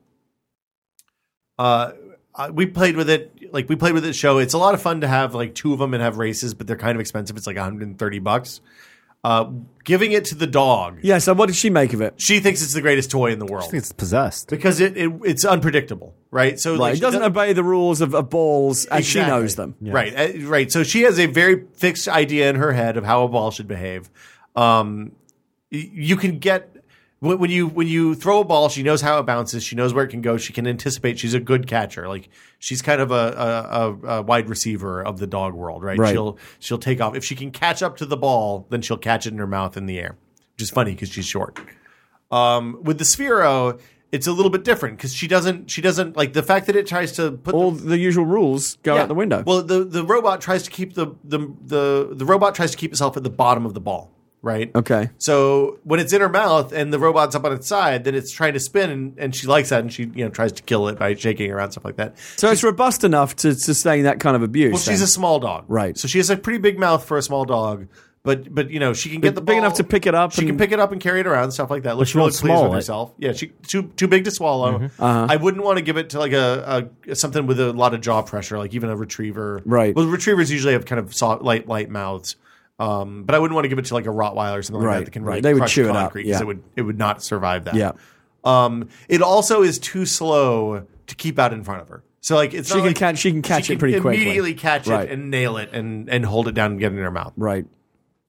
Uh, uh, we played with it, like we played with it. Show it's a lot of fun to have like two of them and have races, but they're kind of expensive. It's like one hundred thirty bucks. Uh, giving it to the dog, Yeah, so what did she make of it? she thinks it's the greatest toy in the world I think it's possessed. because it, it it's unpredictable, right? So Right, like, it she doesn't does- obey the rules of, of balls as she Exactly. knows them. Right, uh, right. So she has a very fixed idea in her head of how a ball should behave. Um, y- you can get when when you when you throw a ball, she knows how it bounces. She knows where it can go. She can anticipate. She's a good catcher. Like she's kind of a, a, a, a wide receiver of the dog world, right? Right. She'll she'll take off if she can catch up to the ball. Then she'll catch it in her mouth in the air, which is funny because she's short. Um, with the Sphero, it's a little bit different because she doesn't she doesn't like the fact that it tries to put All the, the usual rules go yeah. out the window. Well, the the robot tries to keep the the the the robot tries to keep itself at the bottom of the ball, right? Okay. So when it's in her mouth and the robot's up on its side, then it's trying to spin, and, and she likes that, and she you know tries to kill it by shaking around stuff like that. So it's robust enough to sustain that kind of abuse. Well, she's then. a small dog, Right. So she has a pretty big mouth for a small dog, but but you know she can get the big ball, enough to pick it up She can and- pick it up and carry it around, stuff like that. Looks she really won't pleased with swallow it. herself. Yeah, she too too big to swallow. Uh-huh. I wouldn't want to give it to like a, a something with a lot of jaw pressure, like even a retriever. Right. Well, retrievers usually have kind of soft, light light mouths. Um, but I wouldn't want to give it to like a Rottweiler or something like Right, that that can right. really They would crush chew it up, concrete because yeah. it would it would not survive that. Yeah. Um, it also is too slow to keep out in front of her. So like it's She not can like- catch- she can catch she it pretty quickly. Immediately catch Right. it and nail it and and hold it down and get it in her mouth. Right.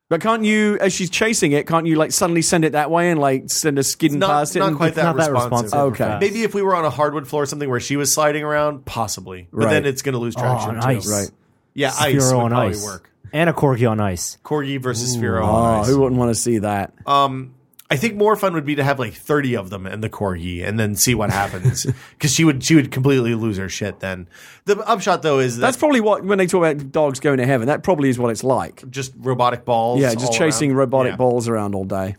But can't you, as she's chasing it, can't you like suddenly send it that way and like send a skidding Not, past it? not and- quite It's that not that responsive. responsive. Okay. Maybe if we were on a hardwood floor or something where she was sliding around, possibly. But Right. then it's going to lose traction on too. ice. Right. Yeah, ice Sphero would on probably ice. work. And a corgi on ice. Corgi versus Sphero Oh, on ice. who wouldn't want to see that? Um, I think more fun would be to have like thirty of them and the corgi, and then see what happens. Because she would she would completely lose her shit. Then the upshot though is that That's probably what, when they talk about dogs going to heaven, that probably is what it's like. just robotic balls. Yeah, just all chasing around. robotic Yeah. balls around all day.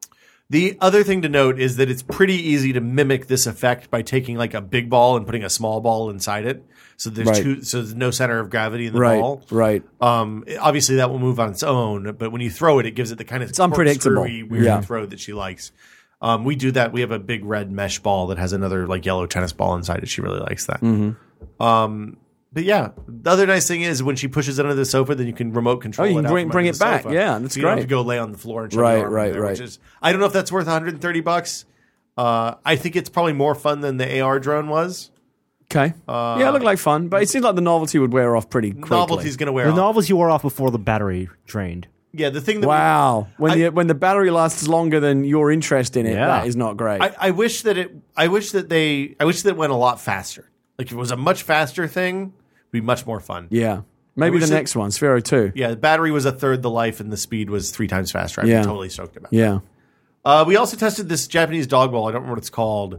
The other thing to note is that it's pretty easy to mimic this effect by taking like a big ball and putting a small ball inside it. So there's Right. two, so there's no center of gravity in the Right, ball. right. Um, obviously that will move on its own, but when you throw it, it gives it the kind of It's unpredictable. corkscrewy, weird Yeah. throw that she likes. Um, we do that. We have a big red mesh ball that has another like yellow tennis ball inside it. She really likes that. Mm-hmm. Um, but yeah, the other nice thing is when she pushes it under the sofa, then you can remote control. Oh, you it can out bring- from bring under it the back. sofa. Yeah, that's so you don't have great. to go lay on the floor and shove Right, your arm right, there, right. Which is, I don't know if that's worth one hundred thirty bucks. Uh, I think it's probably more fun than the A R drone was. Okay. yeah, it looked like fun, but it seems like the novelty would wear off pretty quickly. Novelty's going to wear The off. novels you wore off before the battery drained. yeah, the thing that we- Wow. When I- the when the battery lasts longer than your interest in it, Yeah. that is not great. I, I wish that it. I wish that they. I wish that it went a lot faster. Like if it was a much faster thing, it'd be much more fun. yeah. Maybe wish the that- next one, Sphero two. Yeah, the battery was a third the life, and the speed was three times faster. I'm Yeah. totally stoked about. Yeah. Uh, we also tested this Japanese dog bowl. I don't remember what it's called,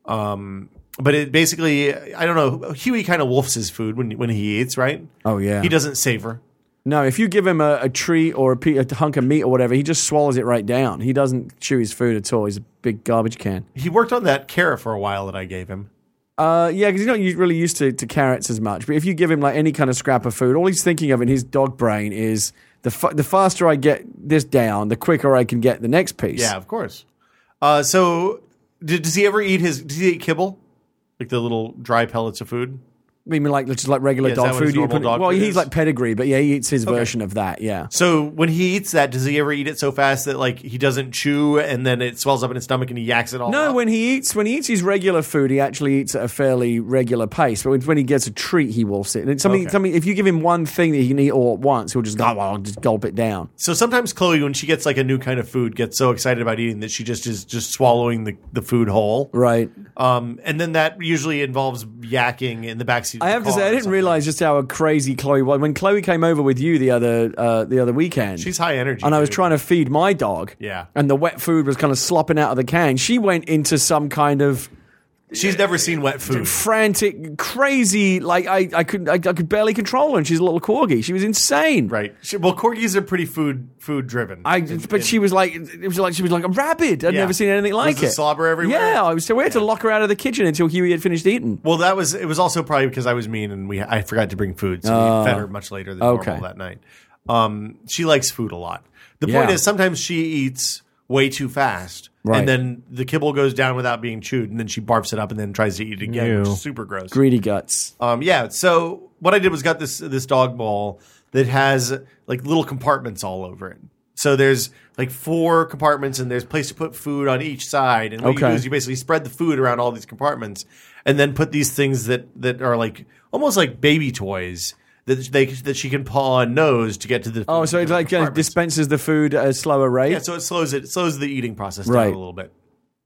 um, but it basically. I don't know. Huey kind of wolfs his food when when he eats. Right? Oh, yeah. He doesn't savor. No, if you give him a, a treat or a, pe- a hunk of meat or whatever, he just swallows it right down. He doesn't chew his food at all. He's a big garbage can. He worked on that carrot for a while that I gave him. Uh, yeah, because he's not u- really used to, to carrots as much. But if you give him like any kind of scrap of food, all he's thinking of in his dog brain is the fa- the faster I get this down, the quicker I can get the next piece. Yeah, of course. Uh, so, did, does he ever eat his? Does he eat kibble, like the little dry pellets of food? I mean, like just like regular Yeah, is that dog what his food. You normal put, dog well, food he's is? like pedigree, but yeah, he eats his version of that. Yeah. So when he eats that, does he ever eat it so fast that like he doesn't chew and then it swells up in his stomach and he yaks it all No, up? when he eats when he eats his regular food, he actually eats at a fairly regular pace. But when, when he gets a treat, he will sit. And it's something, Okay. something. If you give him one thing that he can eat all at once, he'll just go, well, just gulp it down. So sometimes Chloe, when she gets like a new kind of food, gets so excited about eating that she just is just swallowing the, the food whole. Right. Um, and then that usually involves yakking in the backseat. Of I the have to car say, I or didn't something. realize just how crazy Chloe was when Chloe came over with you the other uh, the other weekend. She's high energy, and I was dude. trying to feed my dog. Yeah. and the wet food was kind of slopping out of the can. She went into some kind of She's never seen wet food. frantic, crazy. Like I, I could, I, I could barely control her. And she's a little corgi. She was insane. Right. She, well, corgis are pretty food food driven. I, but she was like, it was like she was like a rabbit. I'd Yeah. never seen anything like Was the it. slobber everywhere? Yeah, I was. So we had to lock her out of the kitchen until Huey had finished eating. Well, that was it. Was also probably because I was mean and we I forgot to bring food, so we fed her much later than okay. normal that night. Um, she likes food a lot. The point Yeah. is sometimes she eats way too fast, Right. and then the kibble goes down without being chewed, and then she barfs it up and then tries to eat it again, which Ew. is super gross. Greedy guts. Um, yeah. So what I did was got this this dog bowl that has like little compartments all over it. So there's like four compartments, and there's a place to put food on each side. And what you Okay. do is you basically spread the food around all these compartments, and then put these things that that are like almost like baby toys that they that she can paw and nose to get to the. Oh, so it like uh, compartments. dispenses the food at a slower rate. Yeah, so it slows it, it slows the eating process down Right. a little bit.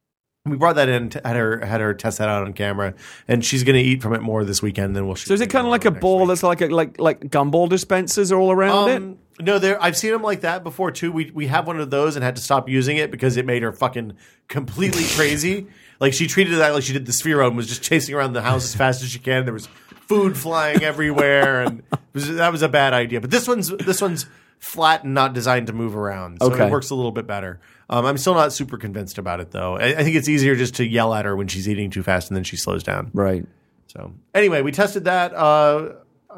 We brought that in, t- had her had her test that out on camera, and she's going to eat from it more this weekend. Then we'll. So is it kind of like a ball that's like a, like like gumball dispensers all around it? Um, no, there. I've seen them like that before too. We we have one of those and had to stop using it because it made her fucking completely crazy. Like she treated that like she did the Sphero and was just chasing around the house as fast as she can. There was food flying everywhere, and it was, that was a bad idea. But this one's this one's flat and not designed to move around, so Okay. it works a little bit better. Um, I'm still not super convinced about it though. I, I think it's easier just to yell at her when she's eating too fast, and then she slows down. Right. So anyway, we tested that. Uh,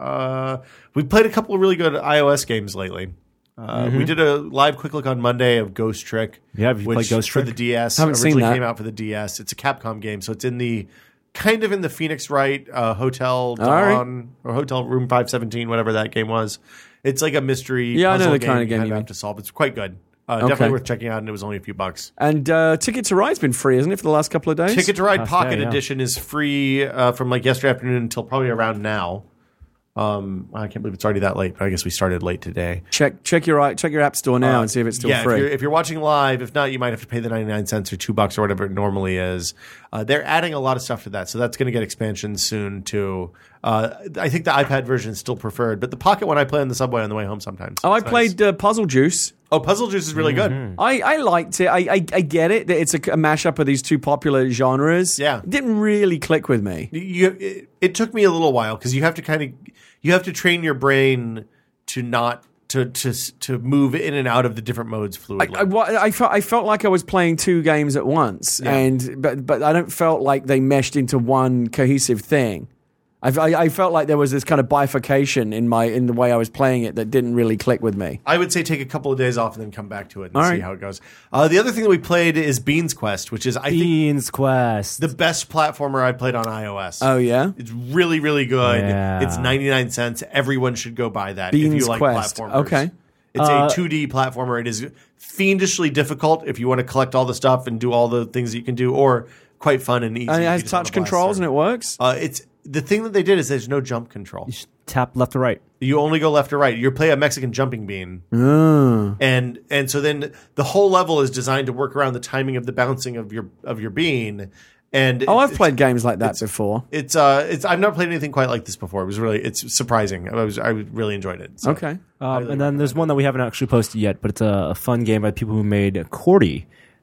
uh, we played a couple of really good iOS games lately. Uh, We did a live quick look on Monday of Ghost Trick. Yeah, have you which played Ghost for Trick? the D S? Haven't seen originally that. came out for the D S. It's a Capcom game, so it's in the kind of in the Phoenix Wright uh, Hotel right. Dawn or Hotel Room five seventeen, whatever that game was. It's like a mystery. Yeah, I know puzzle the kind of you game you have mean. to solve. It's quite good. Uh, Okay. Definitely worth checking out, and it was only a few bucks. And uh, Ticket to Ride's been free, isn't it, for the last couple of days? Ticket to Ride Last Pocket day, yeah. Edition is free uh, from like yesterday afternoon until probably around now. Um, I can't believe it's already that late, but I guess we started late today. Check check your check your app store now Uh, and see if it's still yeah, free. If you're, if you're watching live, if not, you might have to pay the ninety-nine cents or two bucks or whatever it normally is. Uh, they're adding a lot of stuff to that, so that's going to get expansions soon too. Uh, I think the iPad version is still preferred, but the Pocket one I play on the subway on the way home sometimes. oh, I It's nice. played uh, Puzzle Juice. Oh, Puzzle Juice is really Mm-hmm. good. I, I liked it. I, I I get it that it's a, a mashup of these two popular genres. Yeah. It didn't really click with me. You, it, it took me a little while because you have to kind of you have to train your brain to not to to to move in and out of the different modes fluidly. I, I, wa- I felt I felt like I was playing two games at once, Yeah. and but but I don't felt like they meshed into one cohesive thing. I, I, I felt like there was this kind of bifurcation in my in the way I was playing it that didn't really click with me. I would say take a couple of days off and then come back to it and All see right. how it goes. Uh, the other thing that we played is Beans Quest, which is I think Beans Quest. the best platformer I played on iOS. Oh yeah, It's really, really good. Yeah. It's ninety-nine cents. Everyone should go buy that if Beans you like Quest. platformers. Okay. It's Uh, a two D platformer. It is fiendishly difficult if you want to collect all the stuff and do all the things that you can do, or quite fun and easy. and it if has you just wanna touch blast controls through. and it works. Uh, it's the thing that they did is there's no jump control. You should tap left or right. You only go left or right. You play a Mexican jumping bean, Oh. and and so then the whole level is designed to work around the timing of the bouncing of your of your bean. And Oh, I've it's, played games like that before. It's uh, it's I've not played anything quite like this before. It was really it's surprising. I was I really enjoyed it. So. Okay. Um, and then there's one that we haven't actually posted yet, but it's a, a fun game by people who made Cordy.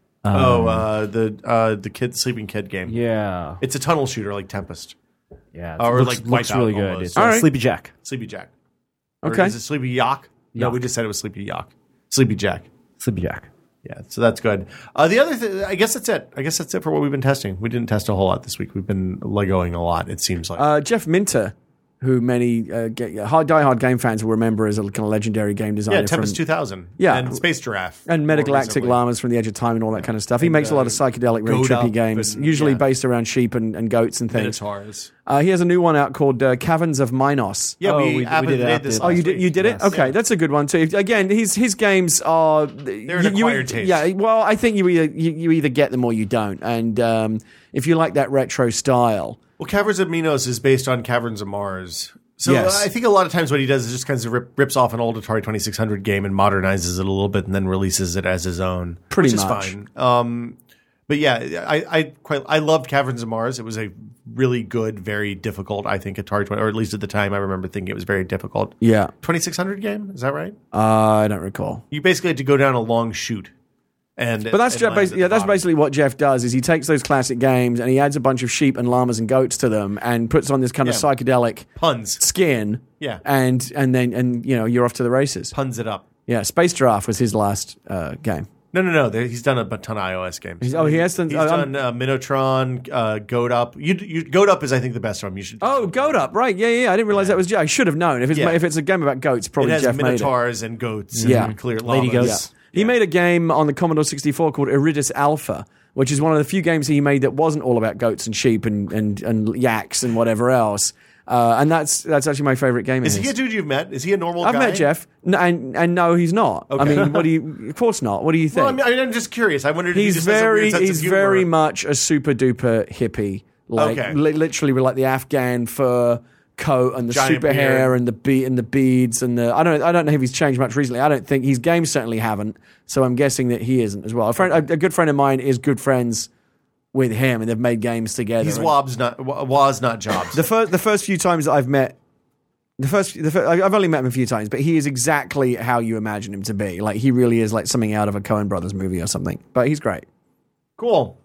Oh, uh, the uh, the kid sleeping kid game. Yeah, It's a tunnel shooter like Tempest, yeah, Or looks, like looks Wipeout really good. almost. It's All uh, right. Sleepy Jack. Sleepy Jack. Or Okay. is it Sleepy Yak? No, Yak. we just said it was Sleepy Yak. Sleepy Jack. Sleepy Jack. Yeah, so that's good. Uh, the other thing, I guess that's it. I guess that's it for what we've been testing. We didn't test a whole lot this week. We've been Legoing a lot, it seems like. Uh, Jeff Minter, who many uh, get, hard, diehard game fans will remember as a kind of legendary game designer. yeah, Tempest from, two thousand. Yeah. And Space Giraffe. and more Metagalactic recently. Llamas from the Edge of Time and all that kind of stuff. He And, makes a lot of uh, psychedelic, really Goat trippy Up games, and- usually yeah. based around sheep and, and goats and things. Minotaurs. Uh, he has a new one out called uh, Caverns of Minos. Yeah, Oh, we, we- we happened- did it made after this the- Oh, last you did week. you did it? Yes. Okay, that's a good one too. Again, his his games are they're an acquired taste. Yeah, well, I think you either you, you either get them or you don't. And um, if you like that retro style, Well, Caverns of Minos is based on Caverns of Mars. So Yes. I think a lot of times what he does is just kind of rip, rips off an old Atari twenty-six hundred game and modernizes it a little bit and then releases it as his own. Pretty which much. is fine. Um, but yeah, I, I quite I loved Caverns of Mars. It was a really good, very difficult, I think, Atari twenty, or at least at the time I remember thinking it was very difficult. yeah, twenty-six hundred game, is that right? uh, I don't recall. You basically had to go down a long chute. And But that's and Jeff, land at basically, yeah, the that's bottom. basically what Jeff does. Is he takes those classic games and he adds a bunch of sheep and llamas and goats to them and puts on this kind of Yeah. psychedelic puns. skin. Yeah. and and then and you know you're off to the races. Puns it up. Yeah, Space Giraffe was his last uh, game. No, no, no. There, he's done a ton of iOS games. He's- oh, he has done- He's oh, I'm- done uh, Minotron, uh, Goat Up. You, you, Goat Up is, I think, the best one. You should. Oh, Goat Up, right? Yeah, yeah. I didn't realize that was Jeff. I should have known. If it's Yeah. if it's a game about goats, it probably has Jeff made it. Minotaurs and goats. Yeah. and clear Lady llamas. goats. He made a game on the Commodore sixty-four called Iridis Alpha, which is one of the few games he made that wasn't all about goats and sheep and, and, and yaks and whatever else. Uh, and that's that's actually my favorite game. of Is he his. a dude you've met? Is he a normal I've guy? met Jeff, no, and and no, he's not. I Okay. mean, what do you? Of course not. What do you think? Well, I mean, I mean, I'm just curious. I wondered if he he's just has a very weird sense of he's humor. very much a super duper hippie, like Okay. li- literally with like the Afghan fur coat and the Giant super hair beard. and the be- and the beads and the I don't I don't know if he's changed much recently. I don't think his games certainly haven't. So I'm guessing that he isn't as well. A friend, a, a good friend of mine is good friends with him, and they've made games together. He's And Wobbs, not wa- was not Jobs. the first the first few times that I've met. The first, the first, I've only met him a few times, but he is exactly how you imagine him to be. Like he really is like something out of a Coen Brothers movie or something. But he's great. Cool.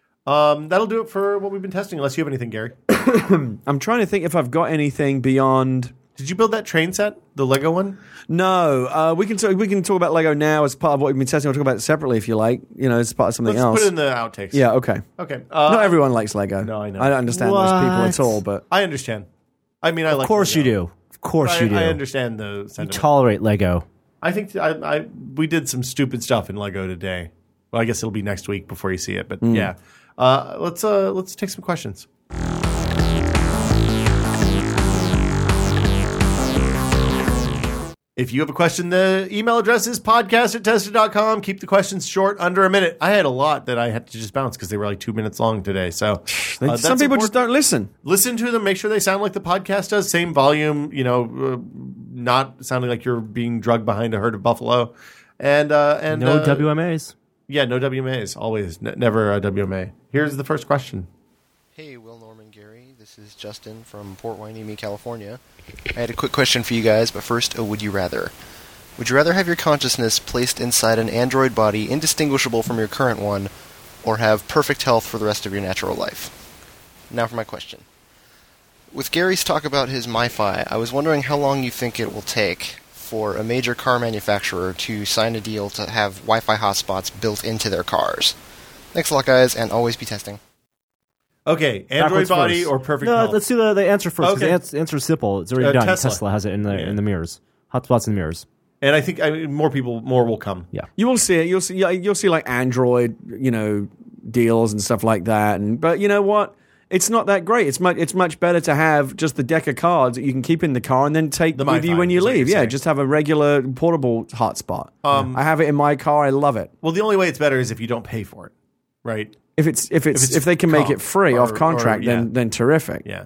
Um, that'll do it for what we've been testing. Unless you have anything, Gary. I'm trying to think if I've got anything beyond. Did you build that train set, the Lego one? No, uh, we can talk, we can talk about Lego now as part of what we've been testing. We'll talk about it separately if you like. You know, as part of something Let's else. put it in the outtakes. Yeah, okay. Okay. Uh, Not everyone likes Lego. No, I know. I don't understand those people What? at all. But I understand. I mean, I like. Of course you Lego. do. Of course I, you do. I understand the You sentiment. tolerate Lego. I think I, I we did some stupid stuff in Lego today. Well, I guess it'll be next week before you see it, but yeah. Uh, let's uh, let's take some questions. If you have a question, the email address is podcast at tested dot com. Keep the questions short, under a minute. I had a lot that I had to just bounce because they were like two minutes long today. So uh, Some people important. just don't listen. Listen to them. Make sure they sound like the podcast does. Same volume, you know, uh, not sounding like you're being drugged behind a herd of buffalo. And uh, and No uh, W M As. Yeah, no W M As. Always. N- never a W M A. Here's the first question. Hey, Will, Norman, Gary. This is Justin from Port Hueneme, California. I had a quick question for you guys, but first, a would you rather. Would you rather have your consciousness placed inside an android body indistinguishable from your current one, or have perfect health for the rest of your natural life? Now for my question. With Gary's talk about his MiFi, I was wondering how long you think it will take for a major car manufacturer to sign a deal to have Wi-Fi hotspots built into their cars. Thanks a lot, guys, and always be testing. Okay, Android Backwards body first. or perfect No, health? let's do the, the answer first. 'Cause Okay. The answer, answer is simple. It's already Uh, done. Tesla. Tesla. has it in the Yeah. in the mirrors. Hotspots in the mirrors. And I think I mean, more people, more will come. Yeah. You will see it. You'll see. yeah, You'll see like Android, you know, deals and stuff like that. And but you know what? It's not that great. It's much. It's much better to have just the deck of cards that you can keep in the car and then take The with you MiFi when you is what leave. you're Yeah, saying. just have a regular portable hotspot. Um, I have it in my car. I love it. Well, the only way it's better is if you don't pay for it, right? If it's if it's If if, it's they can make comp it free or- off contract, or- yeah. then then terrific. Yeah.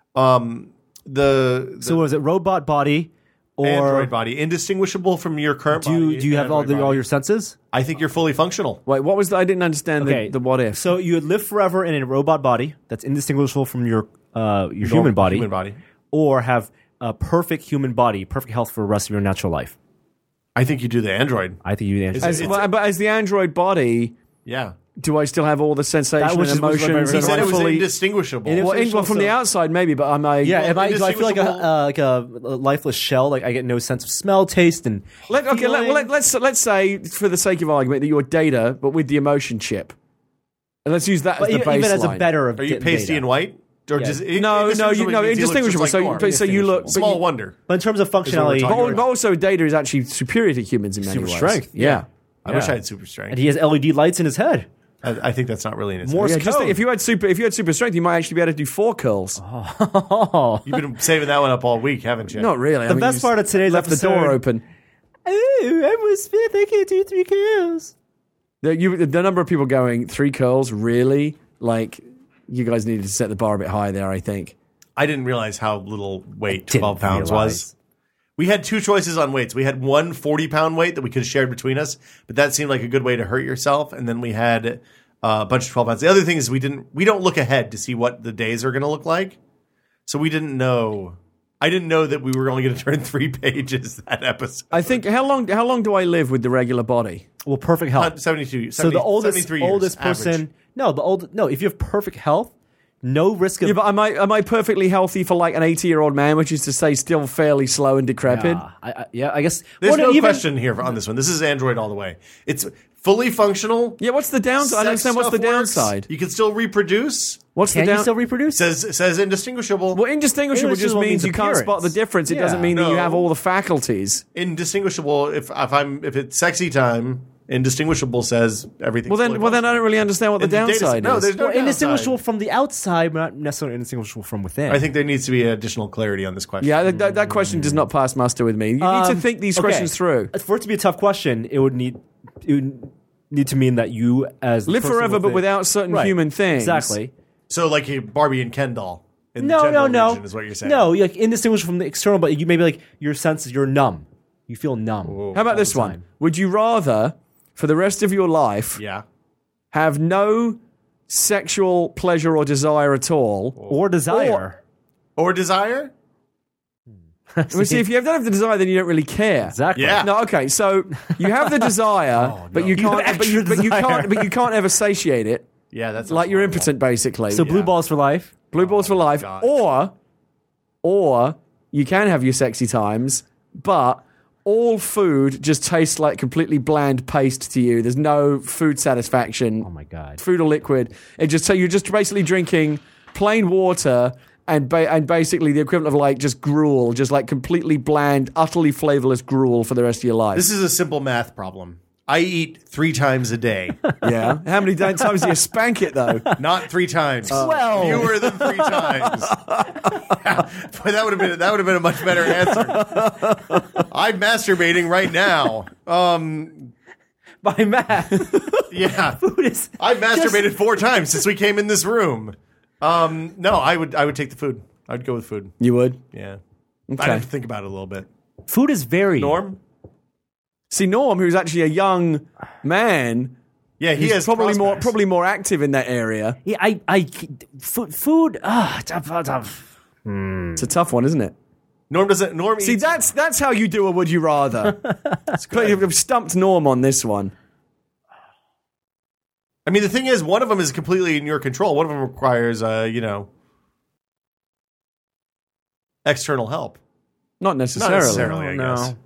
Um, the, the So was it robot body or Android body indistinguishable from your current do you, body? do you have all Android the, all body. your senses? I think you're fully functional. Wait, what was the? I didn't understand Okay, the, the what if. So you would live forever in a robot body that's indistinguishable from your uh, your human body, Human body. or have a perfect human body, perfect health for the rest of your natural life. I think you do the Android. I think you the answer. as, it's- well, but as the Android body, Yeah. do I still have all the sensation That was and just- was emotions? very- He and said am it I was fully- indistinguishable. It is- Well, in- well, from the outside, maybe, but am I? Yeah, Well, am I, do I feel like a indistinguishable- uh, like a, a lifeless shell? Like I get no sense of smell, taste, and Let, okay, let, feeling? well, let, let's let's say, for the sake of argument, that you're data, but with the emotion chip. And let's use that But as the even, baseline. even as a better of Are you d- pasty data. and white? Or Yeah. just No, no, you indistinguishable no, means he looks indistinguishable. just So, like you- so you look. but Small you- wonder. But in terms of what we're functionality, talking But, about. but also, data is actually superior to humans in many Super ways. strength, Yeah. I wish Yeah. I had super strength. and he has L E D lights in his head. I, I think that's not really in his Morse head. Yeah, just code. if you had super, if you had super strength, you might actually be able to do four curls. Oh, You've been saving that one up all week, haven't you? Not really. I the mean, best you part of today's left episode. the door open. Oh, I was fifth. I can't do three kills. The, you, the number of people going three curls, really? Like, you guys needed to set the bar a bit higher there. I think. I didn't realize how little weight didn't twelve pounds realize. was. We had two choices on weights. We had one forty-pound weight that we could have shared between us, but that seemed like a good way to hurt yourself. And then we had uh, a bunch of twelve pounds. The other thing is we didn't we don't look ahead to see what the days are going to look like, so we didn't know. I didn't know that we were only going to turn three pages that episode. I think how long? How long do I live with the regular body? Well, perfect health. Uh, seventy-two. so the oldest seventy-three years, oldest person. average. No, the old. No, if you have perfect health, no risk of. Yeah, but am I am I perfectly healthy for like an eighty year old man, which is to say, still fairly slow and decrepit? Yeah, I, I, yeah, I guess. There's well, no even- question here on this one. This is Android all the way. It's fully functional. Yeah, what's the downside? I don't Sex understand what's the stuff works. downside. You can still reproduce. What's Can the you down? still reproduce? Says says indistinguishable. well, indistinguishable just Indistinguishable means means you can't spot the appearance. difference. It Yeah. doesn't mean that you No. have all the faculties. Indistinguishable. If if I'm if it's sexy time, indistinguishable says everything. Well, then, well, then I don't really understand what the And the data- downside no, is. there's no Well, indistinguishable downside. from the outside, but not necessarily indistinguishable from within. I think there needs to be additional clarity on this question. Yeah, that, that, that question does not pass muster with me. You need to Um, think these okay. questions through. For it to be a tough question, it would need it would need to mean that you as the Live person forever, with but it- without certain Right. human things. Exactly. So like a Barbie and Ken doll. In No, the no, gender no. region is what you're saying. No, you're like indistinguishable from the external, but you maybe like your senses. You're numb. You feel numb. How about all this the one? time. Would you rather, for the rest of your life, Yeah. have no sexual pleasure or desire at all? Or desire. Or desire? Well, see, if you don't have the desire, then you don't really care. Exactly. Yeah. No, okay. So you have the desire, but you You have can't. But you, extra but you desire. can't. But you can't ever satiate it. Yeah, that's Like you're horrible. impotent, basically. So blue Yeah. balls for life. Blue balls for life, God. or or you can have your sexy times, but all food just tastes like completely bland paste to you. There's no food satisfaction, Oh my god. food or liquid. It just so you're just basically drinking plain water and ba- and basically the equivalent of like just gruel, just like completely bland, utterly flavorless gruel for the rest of your life. This is a simple math problem. I eat three times a day. Yeah. How many times do you spank it, though? Not three times. Well. Fewer than three times. Yeah. Boy, that would have been that would have been a much better answer. I'm masturbating right now. Um, By math, yeah, food is. I've masturbated four times since we came in this room. Um, no, I would I would take the food. I'd go with food. You would? Yeah, Okay. I'd have to think about it a little bit. Food is very. Norm? See, Norm, who's actually a young man, Yeah, he he's has probably more prospects. probably more active in that area. Yeah, I, I, food, food. Ah, tough, tough. It's a tough one, isn't it? Norm doesn't. Norm See, eats. that's that's how you do a would you rather. But you've stumped Norm on this one. I mean, the thing is, one of them is completely in your control. One of them requires, uh, you know, external help. Not Not necessarily. necessarily, I No. guess.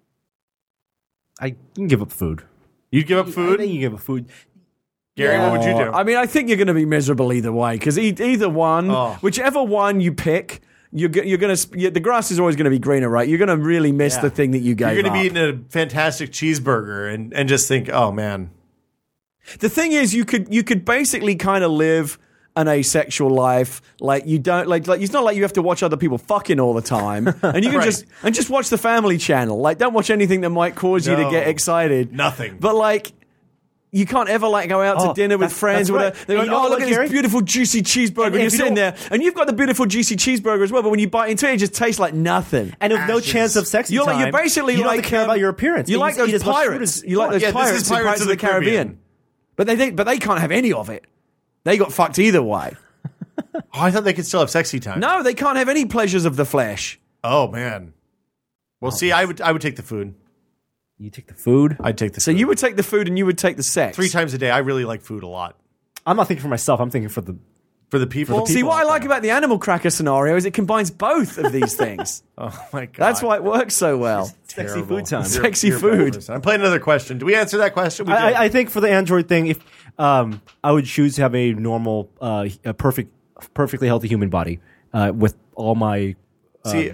I can give up food. You'd give up I food? think you give up food. Gary, what would you do? I mean, I think you're going to be miserable either way because either one, Oh. whichever one you pick, you're go- you're going to the grass is always going to be greener, right? You're going to really miss Yeah. the thing that you gave You're going to up. be eating a fantastic cheeseburger and, and just think, oh, man. The thing is, you could you could basically kind of live an asexual life. Like you don't like like it's not like you have to watch other people fucking all the time, and you can Right. just and just watch the Family Channel. Like, don't watch anything that might cause you to No. get excited. Nothing. But like. You can't ever like go out to Oh, dinner with that's- friends that's or right. whatever. They're And like, you oh, know look what, at Gary? this beautiful juicy cheeseburger. And And you're if you sitting there, don't- and you've got the beautiful juicy cheeseburger as well. But when you bite into it, it just tastes like nothing. And with no Ashes. chance of sexy You're like time, you're basically you don't like have to care um, about your appearance. You You like just eat those as much food pirates. as- You like those Yeah, this pirates is in Pirates of the Caribbean. But they think, but they can't have any of it. They got fucked either way. Oh, I thought they could still have sexy time. No, they can't have any pleasures of the flesh. Oh, man. Well, see, I would I would take the food. You take the food. I'd take the So food. you would take the food and you would take the sex. Three times a day. I really like food a lot. I'm not thinking for myself. I'm thinking for the. For the people? See, what I like about the animal cracker scenario is it combines both of these things. Oh, my God. That's why it works so well. Sexy Terrible. food time. You're- Sexy you're a bad food. person. I'm playing another question. Do we answer that question? We I, did. I- I think for the Android thing, if um, I would choose to have a normal, uh, a perfect, perfectly healthy human body uh, with all my. See,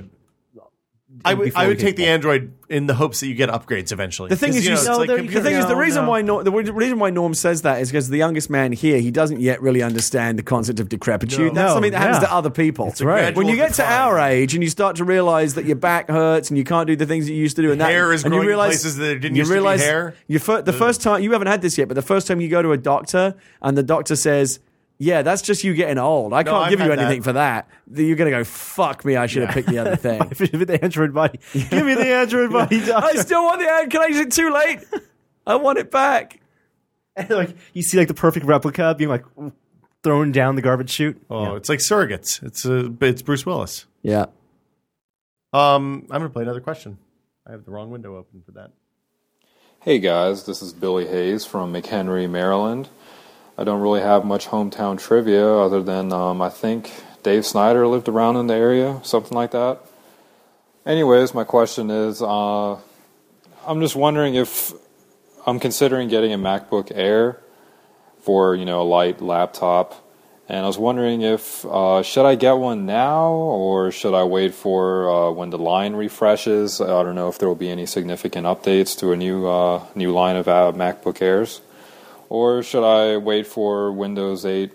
I would before I we would get take the that. Android in the hopes that you get upgrades eventually. The thing 'Cause, is, you know, s- it's No, like there- computer- The thing is, the No, reason no. why Nor- the reason why Norm says that is because the youngest man here, he doesn't yet really understand the concept of decrepitude. No. That's No, something that happens yeah. to other people. That's right. When you Gradual get to decline. our age and you start to realize that your back hurts and you can't do the things that you used to do, and that Hair is and you growing in realize, places that it didn't you used to be realize hair. You fir- the first time you haven't had this yet, but the first time you go to a doctor and the doctor says, "Yeah, that's just you getting old. I can't I've give you had that. anything for that." Then you're gonna go, "Fuck me, I should have picked the other thing." With the Android body, give me the Android body. I Doctor. still want the ad. Can I? Is it too late? I want it back. And, like you see, like the perfect replica being like thrown down the garbage chute. Oh, it's like surrogates. It's uh, it's Bruce Willis. Yeah. Um, I'm going to play another question. I have the wrong window open for that. Hey guys, this is Billy Hayes from McHenry, Maryland. I don't really have much hometown trivia other than um, I think Dave Snyder lived around in the area, something like that. Anyways, my question is, uh, I'm just wondering if I'm considering getting a MacBook Air for, you know, a light laptop. And I was wondering if, uh, should I get one now or should I wait for uh, when the line refreshes? I don't know if there will be any significant updates to a new uh, new line of uh, MacBook Airs. Or should I wait for Windows eight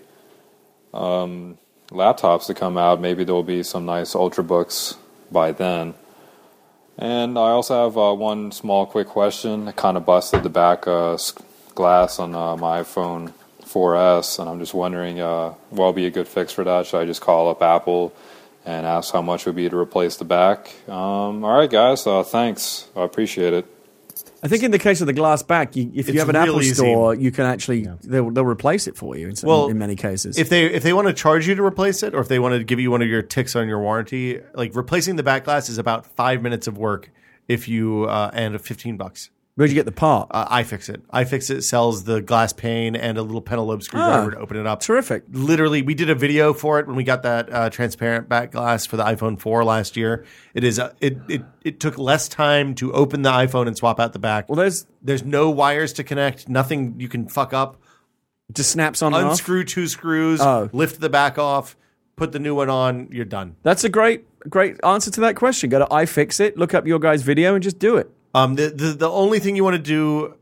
um, laptops to come out? Maybe there will be some nice Ultrabooks by then. And I also have uh, one small quick question. I kind of busted the back uh, s- glass on uh, my iPhone four S, and I'm just wondering, uh, what will be a good fix for that? Should I just call up Apple and ask how much it would be to replace the back? Um, all right, guys. Uh, thanks. I appreciate it. I think in the case of the glass back, you, if It's you have an real Apple easy. store, you can actually they'll, they'll replace it for you. In, some, Well, in many cases, If they if they want to charge you to replace it, or if they want to give you one of your ticks on your warranty, like replacing the back glass is about five minutes of work if you uh, and fifteen bucks. where'd you get the part? Uh, iFixit. iFixit sells the glass pane and a little pentalobe screwdriver Ah, to open it up. terrific. Literally, we did a video for it when we got that uh, transparent back glass for the iPhone four last year. It is uh, it, it it took less time to open the iPhone and swap out the back. Well, there's There's no wires to connect. Nothing you can fuck up. just snaps on and off. Unscrew two screws. Oh. Lift the back off. Put the new one on. You're done. That's a great great answer to that question. Go to iFixit, look up your guy's video, and just do it. Um, the, the the only thing you want to do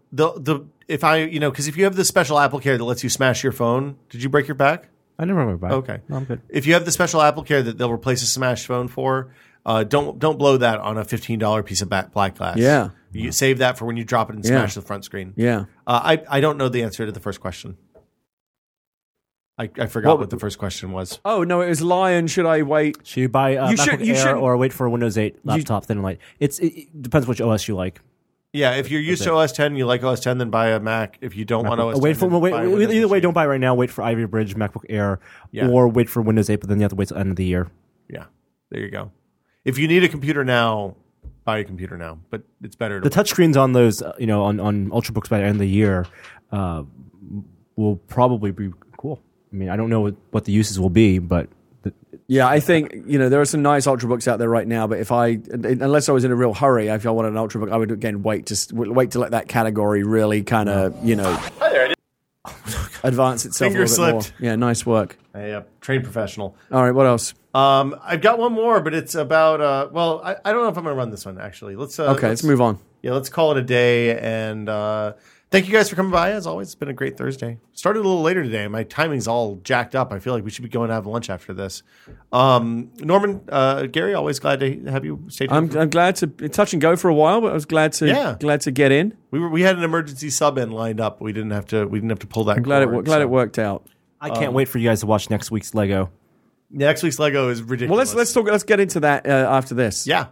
the the if I you know because if you have the special AppleCare that lets you smash your phone, did you break your back? I never remember. Okay, no, I'm good. If you have the special AppleCare that they'll replace a smashed phone for, uh, don't don't blow that on a fifteen dollar piece of back, black glass. Yeah. You save that for when you drop it and Yeah. smash the front screen. Yeah. Uh, I I don't know the answer to the first question. I, I forgot What- what the first question was. Oh no, it was Lion. Should I wait? Should you buy a You MacBook should- you Air should- or wait for a Windows eight laptop thin and light? It's it, it depends which O S you like. Yeah, if you're used to O S ten, you like O S ten, then buy a Mac. If you don't want O S ten, wait for then wait, buy a either Windows way, machine. don't buy right now. Wait for Ivy Bridge MacBook Air, Yeah. or wait for Windows eight. But then you have to wait till the end of the year. Yeah, there you go. If you need a computer now, buy a computer now. But it's better to The touchscreens on those, uh, you know, on on Ultrabooks by the end of the year, uh, will probably be cool. I mean, I don't know what, what the uses will be, but the, Yeah, I think you know there are some nice Ultrabooks out there right now. But if I, unless I was in a real hurry, if I wanted an Ultrabook, I would again wait to wait to let that category really kind of you know advance itself Finger a little bit more. slipped. Yeah, nice work. a uh, trained professional. All right, what else? Um, I've got one more, but it's about. Uh, well, I, I don't know if I'm going to run this one actually. Let's. Uh, Okay, let's move on. Yeah, let's call it a day. And uh, thank you guys for coming by. As always, it's been a great Thursday. Started a little later today. My timing's all jacked up. I feel like we should be going to have lunch after this. Um, Norman, uh, Gary, always glad to have you stay tuned. I'm, I'm glad to touch and go for a while, but I was glad to Yeah. glad to get in. we were we had an emergency sub in lined up. We didn't have to. We didn't have to pull that. I'm glad it cord, glad so. it worked out. I can't wait for you guys to watch next week's Lego. Next week's Lego is ridiculous. Well, let's let's talk. Let's get into that uh, after this. Yeah.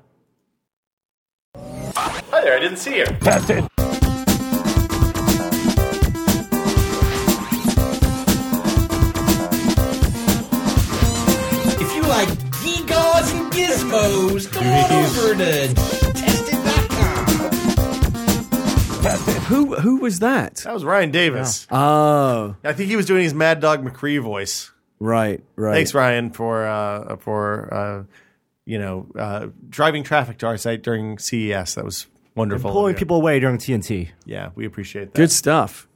Hi there. I didn't see you. If you like geegaws and gizmos, go on over to tested dot com. Who who was that? That was Ryan Davis. Oh, I think he was doing his Mad Dog McCree voice. right, right. Thanks, Ryan, for uh, for uh, you know uh, driving traffic to our site during C E S. That was wonderful. Pulling Yeah. people away during T N T. Yeah, we appreciate that. Good stuff.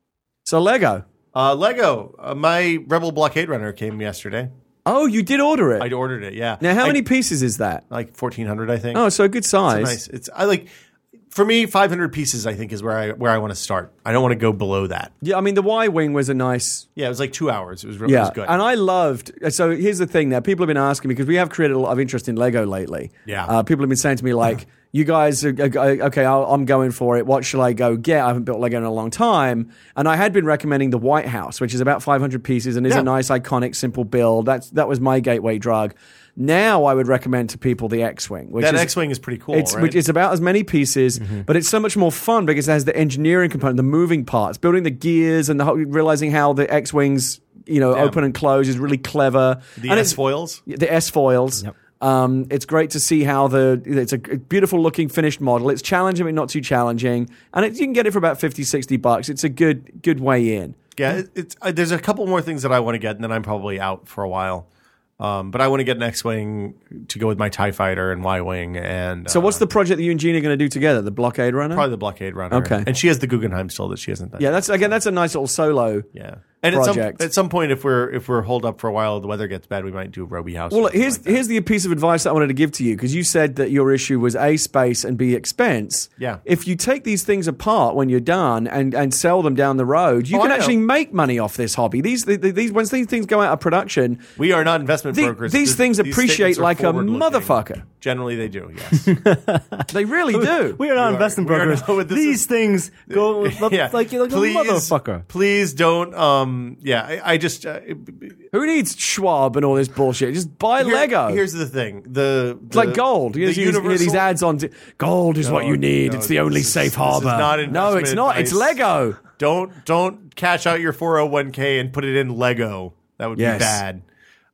So Lego. Uh, Lego. Uh, my Rebel Blockade Runner came yesterday. Oh, you did order it. I ordered it. Yeah. Now, how I- many pieces is that? Like fourteen hundred, I think. Oh, so good it's size. nice. It's I like. For me, five hundred pieces, I think, is where I where I want to start. I don't want to go below that. Yeah, I mean the Y wing was a nice. Yeah, it was like two hours. It was really Yeah, it was good. and I loved. So here's the thing: that people have been asking me because we have created a lot of interest in Lego lately. Yeah. uh, people have been saying to me like, "You guys, are, are- okay, I'll, I'm going for it. What should I go get? I haven't built Lego in a long time." And I had been recommending the White House, which is about five hundred pieces and is Yeah. a nice, iconic, simple build. That's that was my gateway drug. Now I would recommend to people the X-wing, which that is, X-wing is pretty cool. It's right? which it's about as many pieces, Mm-hmm. but it's so much more fun because it has the engineering component, the moving parts, building the gears, and the whole, realizing how the X wings, you know, Yeah. open and close is really clever. the and S it's- foils. the S foils. Yep. Um, it's great to see how the it's a beautiful looking finished model. It's challenging but not too challenging, and it, you can get it for about fifty, sixty bucks. It's a good good way in. Yeah, it, it's uh, there's a couple more things that I want to get, and then I'm probably out for a while. Um, but I want to get an X-wing to go with my TIE Fighter and Y-wing. And So, uh, what's the project that you and Gina are going to do together? The Blockade Runner. probably the Blockade Runner? Okay. and she has the Guggenheim still that she hasn't done. Yeah, that's again that's a nice little solo. yeah. And at some, project. at some point, if we're if we're holed up for a while, the weather gets bad, we might do Roby House. or Well, something here's like that. here's the piece of advice that I wanted to give to you because you said that your issue was A, space, and B, expense. Yeah. If you take these things apart when you're done and, and sell them down the road, you Oh, can I know. actually make money off this hobby. These the, the- these once these things go out of production, we are not investment the- brokers. these Th- things these appreciate statements are like a forward-looking. motherfucker. Generally, they do. Yes. They really do. We are not We are- investment we are brokers. not- this These is- things go yeah. like, like please, a motherfucker. Please don't. Um. Yeah. I, I just. Uh, Who needs Schwab and all this bullshit? Just buy here- Lego. Here's the thing. The, It's like the- gold. You the see these, hear these universal- ads on. T- gold is what No, you need. no, it's the only this is- safe this is harbor. not no, it's investment not. It's advice. Lego. Don't don't cash out your four oh one k and put it in Lego. That would Yes. be bad.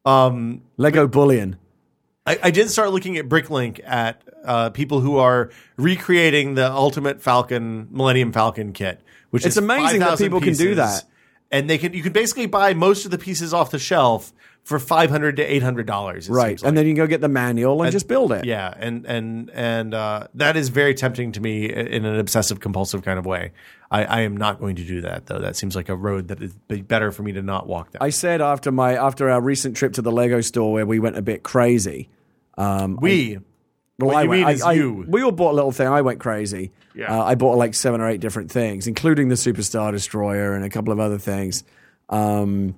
Um, Lego bullion. I, I did start looking at Bricklink at uh, people who are recreating the Ultimate Falcon Millennium Falcon kit, which It's is amazing that five thousand people can do pieces. that. And they can you can basically buy most of the pieces off the shelf for five hundred to eight hundred dollars. Right, and then you can go get the manual and, just build it. Yeah, and and and uh, that is very tempting to me in an obsessive compulsive kind of way. I, I am not going to do that though. That seems like a road that is be better for me to not walk down. I said after my after our recent trip to the Lego store where we went a bit crazy. Um, we Well, What I you went, mean I, is I- you. We all bought a little thing. I went crazy. Yeah. Uh, I bought like seven or eight different things, including the Superstar Destroyer and a couple of other things. Um,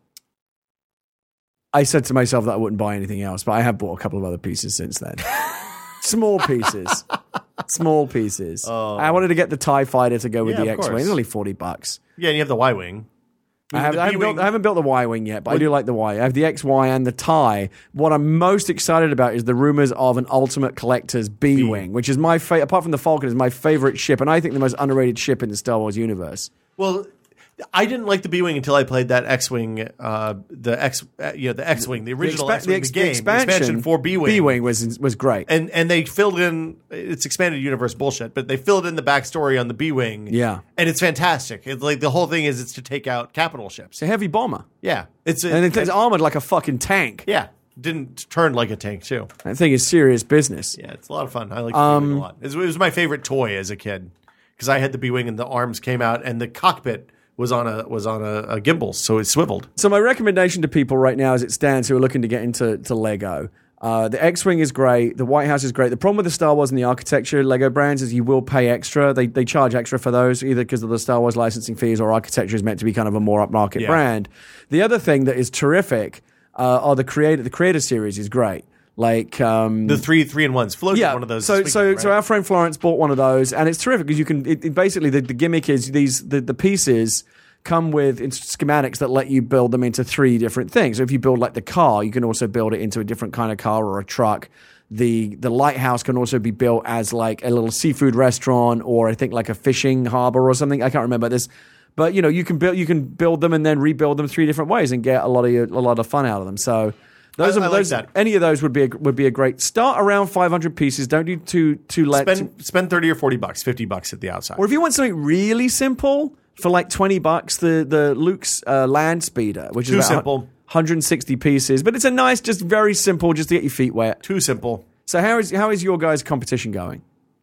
I said to myself that I wouldn't buy anything else, but I have bought a couple of other pieces since then. Small pieces. Small pieces. Oh. I wanted to get the TIE Fighter to go with Yeah, the of X-Wing. course. It's only forty bucks. Yeah, and you have the Y-wing. I, have, The I, haven't built, B-wing- I haven't built the Y-Wing yet, but I do like the Y. I have the X Y and the TIE. What I'm most excited about is the rumors of an Ultimate Collector's B-Wing, which is my fa- apart from the Falcon, is my favorite ship, and I think the most underrated ship in the Star Wars universe. Well, I didn't like the B-wing until I played that X-wing, uh, the X, uh, you know, the X-wing, the original expa- X-wing, the, ex- game, the expansion, for B-wing. B-Wing was was great. And and they filled in it's expanded universe bullshit, but they filled in the backstory on the B-wing. Yeah. and it's fantastic. It's like the whole thing is it's to take out capital ships. It's a heavy bomber, Yeah, it's a, and it's armored like a fucking tank. yeah, didn't turn like a tank too. That thing is serious business. Yeah, it's a lot of fun. I like the Um, B-wing a lot. It was, it was my favorite toy as a kid because I had the B-wing and the arms came out and the cockpit was on a was on a, a gimbal, so it swiveled. So my recommendation to people right now, as it stands, who are looking to get into to Lego, uh, the X-Wing is great. The White House is great. The problem with the Star Wars and the architecture Lego brands is you will pay extra. They they charge extra for those, either because of the Star Wars licensing fees or architecture is meant to be kind of a more upmarket Yeah. brand. The other thing that is terrific uh, are the creator. The creator series is great. Like um, The three three and ones floated yeah, one of those. So, this so, weekend, so right? our friend Florence bought one of those, and it's terrific because you can. It, it basically, the, the gimmick is these the, the pieces come with in- schematics that let you build them into three different things. So if you build like the car, you can also build it into a different kind of car or a truck. The the lighthouse can also be built as like a little seafood restaurant, or I think like a fishing harbor or something. I can't remember this. But you know, you can build you can build them and then rebuild them three different ways and get a lot of a lot of fun out of them. So those I- are I like those that. any of those would be a, would be a great start around five hundred pieces. Don't do too too let. spend spend thirty or forty bucks, fifty bucks at the outside. Or if you want something really simple for like twenty bucks, the the Luke's uh, Land Speeder, which Too is about simple. one hundred sixty pieces, but it's a nice, just very simple, just to get your feet wet. Too simple. So how is how is your guys' competition going?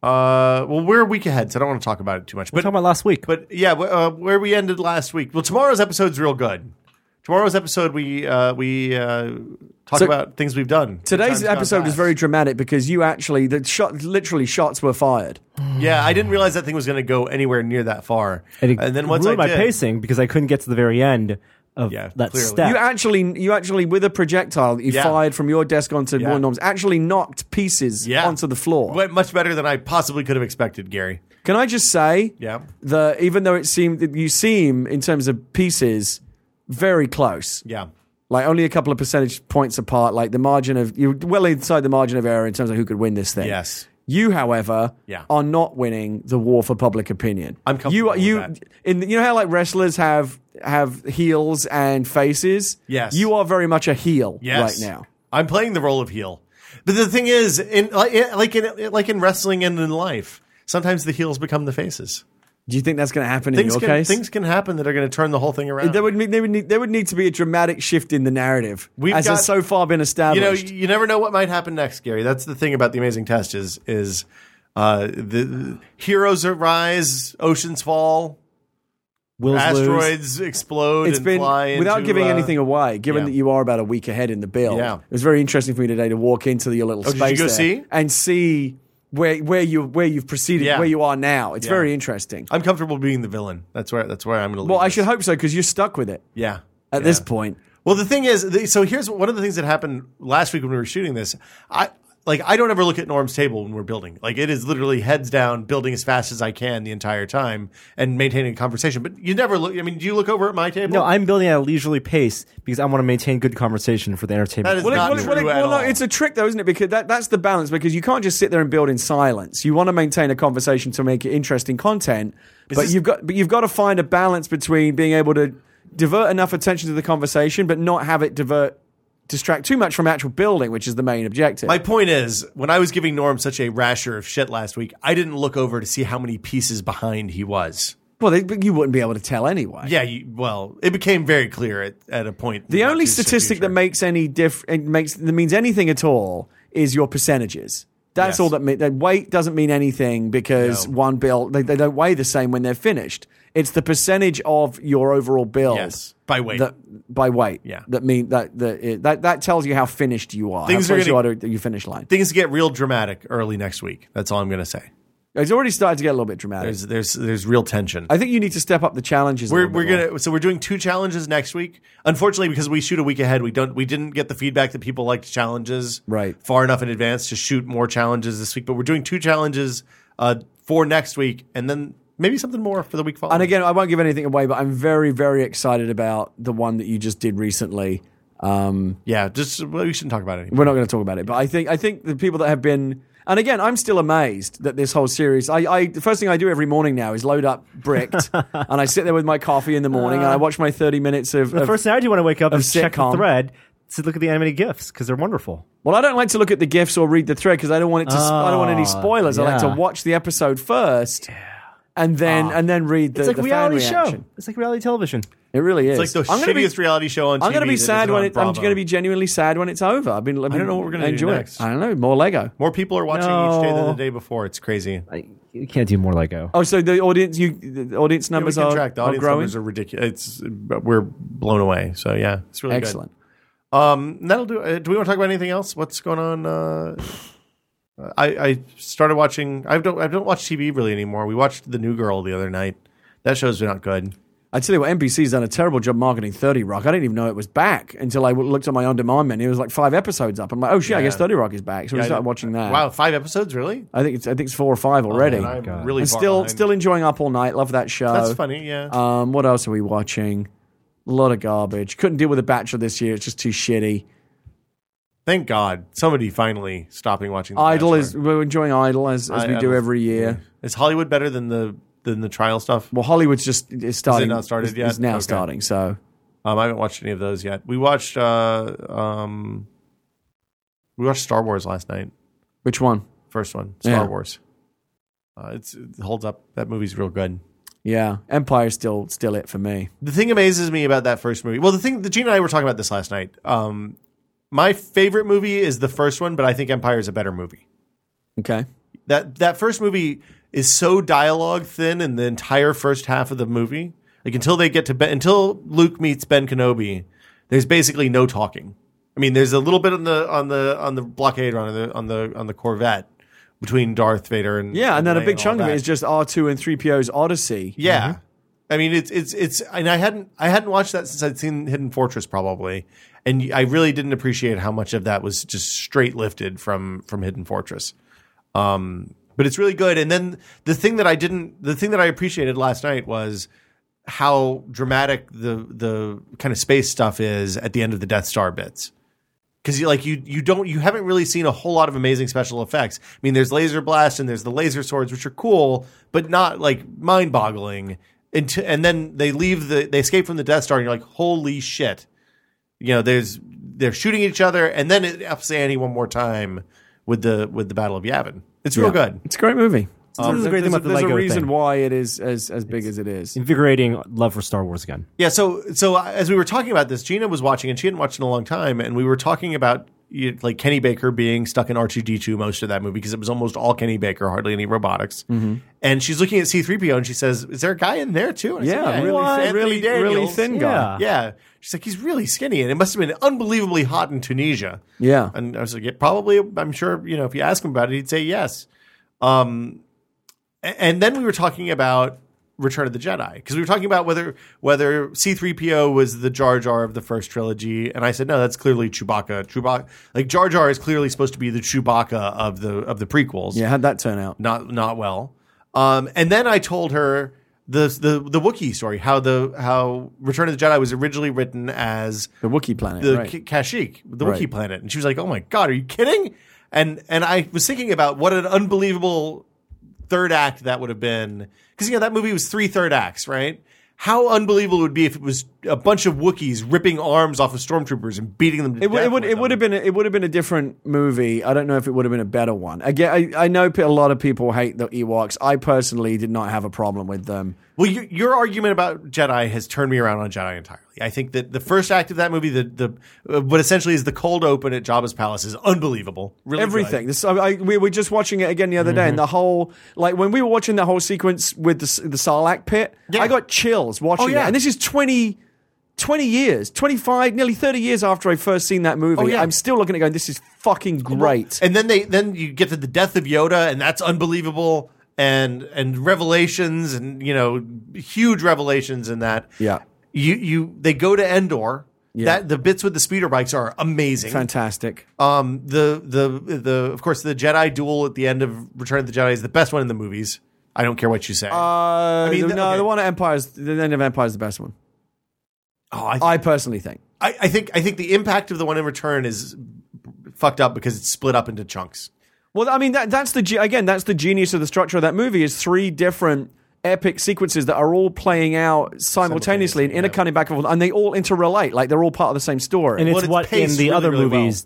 Uh, well, we're a week ahead, so I don't want to talk about it too much. We're But talking about last week. but yeah, uh, where we ended last week. Well, tomorrow's episode's real good. Tomorrow's episode, we uh, we uh, talk So about things we've done. Today's Times gone episode is past. very dramatic because you actually the shot literally shots were fired. Yeah, I didn't realize that thing was going to go anywhere near that far. and, it and then once I ruined my did, pacing because I couldn't get to the very end of Yeah, that clearly. step. You actually you actually with a projectile that you Yeah. fired from your desk onto Yeah. more norms actually knocked pieces Yeah. onto the floor. went much better than I possibly could have expected, Gary. Can I just say Yeah. that even though it seemed that you seem in terms of pieces very close. Yeah. Like only a couple of percentage points apart, like the margin of you're well inside the margin of error in terms of who could win this thing. Yes. You, however, Yeah. are not winning the war for public opinion. I'm comfortable you, with you, that. In you know how like wrestlers have have heels and faces. Yes. you are very much a heel Yes. right now. I'm playing the role of heel. But the thing is, in like like in like in wrestling and in life, sometimes the heels become the faces. Do you think that's going to happen in Things your can, case? things can happen that are going to turn the whole thing around. There would, need, there, would need, there would need to be a dramatic shift in the narrative, We've as got- has so far been you know, established. you never know what might happen next, Gary. That's the thing about the Amazing Test is is uh, the, the heroes rise, oceans fall, Wills lose. asteroids explode It's and been fly without into, giving uh, anything away. Given yeah. that you are about a week ahead in the build, Yeah. it was very interesting for me today to walk into your little Oh, did space you go there see? and see where where you where you've proceeded, Yeah. where you are now. It's Yeah. very interesting. I'm comfortable being the villain. That's where that's where I'm going to. Well, I should hope so because you're stuck with it Yeah. at Yeah. this point. Well, the thing is, the, so here's one of the things that happened last week when we were shooting this. I like I don't ever look at Norm's table when we're building. Like it is literally heads down, building as fast as I can the entire time and maintaining a conversation. But you never look. I mean, do you look over at my table? No, I'm building at a leisurely pace because I want to maintain good conversation for the entertainment. That is Well, it- not well, it- well, it- true at well, no, all. it's a trick though, isn't it? Because that, that's the balance. Because you can't just sit there and build in silence. You want to maintain a conversation to make it interesting content, but this- you've got but you've got to find a balance between being able to divert enough attention to the conversation, but not have it divert distract too much from actual building, which is the main objective. My point is, when I was giving Norm such a rasher of shit last week, I didn't look over to see how many pieces behind he was. well, they, you wouldn't be able to tell anyway. Yeah, you, well, it became very clear at, at a point. The in only not too distant statistic that future. makes any diff it makes that means anything at all is your percentages. That's Yes. all that mean. That weight doesn't mean anything because No. one bill they, they don't weigh the same when they're finished. It's the percentage of your overall build. Yes, by weight. That, by weight. Yeah. That mean that that it, that that tells you how finished you are. Things how are close you gonna- are to your finish line. Things get real dramatic early next week. That's all I'm going to say. It's already started to get a little bit dramatic. There's there's there's real tension. I think you need to step up the challenges. a We're little we're bit more. gonna so we're doing two challenges next week. Unfortunately, because we shoot a week ahead, we don't we didn't get the feedback that people liked challenges Right. far enough in advance to shoot more challenges this week. But we're doing two challenges uh, for next week, and then maybe something more for the week following. And again, I won't give anything away, but I'm very, very excited about the one that you just did recently. Um, yeah, just well, we shouldn't talk about it anymore. we're not going to talk about it, but I think I think the people that have been, and again, I'm still amazed that this whole series. I, I the first thing I do every morning now is load up Bricked, and I sit there with my coffee in the morning, and I watch my thirty minutes of. The of first thing I do when I wake up of is check the sitcom. thread to look at the animated GIFs because they're wonderful. well, I don't like to look at the GIFs or read the thread because I don't want it to. I don't want any Oh, spoilers. I like to yeah. watch the episode first, and then and then read the, It's like the reality fan show. reaction. It's like reality television. It really is. It's like the I'm gonna be- shittiest reality show on T V. I'm going to be that sad isn't when on it. I'm Bravo. going to be genuinely sad when it's over. I've been. I've I don't been- know what we're gonna I do enjoy it. next. I don't know. More Lego. More people are watching each day than No. the day before. It's crazy. I, you can't do more Lego. Oh, so the audience, you the audience Yeah, we numbers can are, track. The are audience growing. numbers are ridiculous. It's we're blown away. So yeah, it's really Excellent. good. Um, that'll do. Uh, do we want to talk about anything else? What's going on? Uh, I I started watching. I don't I don't watch T V really anymore. We watched The New Girl the other night. That show's not good. I tell you what, N B C's done a terrible job marketing thirty Rock. I didn't even know it was back until I looked at my on-demand menu. It was like five episodes up. I'm like, oh shit, I Yeah. guess thirty Rock is back. So we Yeah, I started did- watching that. Wow, five episodes, really? I think it's I think it's four or five already. And I'm God. really and far still behind. still enjoying Up All Night. Love that show. That's funny. Yeah. Um, what else are we watching? A lot of garbage. Couldn't deal with The Bachelor this year. It's just too shitty. Thank God somebody finally stopping watching. The Idol Bachelor. is we're enjoying Idol as, as I- we I do don't- every year. Is Hollywood better than the than the trial stuff? Well, Hollywood's just is starting. not started is, yet? Is now Okay. starting. So Um, I haven't watched any of those yet. We watched uh, um, we watched Star Wars last night. which one? First one, Star Yeah. Wars. Uh, it's, it holds up. That movie's real good. Yeah, Empire's still still it for me. The thing amazes me about that first movie. Well, the thing, the Gene and I were talking about this last night. Um, my favorite movie is the first one, but I think Empire is a better movie. Okay. That that first movie is so dialogue thin in the entire first half of the movie. Like until they get to ben, until Luke meets Ben Kenobi, there's basically no talking. I mean, there's a little bit on the on the on the blockade run on the on the on the Corvette between Darth Vader and Yeah, and then a Leia big all chunk of it that. is just R two and three P O's Odyssey. Yeah. I mean, it's it's it's, and I hadn't I hadn't watched that since I'd seen Hidden Fortress probably, and I really didn't appreciate how much of that was just straight lifted from from Hidden Fortress. Um, but it's really good. And then the thing that I didn't, the thing that I appreciated last night was how dramatic the the kind of space stuff is at the end of the Death Star bits. Because you like you you don't you haven't really seen a whole lot of amazing special effects. I mean, there's laser blast and there's the laser swords, which are cool, but not like mind boggling. And, to, and then they leave the they escape from the Death Star, and you're like, holy shit! You know, there's they're shooting each other, and then it ups the ante one more time with the with the Battle of Yavin. It's real good. It's a great movie. Um, this is the great there's thing a, about the there's Lego a reason thing. why it is as, as big as it is. Invigorating love for Star Wars again. Yeah, so so as we were talking about this, Gina was watching, and she hadn't watched in a long time, and we were talking about you- like Kenny Baker being stuck in R two D two most of that movie because it was almost all Kenny Baker, hardly any robotics. Mm-hmm. And she's looking at C three P O, and she says, "Is there a guy in there too?" And I Yeah, said, really, it's thin, Anthony really, really Daniels." thin guy. Yeah. Yeah, she's like, he's really skinny, and it must have been unbelievably hot in Tunisia. Yeah. And I was like, yeah, probably. I'm sure, you know, if you ask him about it, he'd say yes. Um, a- and then we were talking about Return of the Jedi because we were talking about whether whether C three P O was the Jar Jar of the first trilogy, and I said no, that's clearly Chewbacca. Chewbacca, like Jar Jar, is clearly supposed to be the Chewbacca of the of the prequels. Yeah, how'd that turn out? Not not well. Um, and then I told her the the the Wookiee story, how the how Return of the Jedi was originally written as The Wookiee planet, the right. K- Kashyyyk, the Right. Wookiee planet, and she was like, "Oh my god, are you kidding?" And and I was thinking about what an unbelievable third act that would have been, because you know that movie was three third acts, right? How unbelievable it would be if it was a bunch of Wookiees ripping arms off of stormtroopers and beating them to It, would- death it would with it would them. have been a, it would have been a different movie. I don't know if it would have been a better one. Again, I, I know a lot of people hate the Ewoks. I personally did not have a problem with them. Well, your, your argument about Jedi has turned me around on Jedi entirely. immediately. I think that the first act of that movie, the the uh, what essentially is the cold open at Jabba's palace, is unbelievable. Really Everything. good. This, I, I, we were just watching it again the other day, and the whole like when we were watching the whole sequence with the the Sarlacc pit, Yeah. I got chills watching Oh, yeah. it. And this is twenty, twenty years, twenty-five, nearly thirty years after I first seen that movie. Oh, yeah. I'm still looking at it going, this is fucking great. And then they then you get to the death of Yoda, and that's unbelievable. And and revelations, and you know, huge revelations in that. Yeah. You you they go to Endor. Yeah. That the bits with the speeder bikes are amazing. Fantastic. Um, the the the of course the Jedi duel at the end of Return of the Jedi is the best one in the movies. I don't care what you say. Uh, I mean, mean, the- no, okay. the one at Empire's, the end of Empire is the best one. oh, I, I personally think. I I think I think the impact of the one in Return is fucked up because it's split up into chunks. Well, I mean, that, that's the ge- again, that's the genius of the structure of that movie is three different epic sequences that are all playing out simultaneously and Simultaneously, intercutting back and forth, and they all interrelate, like they're all part of the same story. And Well, it's it's what in paced the really, other really well. movies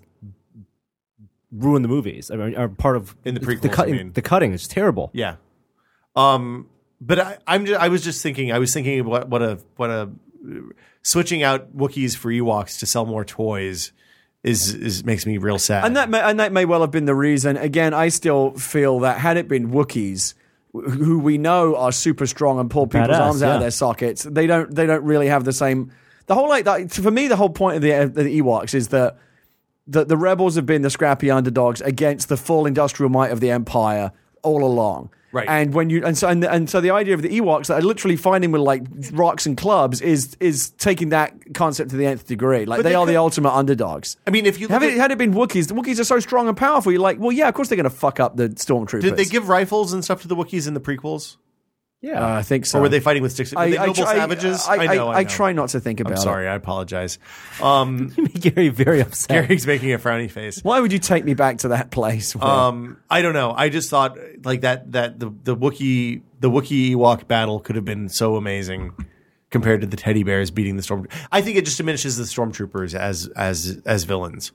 ruin the movies. I mean, are part of In the the, prequels, cut- I mean. the cutting is terrible. Yeah. Um, but I, I'm just, I was just thinking I was thinking what what a what a switching out Wookiees for Ewoks to sell more toys is is makes me real sad. And that may, and that may well have been the reason. Again, I still feel that had it been Wookiees, wh- who we know are super strong and pull people's Badass, arms out yeah. of their sockets, they don't they don't really have the same. The whole like that, for me, the whole point of the, uh, the Ewoks is that the the rebels have been the scrappy underdogs against the full industrial might of the Empire all along. Right. And when you and so and, and so the idea of the Ewoks that are literally fighting with like rocks and clubs is is taking that concept to the nth degree. Like But they, they are could- the ultimate underdogs. I mean, if you look Have at, it, had it been Wookiees, the Wookiees are so strong and powerful. You're like, well, yeah, of course they're going to fuck up the stormtroopers. did they give rifles and stuff to the Wookiees in the prequels, Yeah. Uh, I think so. or were they fighting with sticks? Were I, they I noble try- savages? I, I, know. I, I, know. try not to think about I'm it. sorry. I apologize. Um, You make Gary very upset. Gary's making a frowny face. Why would you take me back to that place? where- Um, I don't know. I just thought like that that the the Wookiee the Wookiee Ewok battle could have been so amazing compared to the teddy bears beating the storm. I think it just diminishes the stormtroopers as as as villains.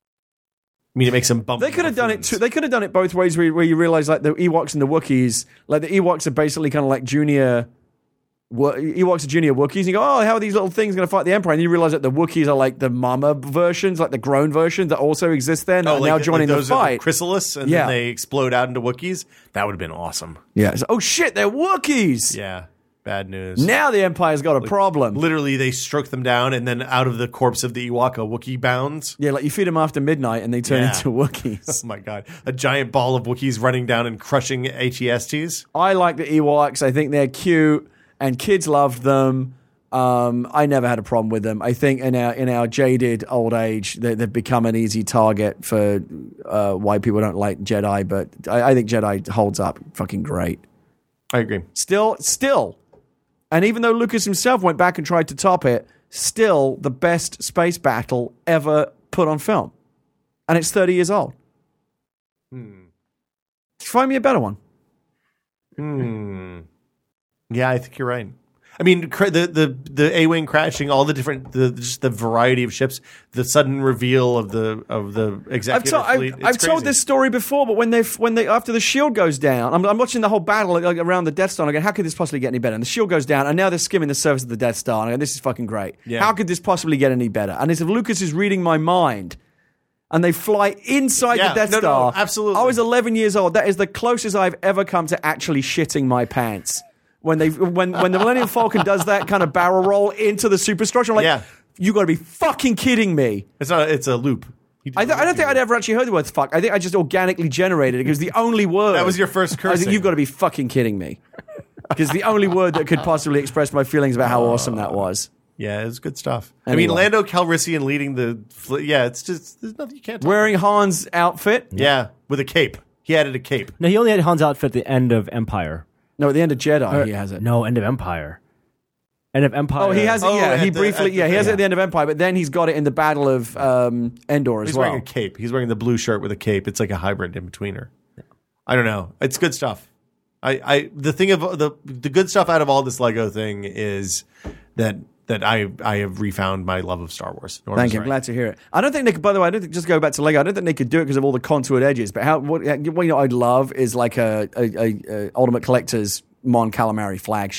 I mean, it makes them bump. They could have done it too. They could have done it both ways, where, where you realize like the Ewoks and the Wookiees, like the Ewoks are basically kind of like junior. Wo- Ewoks are junior Wookiees. And you go, oh, how are these little things going to fight the Empire? And you realize that the Wookiees are like the mama versions, like the grown versions that also exist there, and Oh, are like now the- joining like the those are fight. Chrysalis, and Yeah. then they explode out into Wookiees. That would have been awesome. Yeah. So, oh shit, they're Wookiees. Yeah, bad news. Now the Empire's got a problem. Literally, they stroke them down, and then out of the corpse of the Ewok, a Wookiee bounds. Yeah, like you feed them after midnight and they turn Yeah. into Wookiees. Oh my god, a giant ball of Wookiees running down and crushing H E S Ts. I like the Ewoks. I think they're cute, and kids loved them. Um, I never had a problem with them. I think in our in our jaded old age, they, they've become an easy target for uh, why people don't like Jedi. But I, I think Jedi holds up fucking great. I agree. Still, still, and even though Lucas himself went back and tried to top it, still the best space battle ever put on film, and it's thirty years old. Find me a better one. Hmm. Yeah, I think you're right. I mean, cr- the the the A-wing crashing, all the different, the just the variety of ships, the sudden reveal of the of the I've, executive to- fleet. I've, it's I've told crazy. this story before, but when they when they after the shield goes down, I'm, I'm watching the whole battle like, around the Death Star. And I go, how could this possibly get any better? And the shield goes down, and now they're skimming the surface of the Death Star. And I go, this is fucking great. Yeah. How could this possibly get any better? And as if Lucas is reading my mind, and they fly inside Yeah, the Death no, no, Star. absolutely. I was eleven years old. That is the closest I've ever come to actually shitting my pants. When they when when the Millennium Falcon does that kind of barrel roll into the superstructure, I'm like, Yeah. you got to be fucking kidding me. It's not. It's a loop. He did I, th- I don't think I'd ever actually heard the word fuck. I think I just organically generated it because the only word. That was your first I think cursing. you've got to be fucking kidding me. Because the only word that could possibly express my feelings about how awesome that was. Yeah, it was good stuff. I mean, Anyway. Lando Calrissian leading the. Fl- yeah, it's just there's nothing you can't. Talk Wearing Han's outfit. about. Yeah, with a cape. He added a cape. No, he only had Han's outfit at the end of Empire. No, at the end of Jedi, Or- he has it. No, end of Empire. End of Empire. Oh, he has it. Oh, Yeah, at he the- briefly. at the- yeah, he has it yeah. at the end of Empire, but then he's got it in the Battle of um, Endor as He's well. wearing a cape. He's wearing the blue shirt with a cape. It's like a hybrid in betweener. I don't know. It's good stuff. I, I the thing of the the good stuff out of all this Lego thing is that that I I have refound my love of Star Wars. Norm Thank is you. right. Glad to hear it. I don't think they could, by the way, I don't think, just go back to Lego. I don't think they could do it because of all the contoured edges. But how, what, what you know, I'd love is like a, a, a, a Ultimate Collector's Mon Calamari flagship.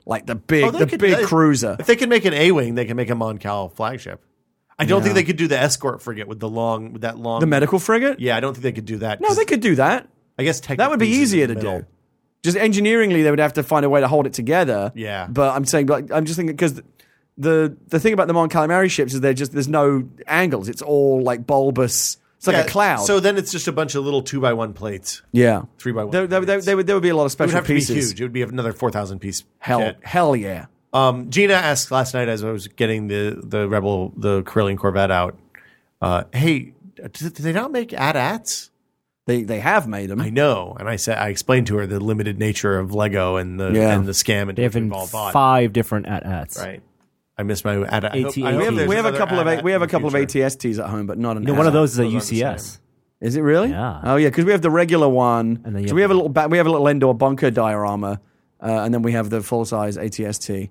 like the big, Oh, they the could- big they- cruiser. If they can make an A-wing, they can make a Mon Cal flagship. I don't Yeah. think they could do the escort frigate with the long, with that long. The medical frigate? Yeah, I don't think they could do that. No, they could do that. I guess That would be technically it's in easier the to middle. do. Just engineeringly, they would have to find a way to hold it together. Yeah. But I'm saying, like, I'm just thinking because the the thing about the Mon Calamari ships is they're just there's no angles. It's all like bulbous. It's like Yeah, a cloud. So then it's just a bunch of little two by one plates, yeah, three by one. there, there, there, plates. there would there would be a lot of It would special have to pieces. be huge. It would be another four thousand piece. Hell, kit. hell yeah. Um, Gina asked last night as I was getting the the Rebel the Carillion Corvette out. Uh, hey, do they not make A T A Ts? They they have made them. I know, and I said I explained to her the limited nature of Lego and the Yeah. and the scam and They have we've in all bought. five different at ats. Right. I missed my A T A. I hope- I AT. hope we have, there's we have a another couple of A T A we have a in the couple of future. A T S Ts at home, but not an. You know, one of those is a Those aren't the U C S. Is it really? Yeah. Oh yeah, because we have the regular one. And then you so we have have a little ba- we have a little Endor bunker diorama, uh, and then we have the full size A T S T.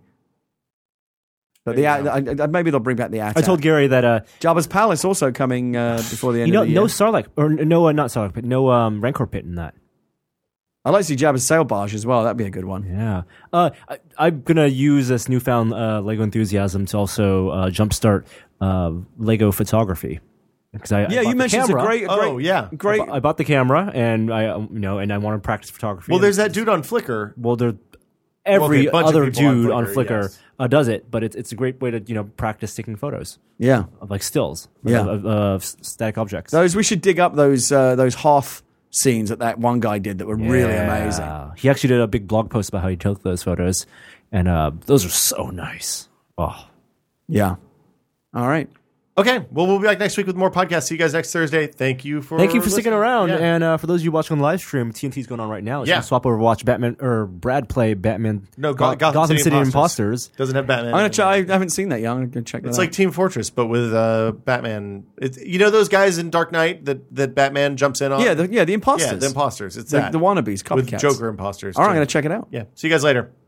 But the There you I, I, maybe they'll bring back the A T A. I told Gary that uh, Jabba's Palace also coming uh, before the end you know of the no year. Sarlacc or no uh, not Sarlacc, but no um, Rancor pit in that. I'd like to see Jabba's sail barge as well. That'd be a good one. Yeah, uh, I, I'm gonna use this newfound uh, Lego enthusiasm to also uh, jumpstart uh, Lego photography because I I Yeah, bought you the mentioned it's a camera. great, a Oh, great, yeah. great. I bought the camera and I um, you know and I want to practice photography. Well, And- there's that dude on Flickr. well there every Okay, a bunch of other people on dude on Flickr, Flickr, yes. uh, does it, but it's it's a great way to you know practice taking photos Yeah, of like stills Yeah. of, of, of static objects. those we should dig up those uh, those Hoth scenes that that one guy did that were really Yeah. amazing. He actually did a big blog post about how he took those photos, and uh, those are so nice. Oh, Yeah. All right. Okay, well, we'll be back next week with more podcasts. See you guys next Thursday. Thank you for thank you for sticking listening. around. Yeah. And uh, for those of you watching on the live stream, T N T's going on right now. Yeah. Yeah, swap over, watch Batman or Brad play Batman. No, Go- Go- Gotham, City, Imposters. Imposters. Doesn't have Batman. I'm gonna try. I haven't seen that yet. I'm gonna check that It's out. like Team Fortress, but with uh, Batman. It's, you know those guys in Dark Knight that, that Batman jumps in on? yeah, the, yeah, the imposters. yeah, the imposters. It's the, that. the wannabes, with copycats. Joker imposters. All right, I'm too. gonna check it out. Yeah. See you guys later.